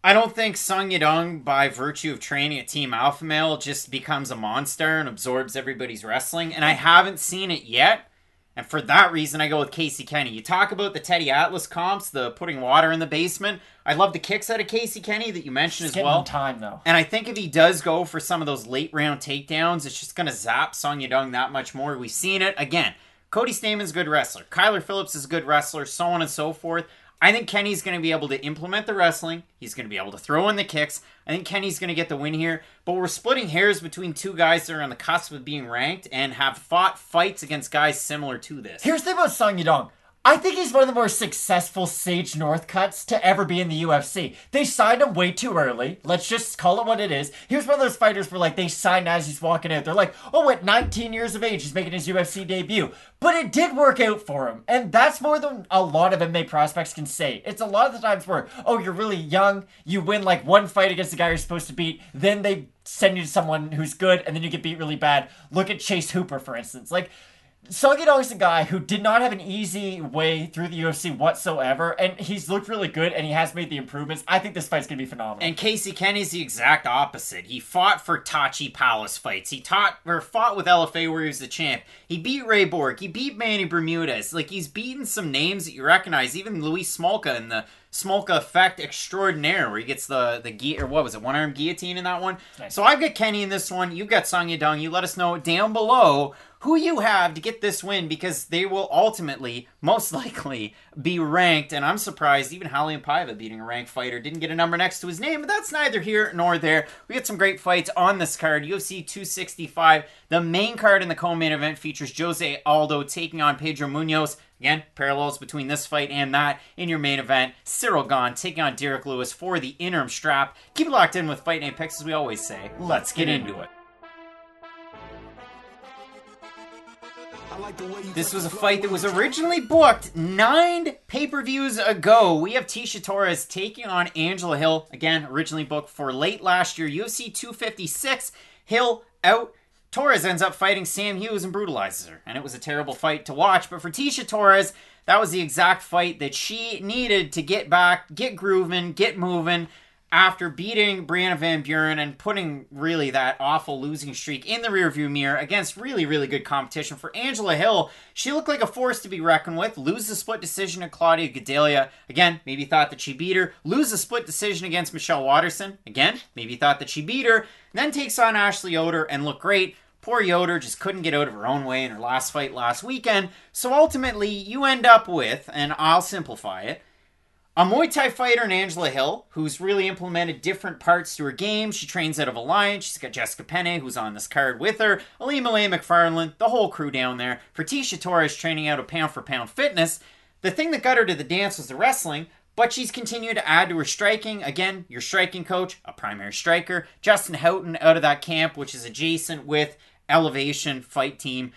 I don't think Sung Yadong, by virtue of training at Team Alpha Male, just becomes a monster and absorbs everybody's wrestling. And I haven't seen it yet. And for that reason, I go with Casey Kenny. You talk about the Teddy Atlas comps, the putting water in the basement. I love the kicks out of Casey Kenny that you mentioned as well. Time, though. And I think if he does go for some of those late round takedowns, it's just going to zap Sung Yadong that much more. We've seen it. Again, Cody Staman's a good wrestler. Kyler Phillips is a good wrestler, so on and so forth. I think Kenny's going to be able to implement the wrestling. He's going to be able to throw in the kicks. I think Kenny's going to get the win here. But we're splitting hairs between two guys that are on the cusp of being ranked and have fought fights against guys similar to this. Here's the thing about Sung Yadong. I think he's one of the more successful Sage Northcuts to ever be in the UFC. They signed him way too early. Let's just call it what it is. He was one of those fighters where, like, they signed as he's walking out. They're like, oh, at 19 years of age, he's making his UFC debut. But it did work out for him. And that's more than a lot of MMA prospects can say. It's a lot of the times where, oh, you're really young, you win, like, one fight against the guy you're supposed to beat, then they send you to someone who's good, and then you get beat really bad. Look at Chase Hooper, for instance. Like, Sung Yadong is a guy who did not have an easy way through the UFC whatsoever, and he's looked really good, and he has made the improvements. I think this fight's going to be phenomenal. And Casey Kenny's the exact opposite. He fought for Tachi Palace fights. He fought with LFA where he was the champ. He beat Ray Borg. He beat Manny Bermudez. Like, he's beaten some names that you recognize, even Luis Smolka in the Smolka Effect Extraordinaire, where he gets the one-arm guillotine in that one. Nice. So I've got Kenny in this one. You've got Sung Yadong. You let us know down below who you have to get this win, because they will ultimately, most likely, be ranked. And I'm surprised even Raulian Paiva, beating a ranked fighter, didn't get a number next to his name, but that's neither here nor there. We got some great fights on this card. UFC 265, the main card in the co-main event, features Jose Aldo taking on Pedro Munoz. Again, parallels between this fight and that. In your main event, Ciryl Gane taking on Derek Lewis for the interim strap. Keep it locked in with Fight Night Picks, as we always say. Let's get into it. This was a fight that was originally booked 9 pay-per-views ago. We have Tecia Torres taking on Angela Hill. Again, originally booked for late last year. UFC 256. Hill out. Torres ends up fighting Sam Hughes and brutalizes her. And it was a terrible fight to watch. But for Tecia Torres, that was the exact fight that she needed to get back, get grooving, get moving, after beating Brianna Van Buren and putting really that awful losing streak in the rearview mirror against really, really good competition. For Angela Hill, she looked like a force to be reckoned with. Lose the split decision to Claudia Gadelha. Again, maybe thought that she beat her. Lose the split decision against Michelle Waterson. Again, maybe thought that she beat her. Then takes on Ashley Yoder and looked great. Poor Yoder just couldn't get out of her own way in her last fight last weekend. So ultimately, you end up with, and I'll simplify it, a Muay Thai fighter in Angela Hill, who's really implemented different parts to her game. She trains out of Alliance. She's got Jessica Penne, who's on this card with her. Alima Lay McFarland, the whole crew down there. For Tecia Torres, training out of pound-for-pound fitness. The thing that got her to the dance was the wrestling, but she's continued to add to her striking. Again, your striking coach, a primary striker. Justin Houghton out of that camp, which is adjacent with Elevation Fight Team.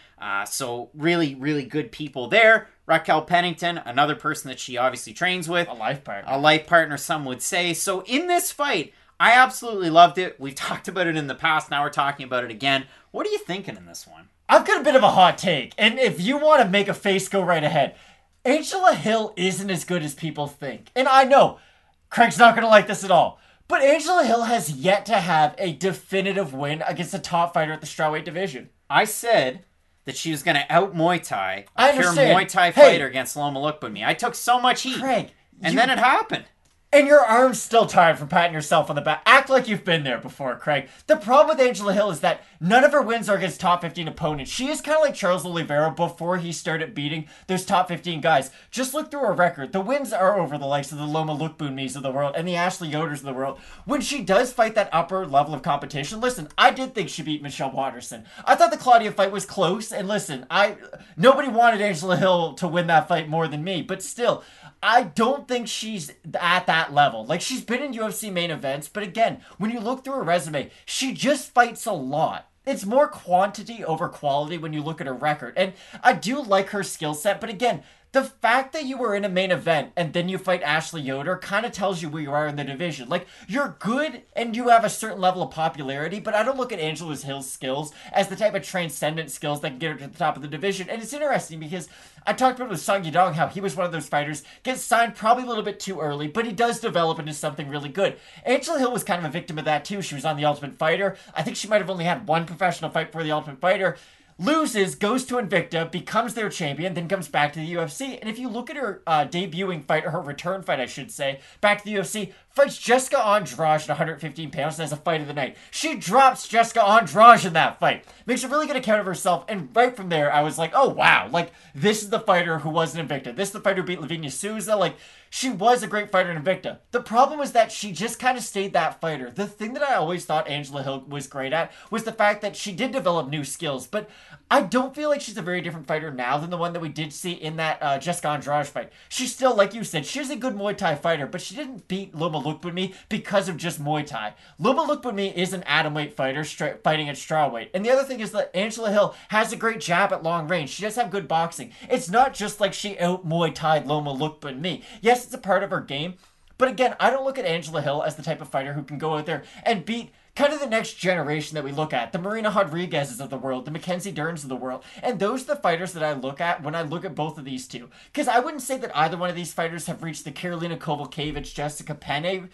So really, really good people there. Raquel Pennington, another person that she obviously trains with. A life partner. A life partner, some would say. So in this fight, I absolutely loved it. We've talked about it in the past. Now we're talking about it again. What are you thinking in this one? I've got a bit of a hot take. And if you want to make a face, go right ahead. Angela Hill isn't as good as people think. And I know, Craig's not going to like this at all. But Angela Hill has yet to have a definitive win against a top fighter at the strawweight division. I said that she was going to out Muay Thai a pure Muay Thai fighter against Loma Lookboonmee. I took so much heat. Craig, and then it happened. And your arm's still tired from patting yourself on the back. Act like you've been there before, Craig. The problem with Angela Hill is that none of her wins are against top 15 opponents. She is kind of like Charles Oliveira before he started beating those top 15 guys. Just look through her record. The wins are over the likes of the Loma Lookboonmees of the world and the Ashley Yoders of the world. When she does fight that upper level of competition, listen, I did think she beat Michelle Waterson. I thought the Claudia fight was close, and listen, nobody wanted Angela Hill to win that fight more than me, but still, I don't think she's at that level. Like, she's been in UFC main events, but again, when you look through her resume, she just fights a lot. It's more quantity over quality when you look at her record. And I do like her skill set, but again, the fact that you were in a main event and then you fight Ashley Yoder kind of tells you where you are in the division. Like, you're good and you have a certain level of popularity, but I don't look at Angela Hill's skills as the type of transcendent skills that can get her to the top of the division. And it's interesting because I talked about with Sung Yadong how he was one of those fighters, gets signed probably a little bit too early, but he does develop into something really good. Angela Hill was kind of a victim of that too. She was on The Ultimate Fighter. I think she might have only had one professional fight for The Ultimate Fighter. Loses, goes to Invicta, becomes their champion, then comes back to the UFC. And if you look at her debuting fight, or her return fight, I should say, back to the UFC, fights Jessica Andrade at 115 pounds and has a fight of the night. She drops Jessica Andrade in that fight. Makes a really good account of herself. And right from there, I was like, oh, wow. Like, this is the fighter who wasn't Invicta. This is the fighter who beat Lavinia Souza. Like, she was a great fighter in Invicta. The problem was that she just kind of stayed that fighter. The thing that I always thought Angela Hill was great at was the fact that she did develop new skills. But I don't feel like she's a very different fighter now than the one that we did see in that Jessica Andrade fight. She's still, like you said, she's a good Muay Thai fighter, but she didn't beat Loma Lookboonmee because of just Muay Thai. Loma Lookboonmee is an atomweight fighter fighting at strawweight. And the other thing is that Angela Hill has a great jab at long range. She does have good boxing. It's not just like she out Muay Thai'd Loma Lookboonmee. Yes, it's a part of her game, but again, I don't look at Angela Hill as the type of fighter who can go out there and beat kind of the next generation that we look at, the Marina Rodriguez's of the world, the Mackenzie Derns of the world, and those are the fighters that I look at when I look at both of these two. Because I wouldn't say that either one of these fighters have reached the Karolina Kowalkiewicz, Jessica Penne,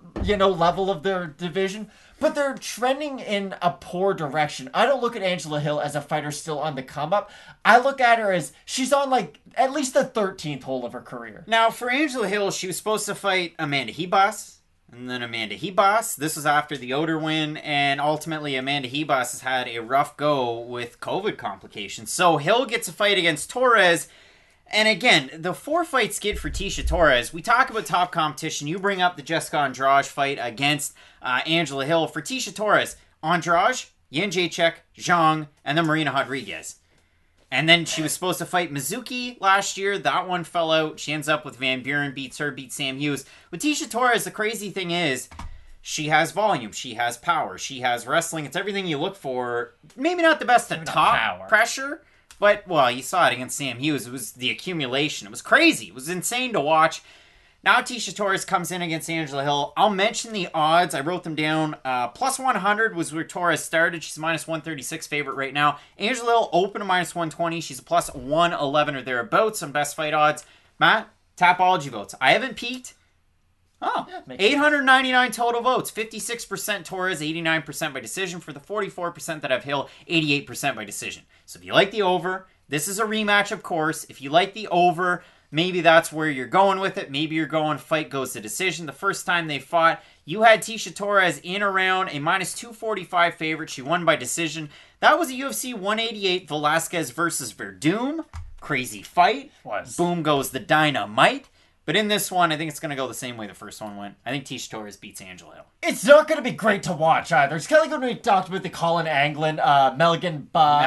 level of their division, but they're trending in a poor direction. I don't look at Angela Hill as a fighter still on the come up. I look at her as she's on like at least the 13th hole of her career. Now, for Angela Hill, she was supposed to fight Amanda Hebos, and then Amanda Hebos. This was after the Yoder win, and ultimately Amanda Hebos has had a rough go with COVID complications. So Hill gets a fight against Torres. And again, the 4-fight skid for Tecia Torres, we talk about top competition. You bring up the Jessica Andrade fight against Angela Hill. For Tecia Torres, Andrade, Jędrzejczyk, Zhang, and then Marina Rodriguez. And then she was supposed to fight Mizuki last year. That one fell out. She ends up with Van Buren, beats Sam Hughes. With Tecia Torres, the crazy thing is, she has volume. She has power. She has wrestling. It's everything you look for. Maybe not the best at top pressure. But, well, you saw it against Sam Hughes. It was the accumulation. It was crazy. It was insane to watch. Now Tecia Torres comes in against Angela Hill. I'll mention the odds. I wrote them down. Plus 100 was where Torres started. She's minus 136 favorite right now. Angela Hill open to minus 120. She's a plus 111 or thereabouts on best fight odds. Matt, Tapology votes. I haven't peeked. Oh, yeah, 899 total votes. 56% Torres, 89% by decision. For the 44% that have Hill, 88% by decision. So if you like the over, this is a rematch, of course. If you like the over, maybe that's where you're going with it. Maybe you're going fight goes to decision. The first time they fought, you had Tecia Torres in around a minus 245 favorite. She won by decision. That was a UFC 188 Velasquez versus Verdum. Crazy fight. Boom goes the dynamite. But in this one, I think it's going to go the same way the first one went. I think Tecia Torres beats Angela Hill. It's not going to be great to watch either. It's kind of like when we talked about the Colin Anglin, Melzik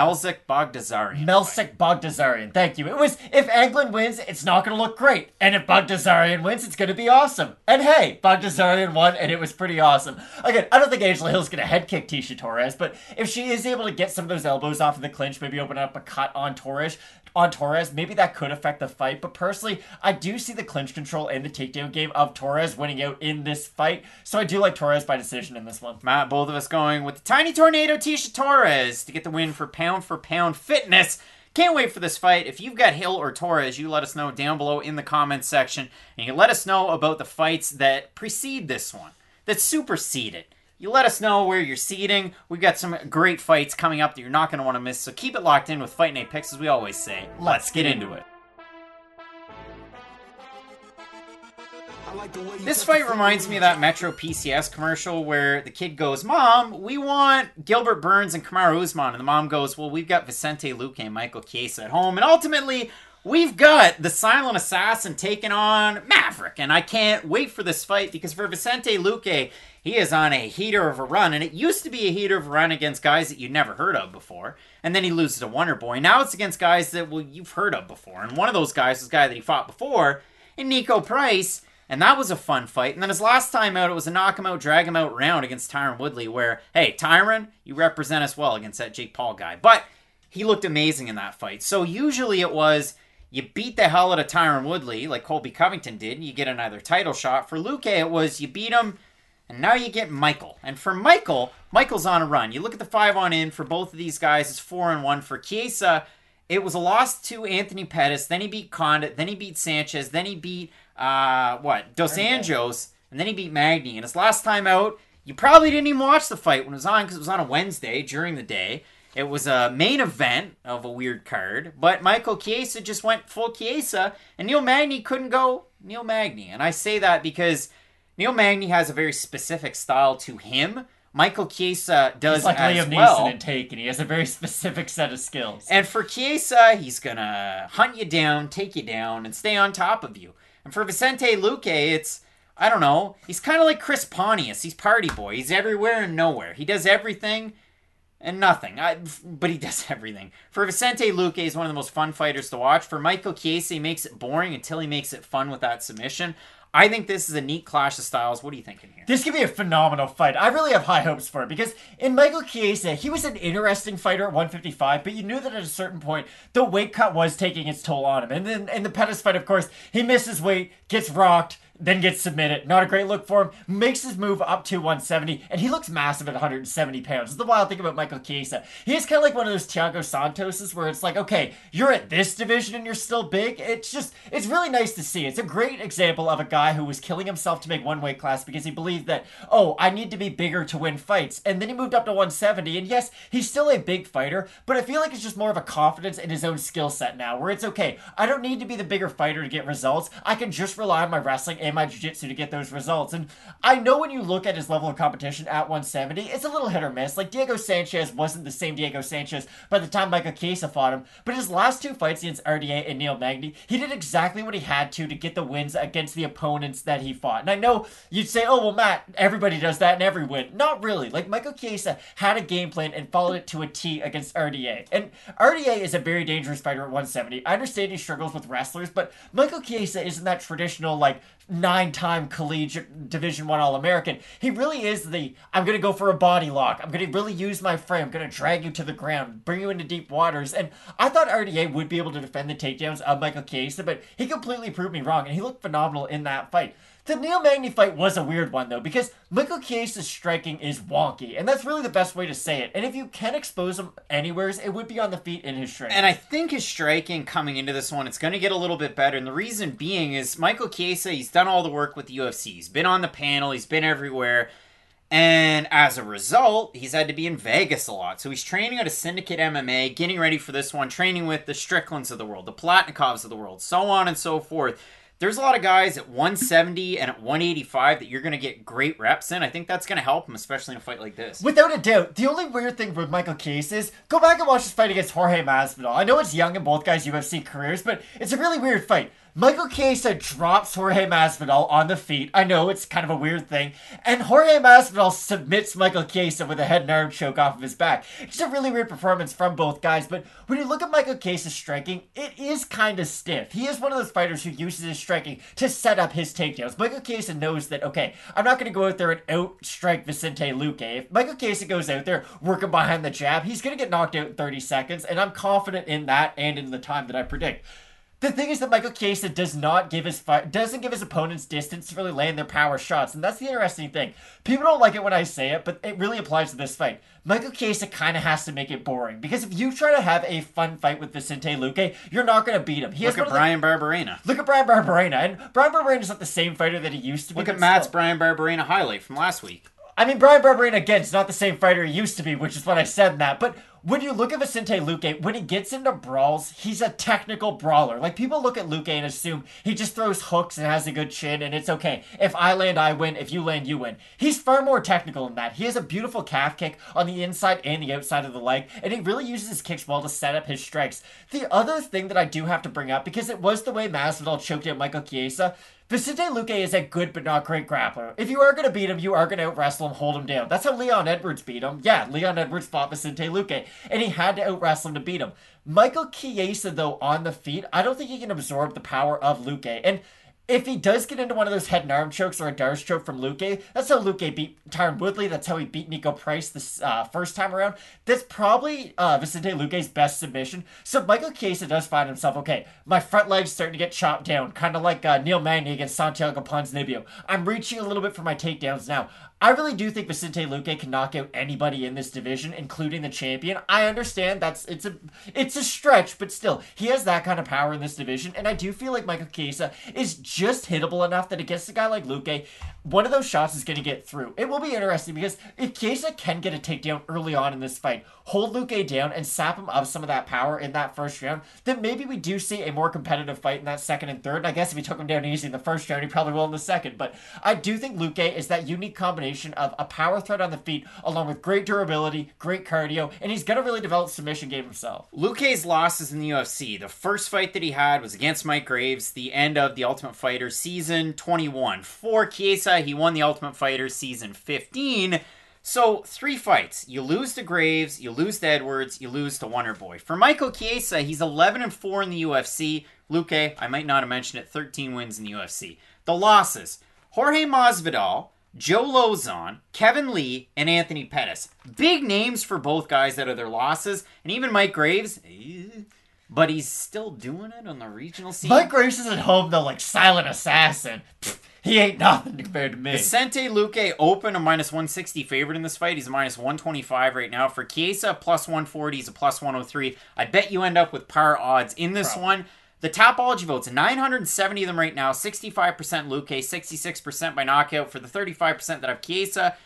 Bogdasarian. Thank you. It was, if Anglin wins, it's not going to look great. And if Bogdasarian wins, it's going to be awesome. And hey, Bogdasarian won, and it was pretty awesome. Again, I don't think Angela Hill's going to head kick Tecia Torres, but if she is able to get some of those elbows off of the clinch, maybe open up a cut on Torres, maybe that could affect the fight. But personally, I do see the clinch control and the takedown game of Torres winning out in this fight. So I do like Torres by decision in this one. Matt, both of us going with the Tiny Tornado Tecia Torres to get the win for pound fitness. Can't wait for this fight. If you've got Hill or Torres, you let us know down below in the comments section. And you can let us know about the fights that precede this one, that supersede it. You let us know where you're seeding. We've got some great fights coming up that you're not going to want to miss. So keep it locked in with Fight Night Picks, as we always say. Let's get into it. This fight reminds me of that Metro PCS commercial where the kid goes, Mom, we want Gilbert Burns and Kamaru Usman. And the mom goes, well, we've got Vicente Luque and Michael Chiesa at home. And ultimately, we've got the silent assassin taking on Maverick. And I can't wait for this fight because for Vicente Luque, he is on a heater of a run. And it used to be a heater of a run against guys that you'd never heard of before. And then he loses to Wonder Boy. Now it's against guys that, well, you've heard of before. And one of those guys was a guy that he fought before in Nico Price. And that was a fun fight. And then his last time out, it was a knock him out, drag him out round against Tyron Woodley where, hey, Tyron, you represent us well against that Jake Paul guy. But he looked amazing in that fight. So usually it was, you beat the hell out of Tyron Woodley like Colby Covington did, and you get another title shot. For Luque, it was you beat him, and now you get Michael. And for Michael's on a run. You look at the 5-on-in for both of these guys, it's 4-1. For Chiesa, it was a loss to Anthony Pettis, then he beat Condit, then he beat Sanchez, then he beat, Dos Anjos, and then he beat Magny. And his last time out, you probably didn't even watch the fight when it was on because it was on a Wednesday during the day. It was a main event of a weird card, but Michael Chiesa just went full Chiesa, and Neil Magny couldn't go Neil Magny. And I say that because Neil Magny has a very specific style to him. Michael Chiesa does he's like as Liam well. Neeson in Taken. He has a very specific set of skills. And for Chiesa, he's going to hunt you down, take you down, and stay on top of you. And for Vicente Luque, it's, I don't know, he's kind of like Chris Pontius. He's party boy. He's everywhere and nowhere. He does everything and nothing. But he does everything. For Vicente Luque, he's one of the most fun fighters to watch. For Michael Chiesa, he makes it boring until he makes it fun with that submission. I think this is a neat clash of styles. What are you thinking here? This could be a phenomenal fight. I really have high hopes for it because in Michael Chiesa, he was an interesting fighter at 155, but you knew that at a certain point, the weight cut was taking its toll on him. And then in the Pettis fight, of course, he misses weight, gets rocked, then gets submitted. Not a great look for him. Makes his move up to 170, and he looks massive at 170 pounds. It's the wild thing about Michael Chiesa. He is kind of like one of those Thiago Santoses where it's like, okay, you're at this division and you're still big. It's really nice to see. It's a great example of a guy who was killing himself to make one weight class because he believed that, oh, I need to be bigger to win fights. And then he moved up to 170, and yes, he's still a big fighter, but I feel like it's just more of a confidence in his own skill set now, where it's okay, I don't need to be the bigger fighter to get results. I can just rely on my wrestling and my jiu-jitsu to get those results. And I know when you look at his level of competition at 170, it's a little hit or miss. Like Diego Sanchez wasn't the same Diego Sanchez by the time Michael Chiesa fought him, but his last two fights against RDA and Neil Magny, he did exactly what he had to get the wins against the opponents that he fought. And I know you'd say, oh, well, Matt, everybody does that in every win. Not really. Like Michael Chiesa had a game plan and followed it to a T against RDA. And RDA is a very dangerous fighter at 170. I understand he struggles with wrestlers, but Michael Chiesa isn't that traditional, like, 9-time collegiate Division I All-American. He really is I'm going to go for a body lock. I'm going to really use my frame. I'm going to drag you to the ground, bring you into deep waters. And I thought RDA would be able to defend the takedowns of Michael Chiesa, but he completely proved me wrong, and he looked phenomenal in that fight. The Neil Magny fight was a weird one, though, because Michael Chiesa's striking is wonky, and that's really the best way to say it. And if you can expose him anywheres, it would be on the feet in his striking. And I think his striking coming into this one, it's going to get a little bit better. And the reason being is Michael Chiesa, he's done all the work with the UFC. He's been on the panel. He's been everywhere. And as a result, he's had to be in Vegas a lot. So he's training at a Syndicate MMA, getting ready for this one, training with the Stricklands of the world, the Platnikovs of the world, so on and so forth. There's a lot of guys at 170 and at 185 that you're going to get great reps in. I think that's going to help him, especially in a fight like this. Without a doubt. The only weird thing with Michael Chiesa is, go back and watch this fight against Jorge Masvidal. I know it's young in both guys' UFC careers, but it's a really weird fight. Michael Chiesa drops Jorge Masvidal on the feet. I know, it's kind of a weird thing. And Jorge Masvidal submits Michael Chiesa with a head and arm choke off of his back. It's a really weird performance from both guys, but when you look at Michael Chiesa's striking, it is kind of stiff. He is one of those fighters who uses his striking to set up his takedowns. Michael Chiesa knows that, okay, I'm not going to go out there and outstrike Vicente Luque. If Michael Chiesa goes out there working behind the jab, he's going to get knocked out in 30 seconds, and I'm confident in that and in the time that I predict. The thing is that Michael Chiesa doesn't give his opponents distance to really land their power shots, and that's the interesting thing. People don't like it when I say it, but it really applies to this fight. Michael Chiesa kind of has to make it boring, because if you try to have a fun fight with Vicente Luque, you're not going to beat him. Look at Brian Barberena. Look at Brian Barberena, and Brian Barberena's not the same fighter that he used to be. Look at Matt's Brian Barberena highlight from last week. I mean, Brian Barberena, again, is not the same fighter he used to be, which is what I said in that, but when you look at Vicente Luque, when he gets into brawls, he's a technical brawler. Like, people look at Luque and assume he just throws hooks and has a good chin, and it's okay. If I land, I win. If you land, you win. He's far more technical than that. He has a beautiful calf kick on the inside and the outside of the leg, and he really uses his kicks well to set up his strikes. The other thing that I do have to bring up, because it was the way Masvidal choked out Michael Chiesa, Vicente Luque is a good but not great grappler. If you are going to beat him, you are going to out-wrestle him, hold him down. That's how Leon Edwards beat him. Yeah, Leon Edwards fought Vicente Luque, and he had to out-wrestle him to beat him. Michael Chiesa, though, on the feet, I don't think he can absorb the power of Luque. And if he does get into one of those head and arm chokes or a Darce choke from Luque, that's how Luque beat Tyron Woodley. That's how he beat Nico Price this first time around. That's probably Vicente Luque's best submission. So if Michael Chiesa does find himself, okay, my front leg's starting to get chopped down, kind of like Neil Magny against Santiago Ponzinibbio. I'm reaching a little bit for my takedowns now. I really do think Vicente Luque can knock out anybody in this division, including the champion. I understand it's a stretch, but still, he has that kind of power in this division, and I do feel like Michael Chiesa is just hittable enough that against a guy like Luque, one of those shots is going to get through. It will be interesting because if Chiesa can get a takedown early on in this fight, hold Luque down and sap him of some of that power in that first round, then maybe we do see a more competitive fight in that second and third. And I guess if he took him down easy in the first round, he probably will in the second. But I do think Luque is that unique combination of a power threat on the feet along with great durability, great cardio, and he's going to really develop submission game himself. Luque's losses in the UFC. The first fight that he had was against Mike Graves, the end of the Ultimate Fighter season 21. For Chiesa, he won the Ultimate Fighter season 15. So, 3 fights. You lose to Graves, you lose to Edwards, you lose to Wonderboy. For Michael Chiesa, he's 11-4 in the UFC. Luque, I might not have mentioned it, 13 wins in the UFC. The losses. Jorge Masvidal, Joe Lozon, Kevin Lee, and Anthony Pettis. Big names for both guys out of their losses. And even Mike Graves, but he's still doing it on the regional scene. Mike Graves is at home, though, like silent assassin. He ain't nothing compared to me. Vicente Luque open a -160 favorite in this fight. He's a -125 right now. For Chiesa, +140. He's a +103. I bet you end up with par odds in this one. The Tapology votes, 970 of them right now. 65% Luque, 66% by knockout. For the 35% that have Chiesa,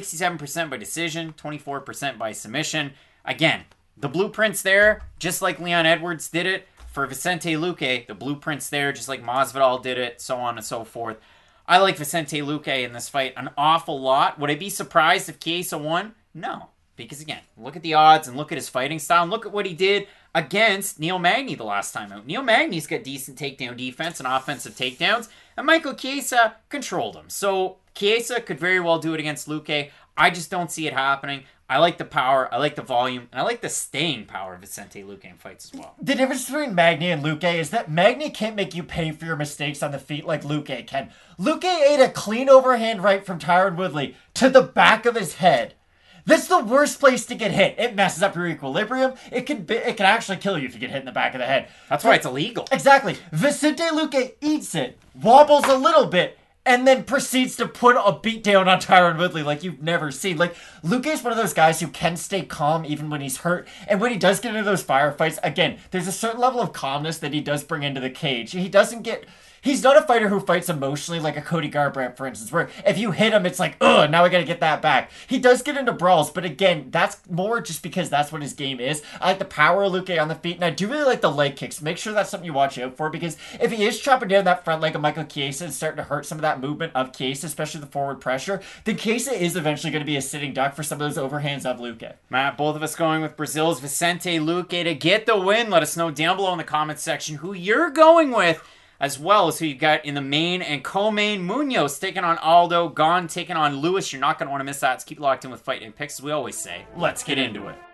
67% by decision, 24% by submission. Again, the blueprint's there, just like Leon Edwards did it. For Vicente Luque, the blueprint's there, just like Masvidal did it, so on and so forth. I like Vicente Luque in this fight an awful lot. Would I be surprised if Chiesa won? No. Because again, look at the odds and look at his fighting style and look at what he did against Neil Magny the last time out. Neil Magny's got decent takedown defense and offensive takedowns, and Michael Chiesa controlled him. So Chiesa could very well do it against Luque. I just don't see it happening. I like the power, I like the volume, and I like the staying power of Vicente Luque in fights as well. The difference between Magny and Luque is that Magny can't make you pay for your mistakes on the feet like Luque can. Luque ate a clean overhand right from Tyron Woodley to the back of his head. That's the worst place to get hit. It messes up your equilibrium. It can actually kill you if you get hit in the back of the head. That's why it's illegal. Exactly. Vicente Luque eats it, wobbles a little bit, and then proceeds to put a beat down on Tyron Woodley like you've never seen. Like, Luque's one of those guys who can stay calm even when he's hurt. And when he does get into those firefights, again, there's a certain level of calmness that he does bring into the cage. He's not a fighter who fights emotionally like a Cody Garbrandt, for instance, where if you hit him, it's like, ugh, now I gotta get that back. He does get into brawls, but again, that's more just because that's what his game is. I like the power of Luque on the feet, and I do really like the leg kicks. Make sure that's something you watch out for, because if he is chopping down that front leg of Michael Chiesa and starting to hurt some of that movement of Chiesa, especially the forward pressure, then Chiesa is eventually going to be a sitting duck for some of those overhands of Luque. Matt, both of us going with Brazil's Vicente Luque to get the win. Let us know down below in the comments section who you're going with, as well as who you got in the main and co-main. Munoz taking on Aldo, Gane taking on Lewis. You're not going to want to miss that. So keep locked in with Fight Night Picks, as we always say. Let's get into it.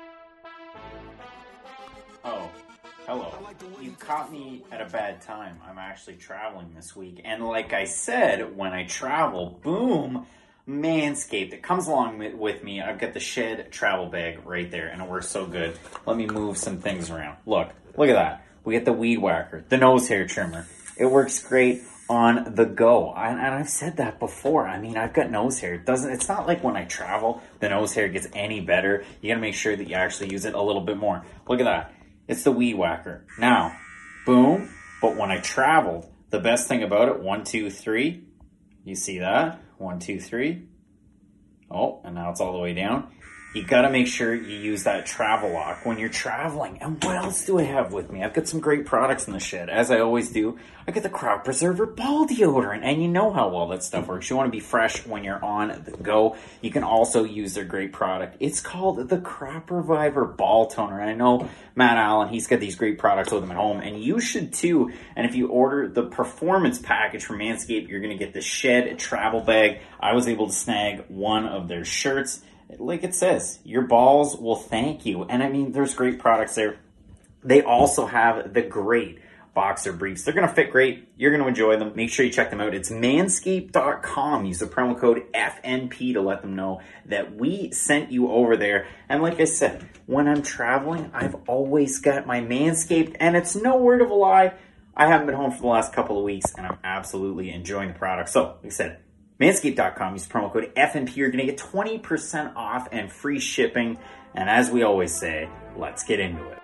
Oh, hello. You caught me at a bad time. I'm actually traveling this week. And like I said, when I travel, boom, Manscaped. It comes along with me. I've got the Shed travel bag right there, and it works so good. Let me move some things around. Look at that. We get the weed whacker, the nose hair trimmer. It works great on the go. And I've said that before. I mean, I've got nose hair. It's not like when I travel, the nose hair gets any better. You gotta make sure that you actually use it a little bit more. Look at that. It's the weed whacker. Now, boom. But when I traveled, the best thing about it, 1, 2, 3. You see that? 1, 2, 3. Oh, and now it's all the way down. You got to make sure you use that travel lock when you're traveling. And what else do I have with me? I've got some great products in the shed. As I always do, I got the Crop Preserver Ball Deodorant. And you know how well that stuff works. You want to be fresh when you're on the go. You can also use their great product. It's called the Crop Reviver Ball Toner. And I know Matt Allen, he's got these great products with him at home. And you should too. And if you order the Performance Package from Manscaped, you're going to get the Shed travel bag. I was able to snag one of their shirts. Like it says, your balls will thank you. And I mean, there's great products there. They also have the great boxer briefs. They're going to fit great. You're going to enjoy them. Make sure you check them out. It's manscaped.com. Use the promo code FNP to let them know that we sent you over there. And like I said, when I'm traveling, I've always got my Manscaped, and it's no word of a lie. I haven't been home for the last couple of weeks, and I'm absolutely enjoying the product. So, like I said, manscaped.com. Use promo code FNP. You're going to get 20% off and free shipping. And as we always say, let's get into it.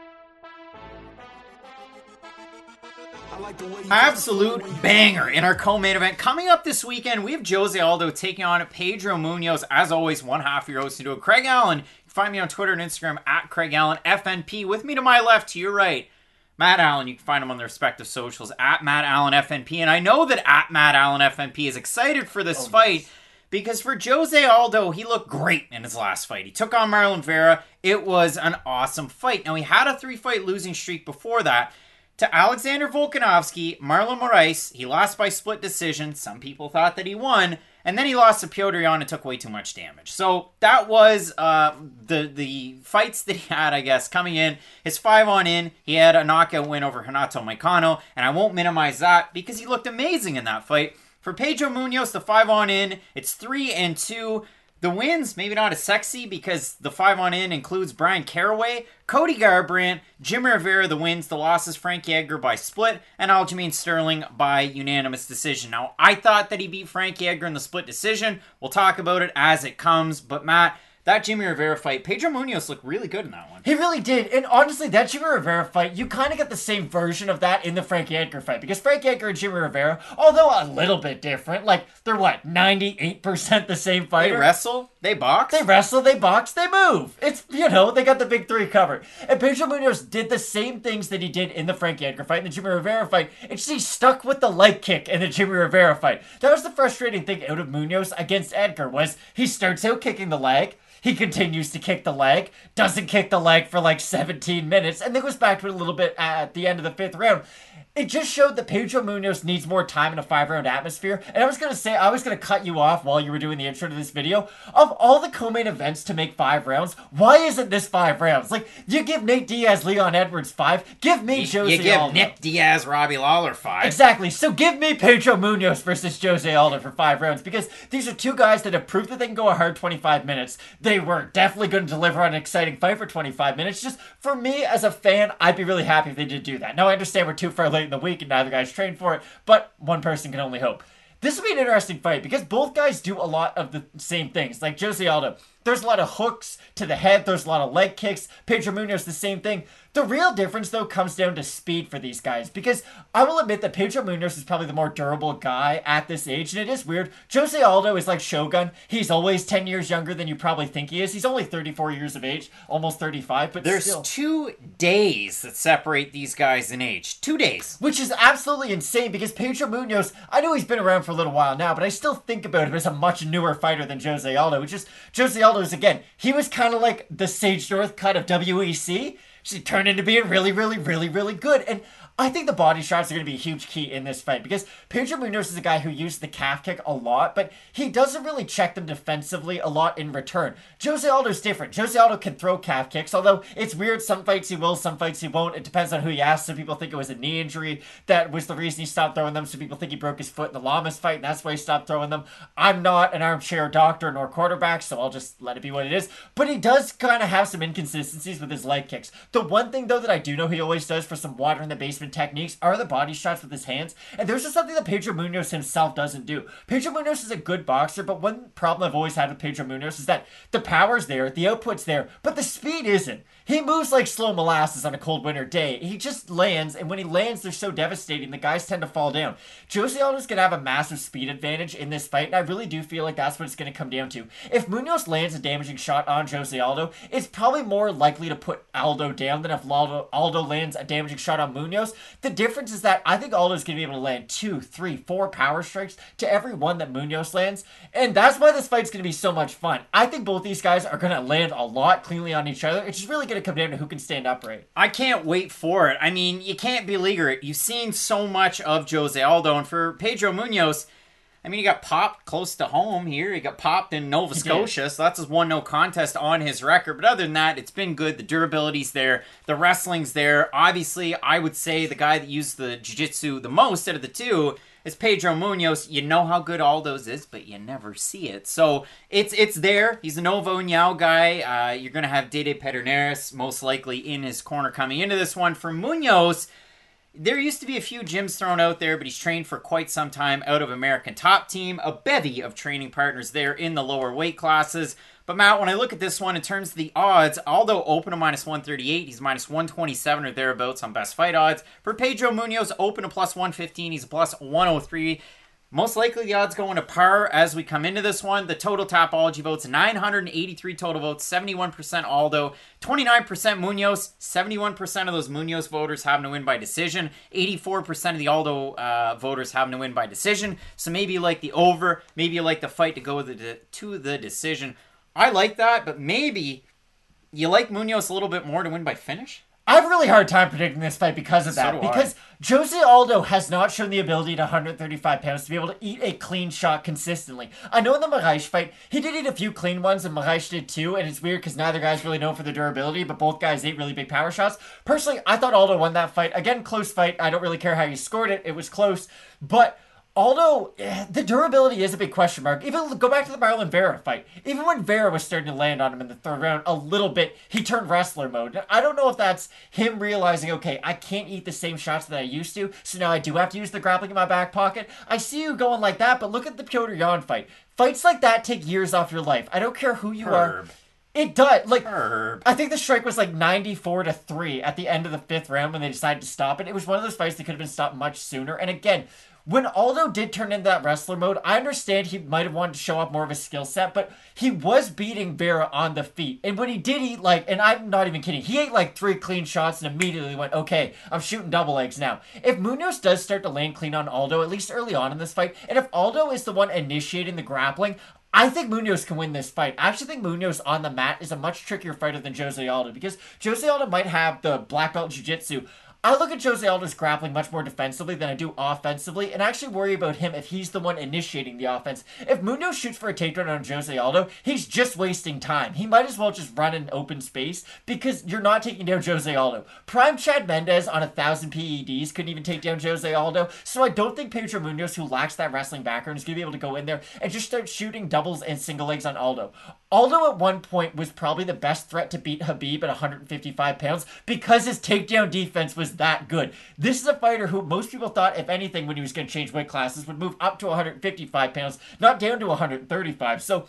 Absolute banger in our co-main event. Coming up this weekend, we have Jose Aldo taking on Pedro Munoz. As always, one half of your host into it, Craig Allen. You can find me on Twitter and Instagram at Craig Allen FNP. With me to my left, to your right, Matt Allen. You can find him on their respective socials at Matt Allen FNP. And I know that at Matt Allen FNP is excited for this fight because for Jose Aldo, he looked great in his last fight. He took on Marlon Vera. It was an awesome fight. Now, he had a 3-fight losing streak before that to Alexander Volkanovski, Marlon Moraes. He lost by split decision. Some people thought that he won. And then he lost to Petr Yan and took way too much damage. So that was the fights that he had, I guess, coming in. His 5-on-in, he had a knockout win over Renato Moicano. And I won't minimize that because he looked amazing in that fight. For Pedro Munoz, the 5-on-in, it's 3-2. The wins, maybe not as sexy because the 5-on-in includes Brian Caraway, Cody Garbrandt, Jimmy Rivera, the wins. The losses, Frankie Edgar by split, and Aljamain Sterling by unanimous decision. Now, I thought that he beat Frankie Edgar in the split decision. We'll talk about it as it comes, but Matt, that Jimmy Rivera fight, Pedro Munoz looked really good in that one. He really did. And honestly, that Jimmy Rivera fight, you kind of get the same version of that in the Frankie Edgar fight. Because Frankie Edgar and Jimmy Rivera, although a little bit different, like, they're 98% the same fighter? They wrestle, they box. They wrestle, they box, they move. It's, they got the big three covered. And Pedro Munoz did the same things that he did in the Frankie Edgar fight, in the Jimmy Rivera fight. It's just he stuck with the leg kick in the Jimmy Rivera fight. That was the frustrating thing out of Munoz against Edgar, was he starts out kicking the leg, he continues to kick the leg, doesn't kick the leg for 17 minutes, and then goes back to it a little bit at the end of the 5th round. It just showed that Pedro Munoz needs more time in a 5-round atmosphere. And I was going to cut you off while you were doing the intro to this video. Of all the co-main events to make 5 rounds, why isn't this 5 rounds? You give Nate Diaz, Leon Edwards 5. Give me Jose Aldo. You give Nick Diaz, Robbie Lawler 5. Exactly. So give me Pedro Munoz versus Jose Aldo for 5 rounds. Because these are two guys that have proved that they can go a hard 25 minutes. They were definitely going to deliver an exciting fight for 25 minutes. Just for me as a fan, I'd be really happy if they did do that. Now I understand we're too far late in the week and neither guy's trained for it, but one person can only hope. This will be an interesting fight because both guys do a lot of the same things. Like Jose Aldo, there's a lot of hooks to the head, there's a lot of leg kicks. Pedro Munoz, the same thing. The real difference, though, comes down to speed for these guys, because I will admit that Pedro Munoz is probably the more durable guy at this age, and it is weird. Jose Aldo is like Shogun. He's always 10 years younger than you probably think he is. He's only 34 years of age, almost 35, but there's still. 2 days that separate these guys in age. 2 days. Which is absolutely insane, because Pedro Munoz, I know he's been around for a little while now, but I still think about him as a much newer fighter than Jose Aldo, which is, Jose Aldo is, again, he was kind of like the Sage North cut of WEC. She turned into being really, really, really, really good. And I think the body shots are going to be a huge key in this fight because Pedro Munoz is a guy who used the calf kick a lot, but he doesn't really check them defensively a lot in return. Jose Aldo's different. Jose Aldo can throw calf kicks, although it's weird. Some fights he will, some fights he won't. It depends on who you ask. Some people think it was a knee injury that was the reason he stopped throwing them. Some people think he broke his foot in the Lamas fight, and that's why he stopped throwing them. I'm not an armchair doctor nor quarterback, so I'll just let it be what it is. But he does kind of have some inconsistencies with his leg kicks. The one thing, though, that I do know he always does for some water in the basement techniques are the body shots with his hands. And there's just something that Pedro Munoz himself doesn't do. Pedro Munoz is a good boxer, but one problem I've always had with Pedro Munoz is that the power's there, the output's there, but the speed isn't. He moves like slow molasses on a cold winter day. He just lands, and when he lands, they're so devastating, the guys tend to fall down. Jose Aldo's going to have a massive speed advantage in this fight, and I really do feel like that's what it's going to come down to. If Munoz lands a damaging shot on Jose Aldo, it's probably more likely to put Aldo down than if Aldo lands a damaging shot on Munoz. The difference is that I think Aldo's going to be able to land 2, 3, 4 power strikes to every one that Munoz lands, and that's why this fight's going to be so much fun. I think both these guys are going to land a lot cleanly on each other. It's just really going to come down to who can stand upright. I can't wait for it. I mean, you can't beleaguer it. You've seen so much of Jose Aldo, and for Pedro Munoz, I mean, he got popped close to home here. He got popped in Nova Scotia, so that's his 1-0 contest on his record. But other than that, it's been good. The durability's there. The wrestling's there. Obviously, I would say the guy that used the jiu-jitsu the most out of the two is Pedro Munoz. You know how good Aldo's is, but you never see it. So it's there. He's a Nova União guy. You're going to have Dede Pederneiras most likely in his corner coming into this one. For Munoz, there used to be a few gyms thrown out there, but he's trained for quite some time out of American Top Team. A bevy of training partners there in the lower weight classes. But Matt, when I look at this one in terms of the odds, Aldo open to -138, he's -127 or thereabouts on best fight odds. For Pedro Munoz, open to +115, he's a +103. Most likely the odds go into par as we come into this one. The total Tapology votes, 983 total votes, 71% Aldo, 29% Munoz. 71% of those Munoz voters having to win by decision. 84% of the Aldo voters having to win by decision. So maybe you like the over, maybe you like the fight to go to the decision. I like that, but maybe you like Munoz a little bit more to win by finish? I have a really hard time predicting this fight because of that. Because Jose Aldo has not shown the ability at 135 pounds to be able to eat a clean shot consistently. I know in the Moraes fight, he did eat a few clean ones, and Moraes did too, and it's weird because neither guy's really known for their durability, but both guys ate really big power shots. Personally, I thought Aldo won that fight. Again, close fight. I don't really care how you scored it. It was close. But Aldo, the durability is a big question mark. Even go back to the Marlon Vera fight. Even when Vera was starting to land on him in the third round a little bit, he turned wrestler mode. I don't know if that's him realizing, okay, I can't eat the same shots that I used to, so now I do have to use the grappling in my back pocket. I see you going like that, but look at the Petr Yan fight. Fights like that take years off your life. I don't care who you are. It does. Like, I think the strike was like 94-3 at the end of the fifth round when they decided to stop it. It was one of those fights that could have been stopped much sooner. And again, when Aldo did turn into that wrestler mode, I understand he might have wanted to show off more of his skill set, but he was beating Vera on the feet. And when he did eat, and I'm not even kidding, he ate like 3 clean shots and immediately went, okay, I'm shooting double legs now. If Munoz does start to land clean on Aldo, at least early on in this fight, and if Aldo is the one initiating the grappling, I think Munoz can win this fight. I actually think Munoz on the mat is a much trickier fighter than Jose Aldo because Jose Aldo might have the black belt jiu-jitsu. I look at Jose Aldo's grappling much more defensively than I do offensively, and actually worry about him if he's the one initiating the offense. If Munoz shoots for a takedown on Jose Aldo, he's just wasting time. He might as well just run in open space because you're not taking down Jose Aldo. Prime Chad Mendes on 1,000 PEDs couldn't even take down Jose Aldo, so I don't think Pedro Munoz, who lacks that wrestling background, is going to be able to go in there and just start shooting doubles and single legs on Aldo. Aldo at one point was probably the best threat to beat Khabib at 155 pounds because his takedown defense was that good. This is a fighter who most people thought, if anything, when he was going to change weight classes, would move up to 155 pounds, not down to 135. So,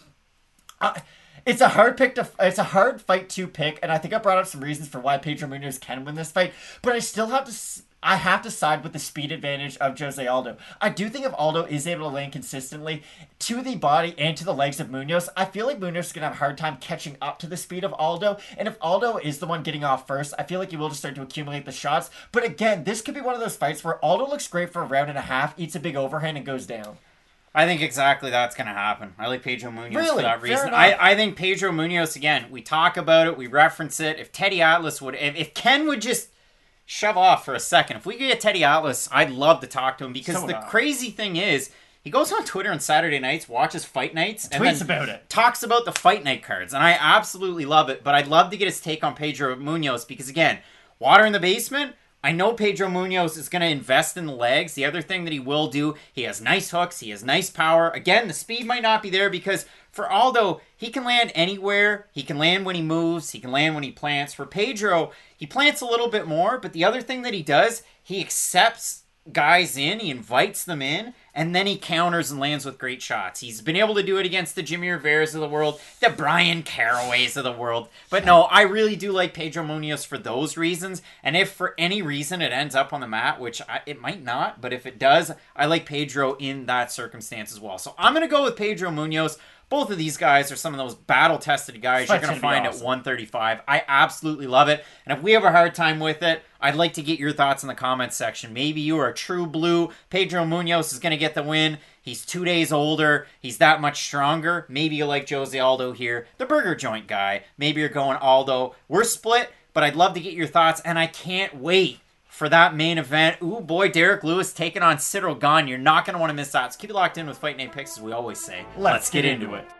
it's a hard hard fight to pick, and I think I brought up some reasons for why Pedro Munoz can win this fight, but I have to side with the speed advantage of Jose Aldo. I do think if Aldo is able to land consistently to the body and to the legs of Munoz, I feel like Munoz is going to have a hard time catching up to the speed of Aldo. And if Aldo is the one getting off first, I feel like he will just start to accumulate the shots. But again, this could be one of those fights where Aldo looks great for a round and a half, eats a big overhand, and goes down. I think exactly that's going to happen. I like Pedro Munoz for that reason. I think Pedro Munoz, again, we talk about it, we reference it. If Teddy Atlas would, if Ken would just shove off for a second. If we could get Teddy Atlas, I'd love to talk to him because the crazy thing is he goes on Twitter on Saturday nights, watches fight nights, and tweets about it. Talks about the fight night cards, and I absolutely love it. But I'd love to get his take on Pedro Munoz because again, water in the basement. I know Pedro Munoz is going to invest in the legs. The other thing that he will do, he has nice hooks, he has nice power. Again, the speed might not be there because for Aldo, he can land anywhere. He can land when he moves. He can land when he plants. For Pedro, he plants a little bit more, but the other thing that he does, he accepts guys in, he invites them in, and then he counters and lands with great shots. He's been able to do it against the Jimmy Riveras of the world, the Brian Caraways of the world. But no, I really do like Pedro Munoz for those reasons. And if for any reason it ends up on the mat, which it might not, but if it does, I like Pedro in that circumstance as well. So I'm going to go with Pedro Munoz. Both of these guys are some of those battle-tested guys you're going to find at 135. I absolutely love it. And if we have a hard time with it, I'd like to get your thoughts in the comments section. Maybe you are a true blue. Pedro Munoz is going to get the win. He's 2 days older. He's that much stronger. Maybe you like Jose Aldo here, the burger joint guy. Maybe you're going Aldo. We're split, but I'd love to get your thoughts, and I can't wait for that main event. Ooh, boy, Derek Lewis taking on Ciryl Gane. You're not going to want to miss that. So keep it locked in with Fight Night Picks, as we always say. Let's get into it.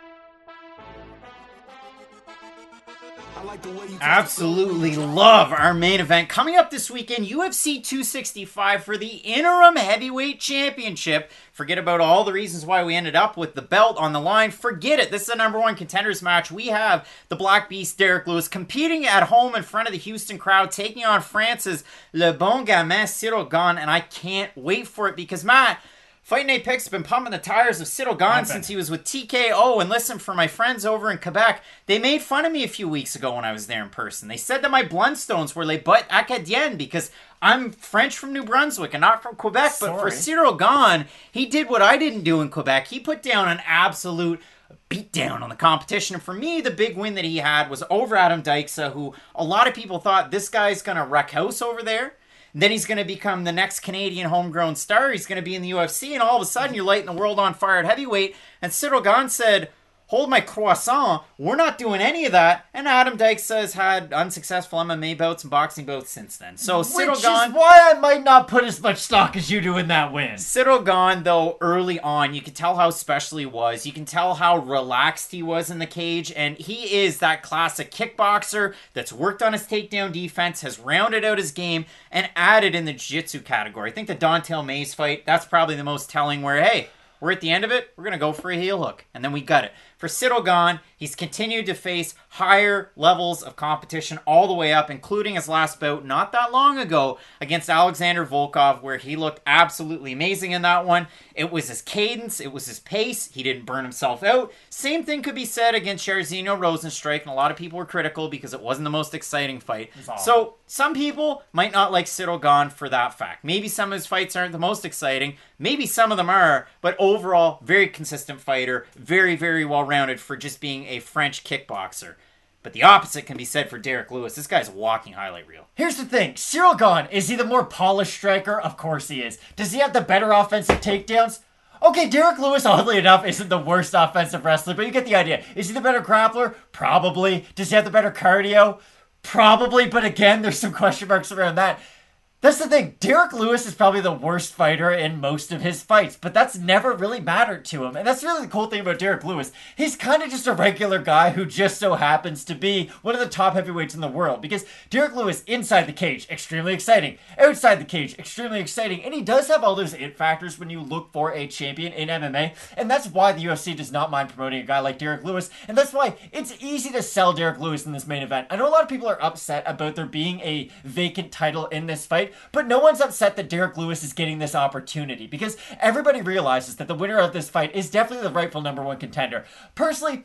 Absolutely love our main event. Coming up this weekend, UFC 265 for the interim heavyweight championship. Forget about all the reasons why we ended up with the belt on the line. Forget it. This is the number one contenders match. We have the Black Beast, Derek Lewis, competing at home in front of the Houston crowd, taking on France's Le Bon Gamin, Ciryl Gane, and I can't wait for it because, Matt, Fight Night Picks have been pumping the tires of Ciryl Gane since he was with TKO. And listen, for my friends over in Quebec, they made fun of me a few weeks ago when I was there in person. They said that my Blundstones were les bottes acadiennes because I'm French from New Brunswick and not from Quebec. But for Ciryl Gane, he did what I didn't do in Quebec. He put down an absolute beatdown on the competition. And for me, the big win that he had was over Adam Dykstra, who a lot of people thought this guy's going to wreck house over there. Then he's going to become the next Canadian homegrown star. He's going to be in the UFC, and all of a sudden you're lighting the world on fire at heavyweight. And Ciryl Gane said, hold my croissant, we're not doing any of that. And Adam Dykstra has had unsuccessful MMA bouts and boxing bouts since then. So Ciryl Gane, is why I might not put as much stock as you do in that win. Ciryl Gane, though, early on, you can tell how special he was. You can tell how relaxed he was in the cage. And he is that classic kickboxer that's worked on his takedown defense, has rounded out his game, and added in the jiu-jitsu category. I think the Don'Tale Mayes fight, that's probably the most telling where, hey, we're at the end of it, we're going to go for a heel hook. And then we got it. For Ciryl Gane, he's continued to face higher levels of competition all the way up, including his last bout not that long ago against Alexander Volkov, where he looked absolutely amazing in that one. It was his cadence, it was his pace, he didn't burn himself out. Same thing could be said against Jairzinho Rozenstruik, and a lot of people were critical because it wasn't the most exciting fight. So some people might not like Ciryl Gane for that fact. Maybe some of his fights aren't the most exciting, maybe some of them are, but overall, very consistent fighter, very, very well-rounded for just being a French kickboxer. But the opposite can be said for Derek Lewis. This guy's a walking highlight reel. Here's the thing. Ciryl Gane, is he the more polished striker? Of course he is. Does he have the better offensive takedowns? Okay, Derek Lewis, oddly enough, isn't the worst offensive wrestler, but you get the idea. Is he the better grappler? Probably. Does he have the better cardio? Probably, but again, there's some question marks around that. That's the thing. Derek Lewis is probably the worst fighter in most of his fights, but that's never really mattered to him. And that's really the cool thing about Derek Lewis. He's kind of just a regular guy who just so happens to be one of the top heavyweights in the world. Because Derek Lewis, inside the cage, extremely exciting. Outside the cage, extremely exciting. And he does have all those it factors when you look for a champion in MMA. And that's why the UFC does not mind promoting a guy like Derek Lewis. And that's why it's easy to sell Derek Lewis in this main event. I know a lot of people are upset about there being a vacant title in this fight. But no one's upset that Derek Lewis is getting this opportunity because everybody realizes that the winner of this fight is definitely the rightful number one contender. Personally,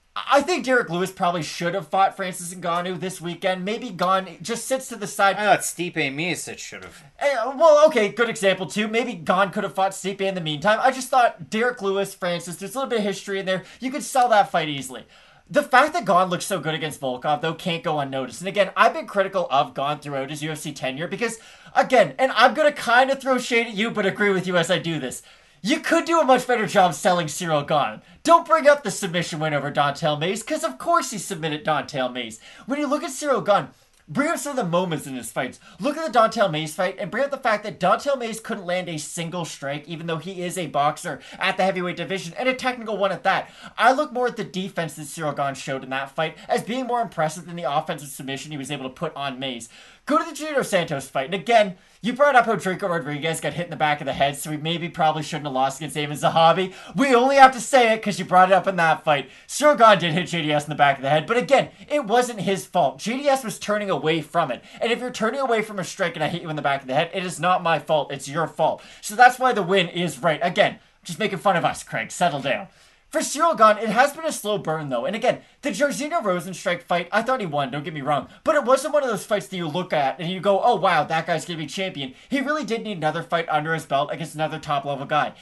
I think Derek Lewis probably should have fought Francis Ngannou this weekend. Maybe Gane just sits to the side. I thought Stipe Miocic should have. Well, okay, good example too. Maybe Gane could have fought Stipe in the meantime. I just thought Derek Lewis, Francis, there's a little bit of history in there. You could sell that fight easily. The fact that Gane looks so good against Volkov, though, can't go unnoticed. And again, I've been critical of Gane throughout his UFC tenure because, again, and I'm going to kind of throw shade at you, but agree with you as I do this. You could do a much better job selling Ciryl Gane. Don't bring up the submission win over Don'Tale Mayes, because of course he submitted Don'Tale Mayes. When you look at Ciryl Gane, bring up some of the moments in his fights. Look at the Don'Tale Mayes fight and bring up the fact that Don'Tale Mayes couldn't land a single strike, even though he is a boxer at the heavyweight division, and a technical one at that. I look more at the defense that Ciryl Gane showed in that fight as being more impressive than the offensive submission he was able to put on Mayes. Go to the Junior Santos fight, and again, you brought up how Draco Rodriguez got hit in the back of the head, so he maybe probably shouldn't have lost against Amin Zahabi. We only have to say it because you brought it up in that fight. Ciryl Gane did hit JDS in the back of the head, but again, it wasn't his fault. JDS was turning away from it, and if you're turning away from a strike and I hit you in the back of the head, it is not my fault, it's your fault. So that's why the win is right. Again, just making fun of us, Craig. Settle down. For Ciryl Gane, it has been a slow burn, though. And again, the Jairzinho Rozenstruik fight, I thought he won, don't get me wrong. But it wasn't one of those fights that you look at and you go, oh, wow, that guy's going to be champion. He really did need another fight under his belt against another top-level guy.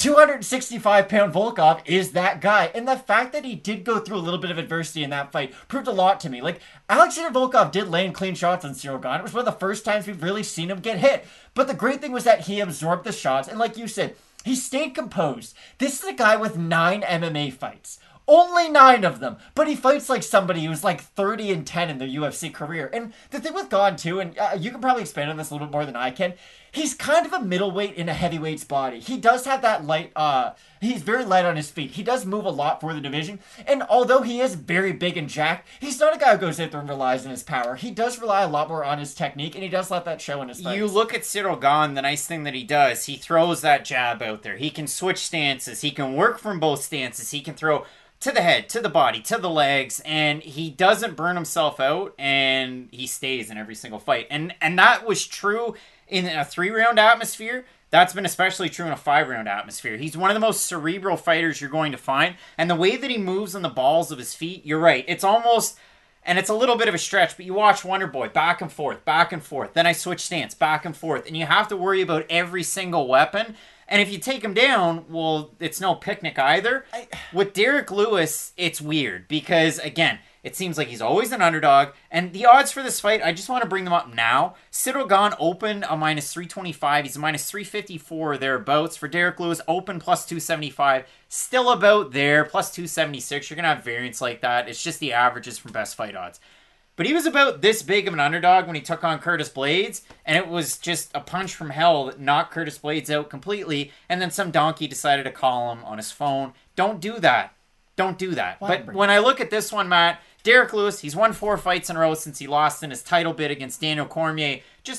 265-pound Volkov is that guy. And the fact that he did go through a little bit of adversity in that fight proved a lot to me. Like, Alexander Volkov did land clean shots on Ciryl Gane. It was one of the first times we've really seen him get hit. But the great thing was that he absorbed the shots. And like you said, he stayed composed. This is a guy with 9 MMA fights. Only 9 of them. But he fights like somebody who's like 30-10 in their UFC career. And the thing with Gane too, and you can probably expand on this a little bit more than I can, he's kind of a middleweight in a heavyweight's body. He does have that light, he's very light on his feet. He does move a lot for the division. And although he is very big and jacked, he's not a guy who goes out there and relies on his power. He does rely a lot more on his technique, and he does let that show in his fights. You look at Ciryl Gane, the nice thing that he does, he throws that jab out there. He can switch stances. He can work from both stances. He can throw to the head, to the body, to the legs, and he doesn't burn himself out, and he stays in every single fight. And that was true in a 3-round atmosphere. That's been especially true in a 5-round atmosphere. He's one of the most cerebral fighters you're going to find, and the way that he moves on the balls of his feet, you're right. It's almost, and it's a little bit of a stretch, but you watch Wonder Boy back and forth, then I switch stance, back and forth, and you have to worry about every single weapon. And if you take him down, well, it's no picnic either. With Derek Lewis, it's weird because, again, it seems like he's always an underdog. And the odds for this fight, I just want to bring them up now. Ciryl Gane open a -325. He's a -354 thereabouts. For Derek Lewis, open +275. Still about there, +276. You're going to have variance like that. It's just the averages from best fight odds. But he was about this big of an underdog when he took on Curtis Blaydes, and it was just a punch from hell that knocked Curtis Blaydes out completely, and then some donkey decided to call him on his phone. Don't do that. Don't do that. But when I look at this one, Matt, Derek Lewis, he's won 4 fights in a row since he lost in his title bid against Daniel Cormier,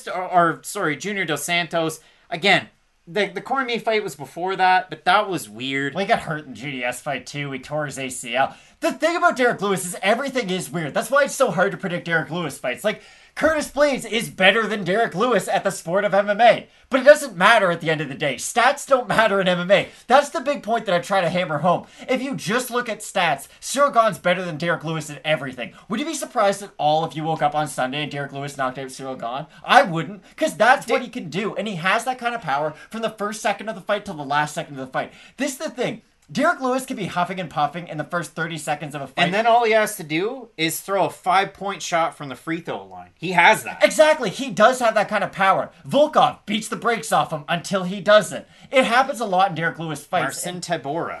Junior Dos Santos. Again, the Cormier fight was before that, but that was weird. Well, he got hurt in GDS fight too. He tore his ACL. The thing about Derek Lewis is everything is weird. That's why it's so hard to predict Derek Lewis fights. Like, Curtis Blaydes is better than Derek Lewis at the sport of MMA. But it doesn't matter at the end of the day. Stats don't matter in MMA. That's the big point that I try to hammer home. If you just look at stats, Ciryl Gane's better than Derek Lewis at everything. Would you be surprised at all if you woke up on Sunday and Derek Lewis knocked out Ciryl Gane? I wouldn't, because that's what he can do. And he has that kind of power from the first second of the fight till the last second of the fight. This is the thing. Derek Lewis can be huffing and puffing in the first 30 seconds of a fight. And then all he has to do is throw a 5-point shot from the free throw line. He has that. Exactly. He does have that kind of power. Volkov beats the brakes off him until he doesn't. It happens a lot in Derek Lewis fights. Marcin Tybura.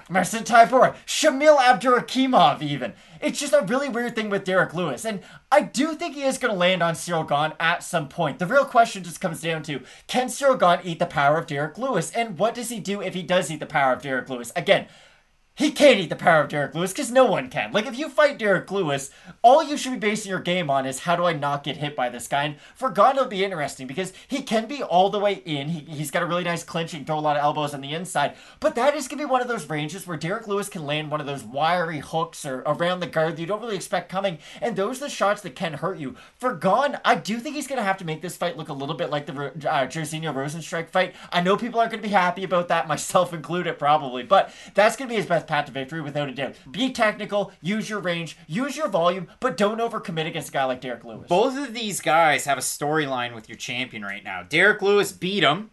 Shamil Abdurakhimov even. It's just a really weird thing with Derek Lewis. And I do think he is going to land on Ciryl Gane at some point. The real question just comes down to, can Ciryl Gane eat the power of Derek Lewis? And what does he do if he does eat the power of Derek Lewis? Again, he can't eat the power of Derek Lewis because no one can. Like, if you fight Derek Lewis, all you should be basing your game on is how do I not get hit by this guy? And for Gane, it'll be interesting because he can be all the way in. He's got a really nice clinch. He can throw a lot of elbows on the inside. But that is going to be one of those ranges where Derek Lewis can land one of those wiry hooks or around the guard that you don't really expect coming. And those are the shots that can hurt you. For Gane, I do think he's going to have to make this fight look a little bit like the Jairzinho Rozenstruik fight. I know people aren't going to be happy about that, myself included probably. But that's going to be his best path to victory without a doubt. Be technical, use your range, use your volume, but don't overcommit against a guy like Derek Lewis. Both of these guys have a storyline with your champion right now. Derek Lewis beat him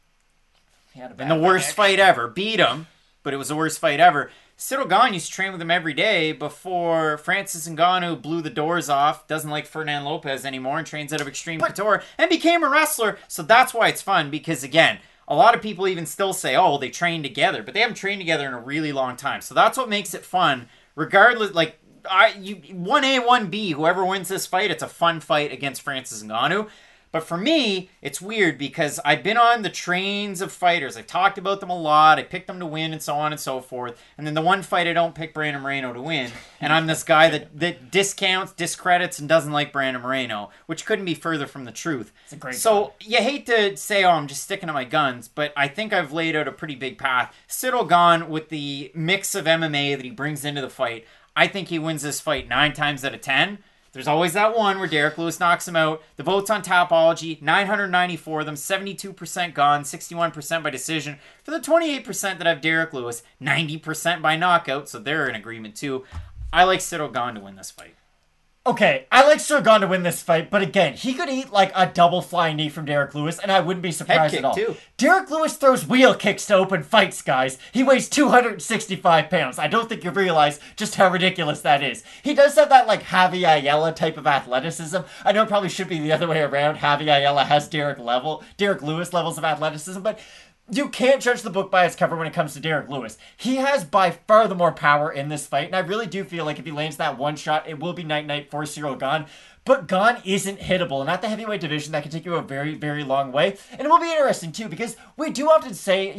in the worst fight ever. Beat him, but it was the worst fight ever. Ciryl Gane used to train with him every day before Francis Ngannou blew the doors off, doesn't like Ferdinand Lopez anymore, and trains out of Extreme Couture, and became a wrestler. So that's why it's fun, because again, a lot of people even still say, oh, they train together, but they haven't trained together in a really long time. So that's what makes it fun. Regardless, like, 1A, 1B, whoever wins this fight, it's a fun fight against Francis Ngannou. But for me, it's weird because I've been on the trains of fighters. I've talked about them a lot. I picked them to win and so on and so forth. And then the one fight I don't pick Brandon Moreno to win. And I'm this guy that discounts, discredits, and doesn't like Brandon Moreno, which couldn't be further from the truth. It's a great So you hate to say, oh, I'm just sticking to my guns, but I think I've laid out a pretty big path. Ciryl Gane, with the mix of MMA that he brings into the fight, I think he wins this fight 9 times out of 10. There's always that one where Derek Lewis knocks him out. The votes on Tapology, 994 of them, 72% Gane, 61% by decision. For the 28% that have Derek Lewis, 90% by knockout, so they're in agreement too. I like Ciryl Gane to win this fight. Okay, I like Ciryl Gane to win this fight, but again, he could eat like a double flying knee from Derek Lewis, and I wouldn't be surprised at all. Head kick, too. Derek Lewis throws wheel kicks to open fights, guys. He weighs 265 pounds. I don't think you realize just how ridiculous that is. He does have that like Javi Ayala type of athleticism. I know it probably should be the other way around. Javi Ayala has Derek Lewis levels of athleticism, but you can't judge the book by its cover when it comes to Derek Lewis. He has by far the more power in this fight, and I really do feel like if he lands that one shot, it will be night-night for Ciryl Gane. But Gane isn't hittable, and at the heavyweight division, that can take you a very, very long way. And it will be interesting, too, because we do often say,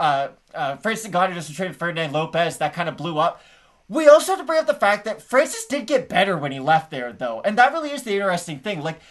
Francis Ngannou just traded Ferdinand Lopez, that kind of blew up. We also have to bring up the fact that Francis did get better when he left there, though. And that really is the interesting thing. Like,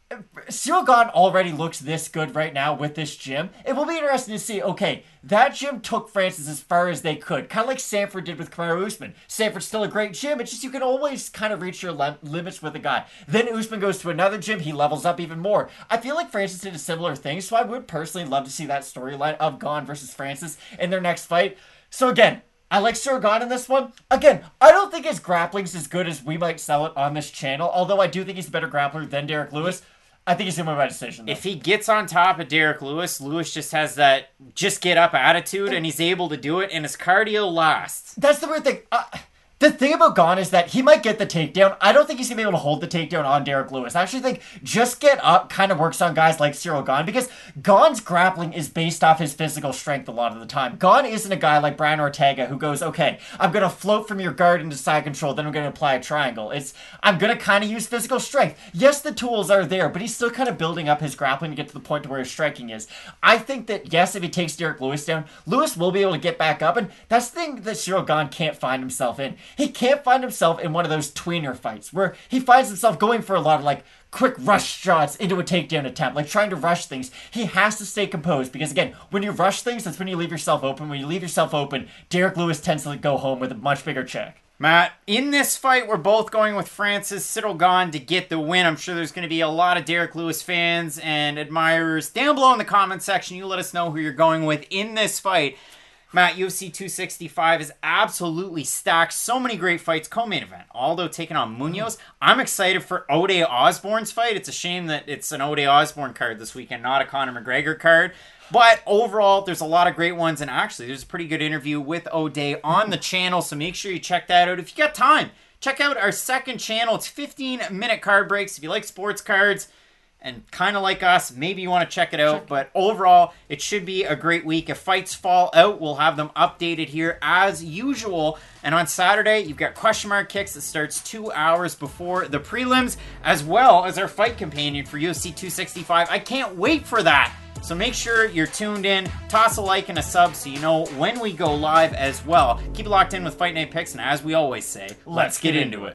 Ciryl Gane already looks this good right now with this gym. It will be interesting to see, okay, that gym took Francis as far as they could. Kind of like Sanford did with Kamaru Usman. Sanford's still a great gym. It's just you can always kind of reach your limits with a guy. Then Usman goes to another gym. He levels up even more. I feel like Francis did a similar thing, so I would personally love to see that storyline of Gane versus Francis in their next fight. So again, I like Ciryl Gane in this one. Again, I don't think his grappling's as good as we might sell it on this channel, although I do think he's a better grappler than Derek Lewis. I think he's going to win by decision, though. If he gets on top of Derek Lewis, Lewis just has that just get up attitude, and he's able to do it, and his cardio lasts. That's the weird thing. The thing about Gane is that he might get the takedown. I don't think he's going to be able to hold the takedown on Derek Lewis. I actually think just get up kind of works on guys like Ciryl Gane because Gane's grappling is based off his physical strength a lot of the time. Gane isn't a guy like Brian Ortega who goes, okay, I'm going to float from your guard into side control, then I'm going to apply a triangle. I'm going to kind of use physical strength. Yes, the tools are there, but he's still kind of building up his grappling to get to the point to where his striking is. I think that, yes, if he takes Derek Lewis down, Lewis will be able to get back up, and that's the thing that Ciryl Gane can't find himself in. He can't find himself in one of those tweener fights where he finds himself going for a lot of like quick rush shots into a takedown attempt, like trying to rush things. He has to stay composed because again, when you rush things, that's when you leave yourself open. When you leave yourself open, Derek Lewis tends to go home with a much bigger check. Matt, in this fight, we're both going with Francis Ciryl Gane to get the win. I'm sure there's going to be a lot of Derek Lewis fans and admirers down below in the comment section. You let us know who you're going with in this fight. Matt, UFC 265 is absolutely stacked. So many great fights. Co-main event. Aldo taking on Munoz. I'm excited for Ode Osborne's fight. It's a shame that it's an Ode Osborne card this weekend, not a Conor McGregor card. But overall, there's a lot of great ones. And actually, there's a pretty good interview with Ode on the channel. So make sure you check that out. If you got time, check out our second channel. It's 15-minute card breaks. If you like sports cards and kind of like us, maybe you want to check it out. But overall, it should be a great week. If fights fall out, we'll have them updated here as usual. And on Saturday, you've got Question Mark Kicks that starts 2 hours before the prelims, as well as our fight companion for UFC 265. I can't wait for that. So make sure you're tuned in. Toss a like and a sub so you know when we go live as well. Keep it locked in with Fight Night Picks, and as we always say, let's get into it.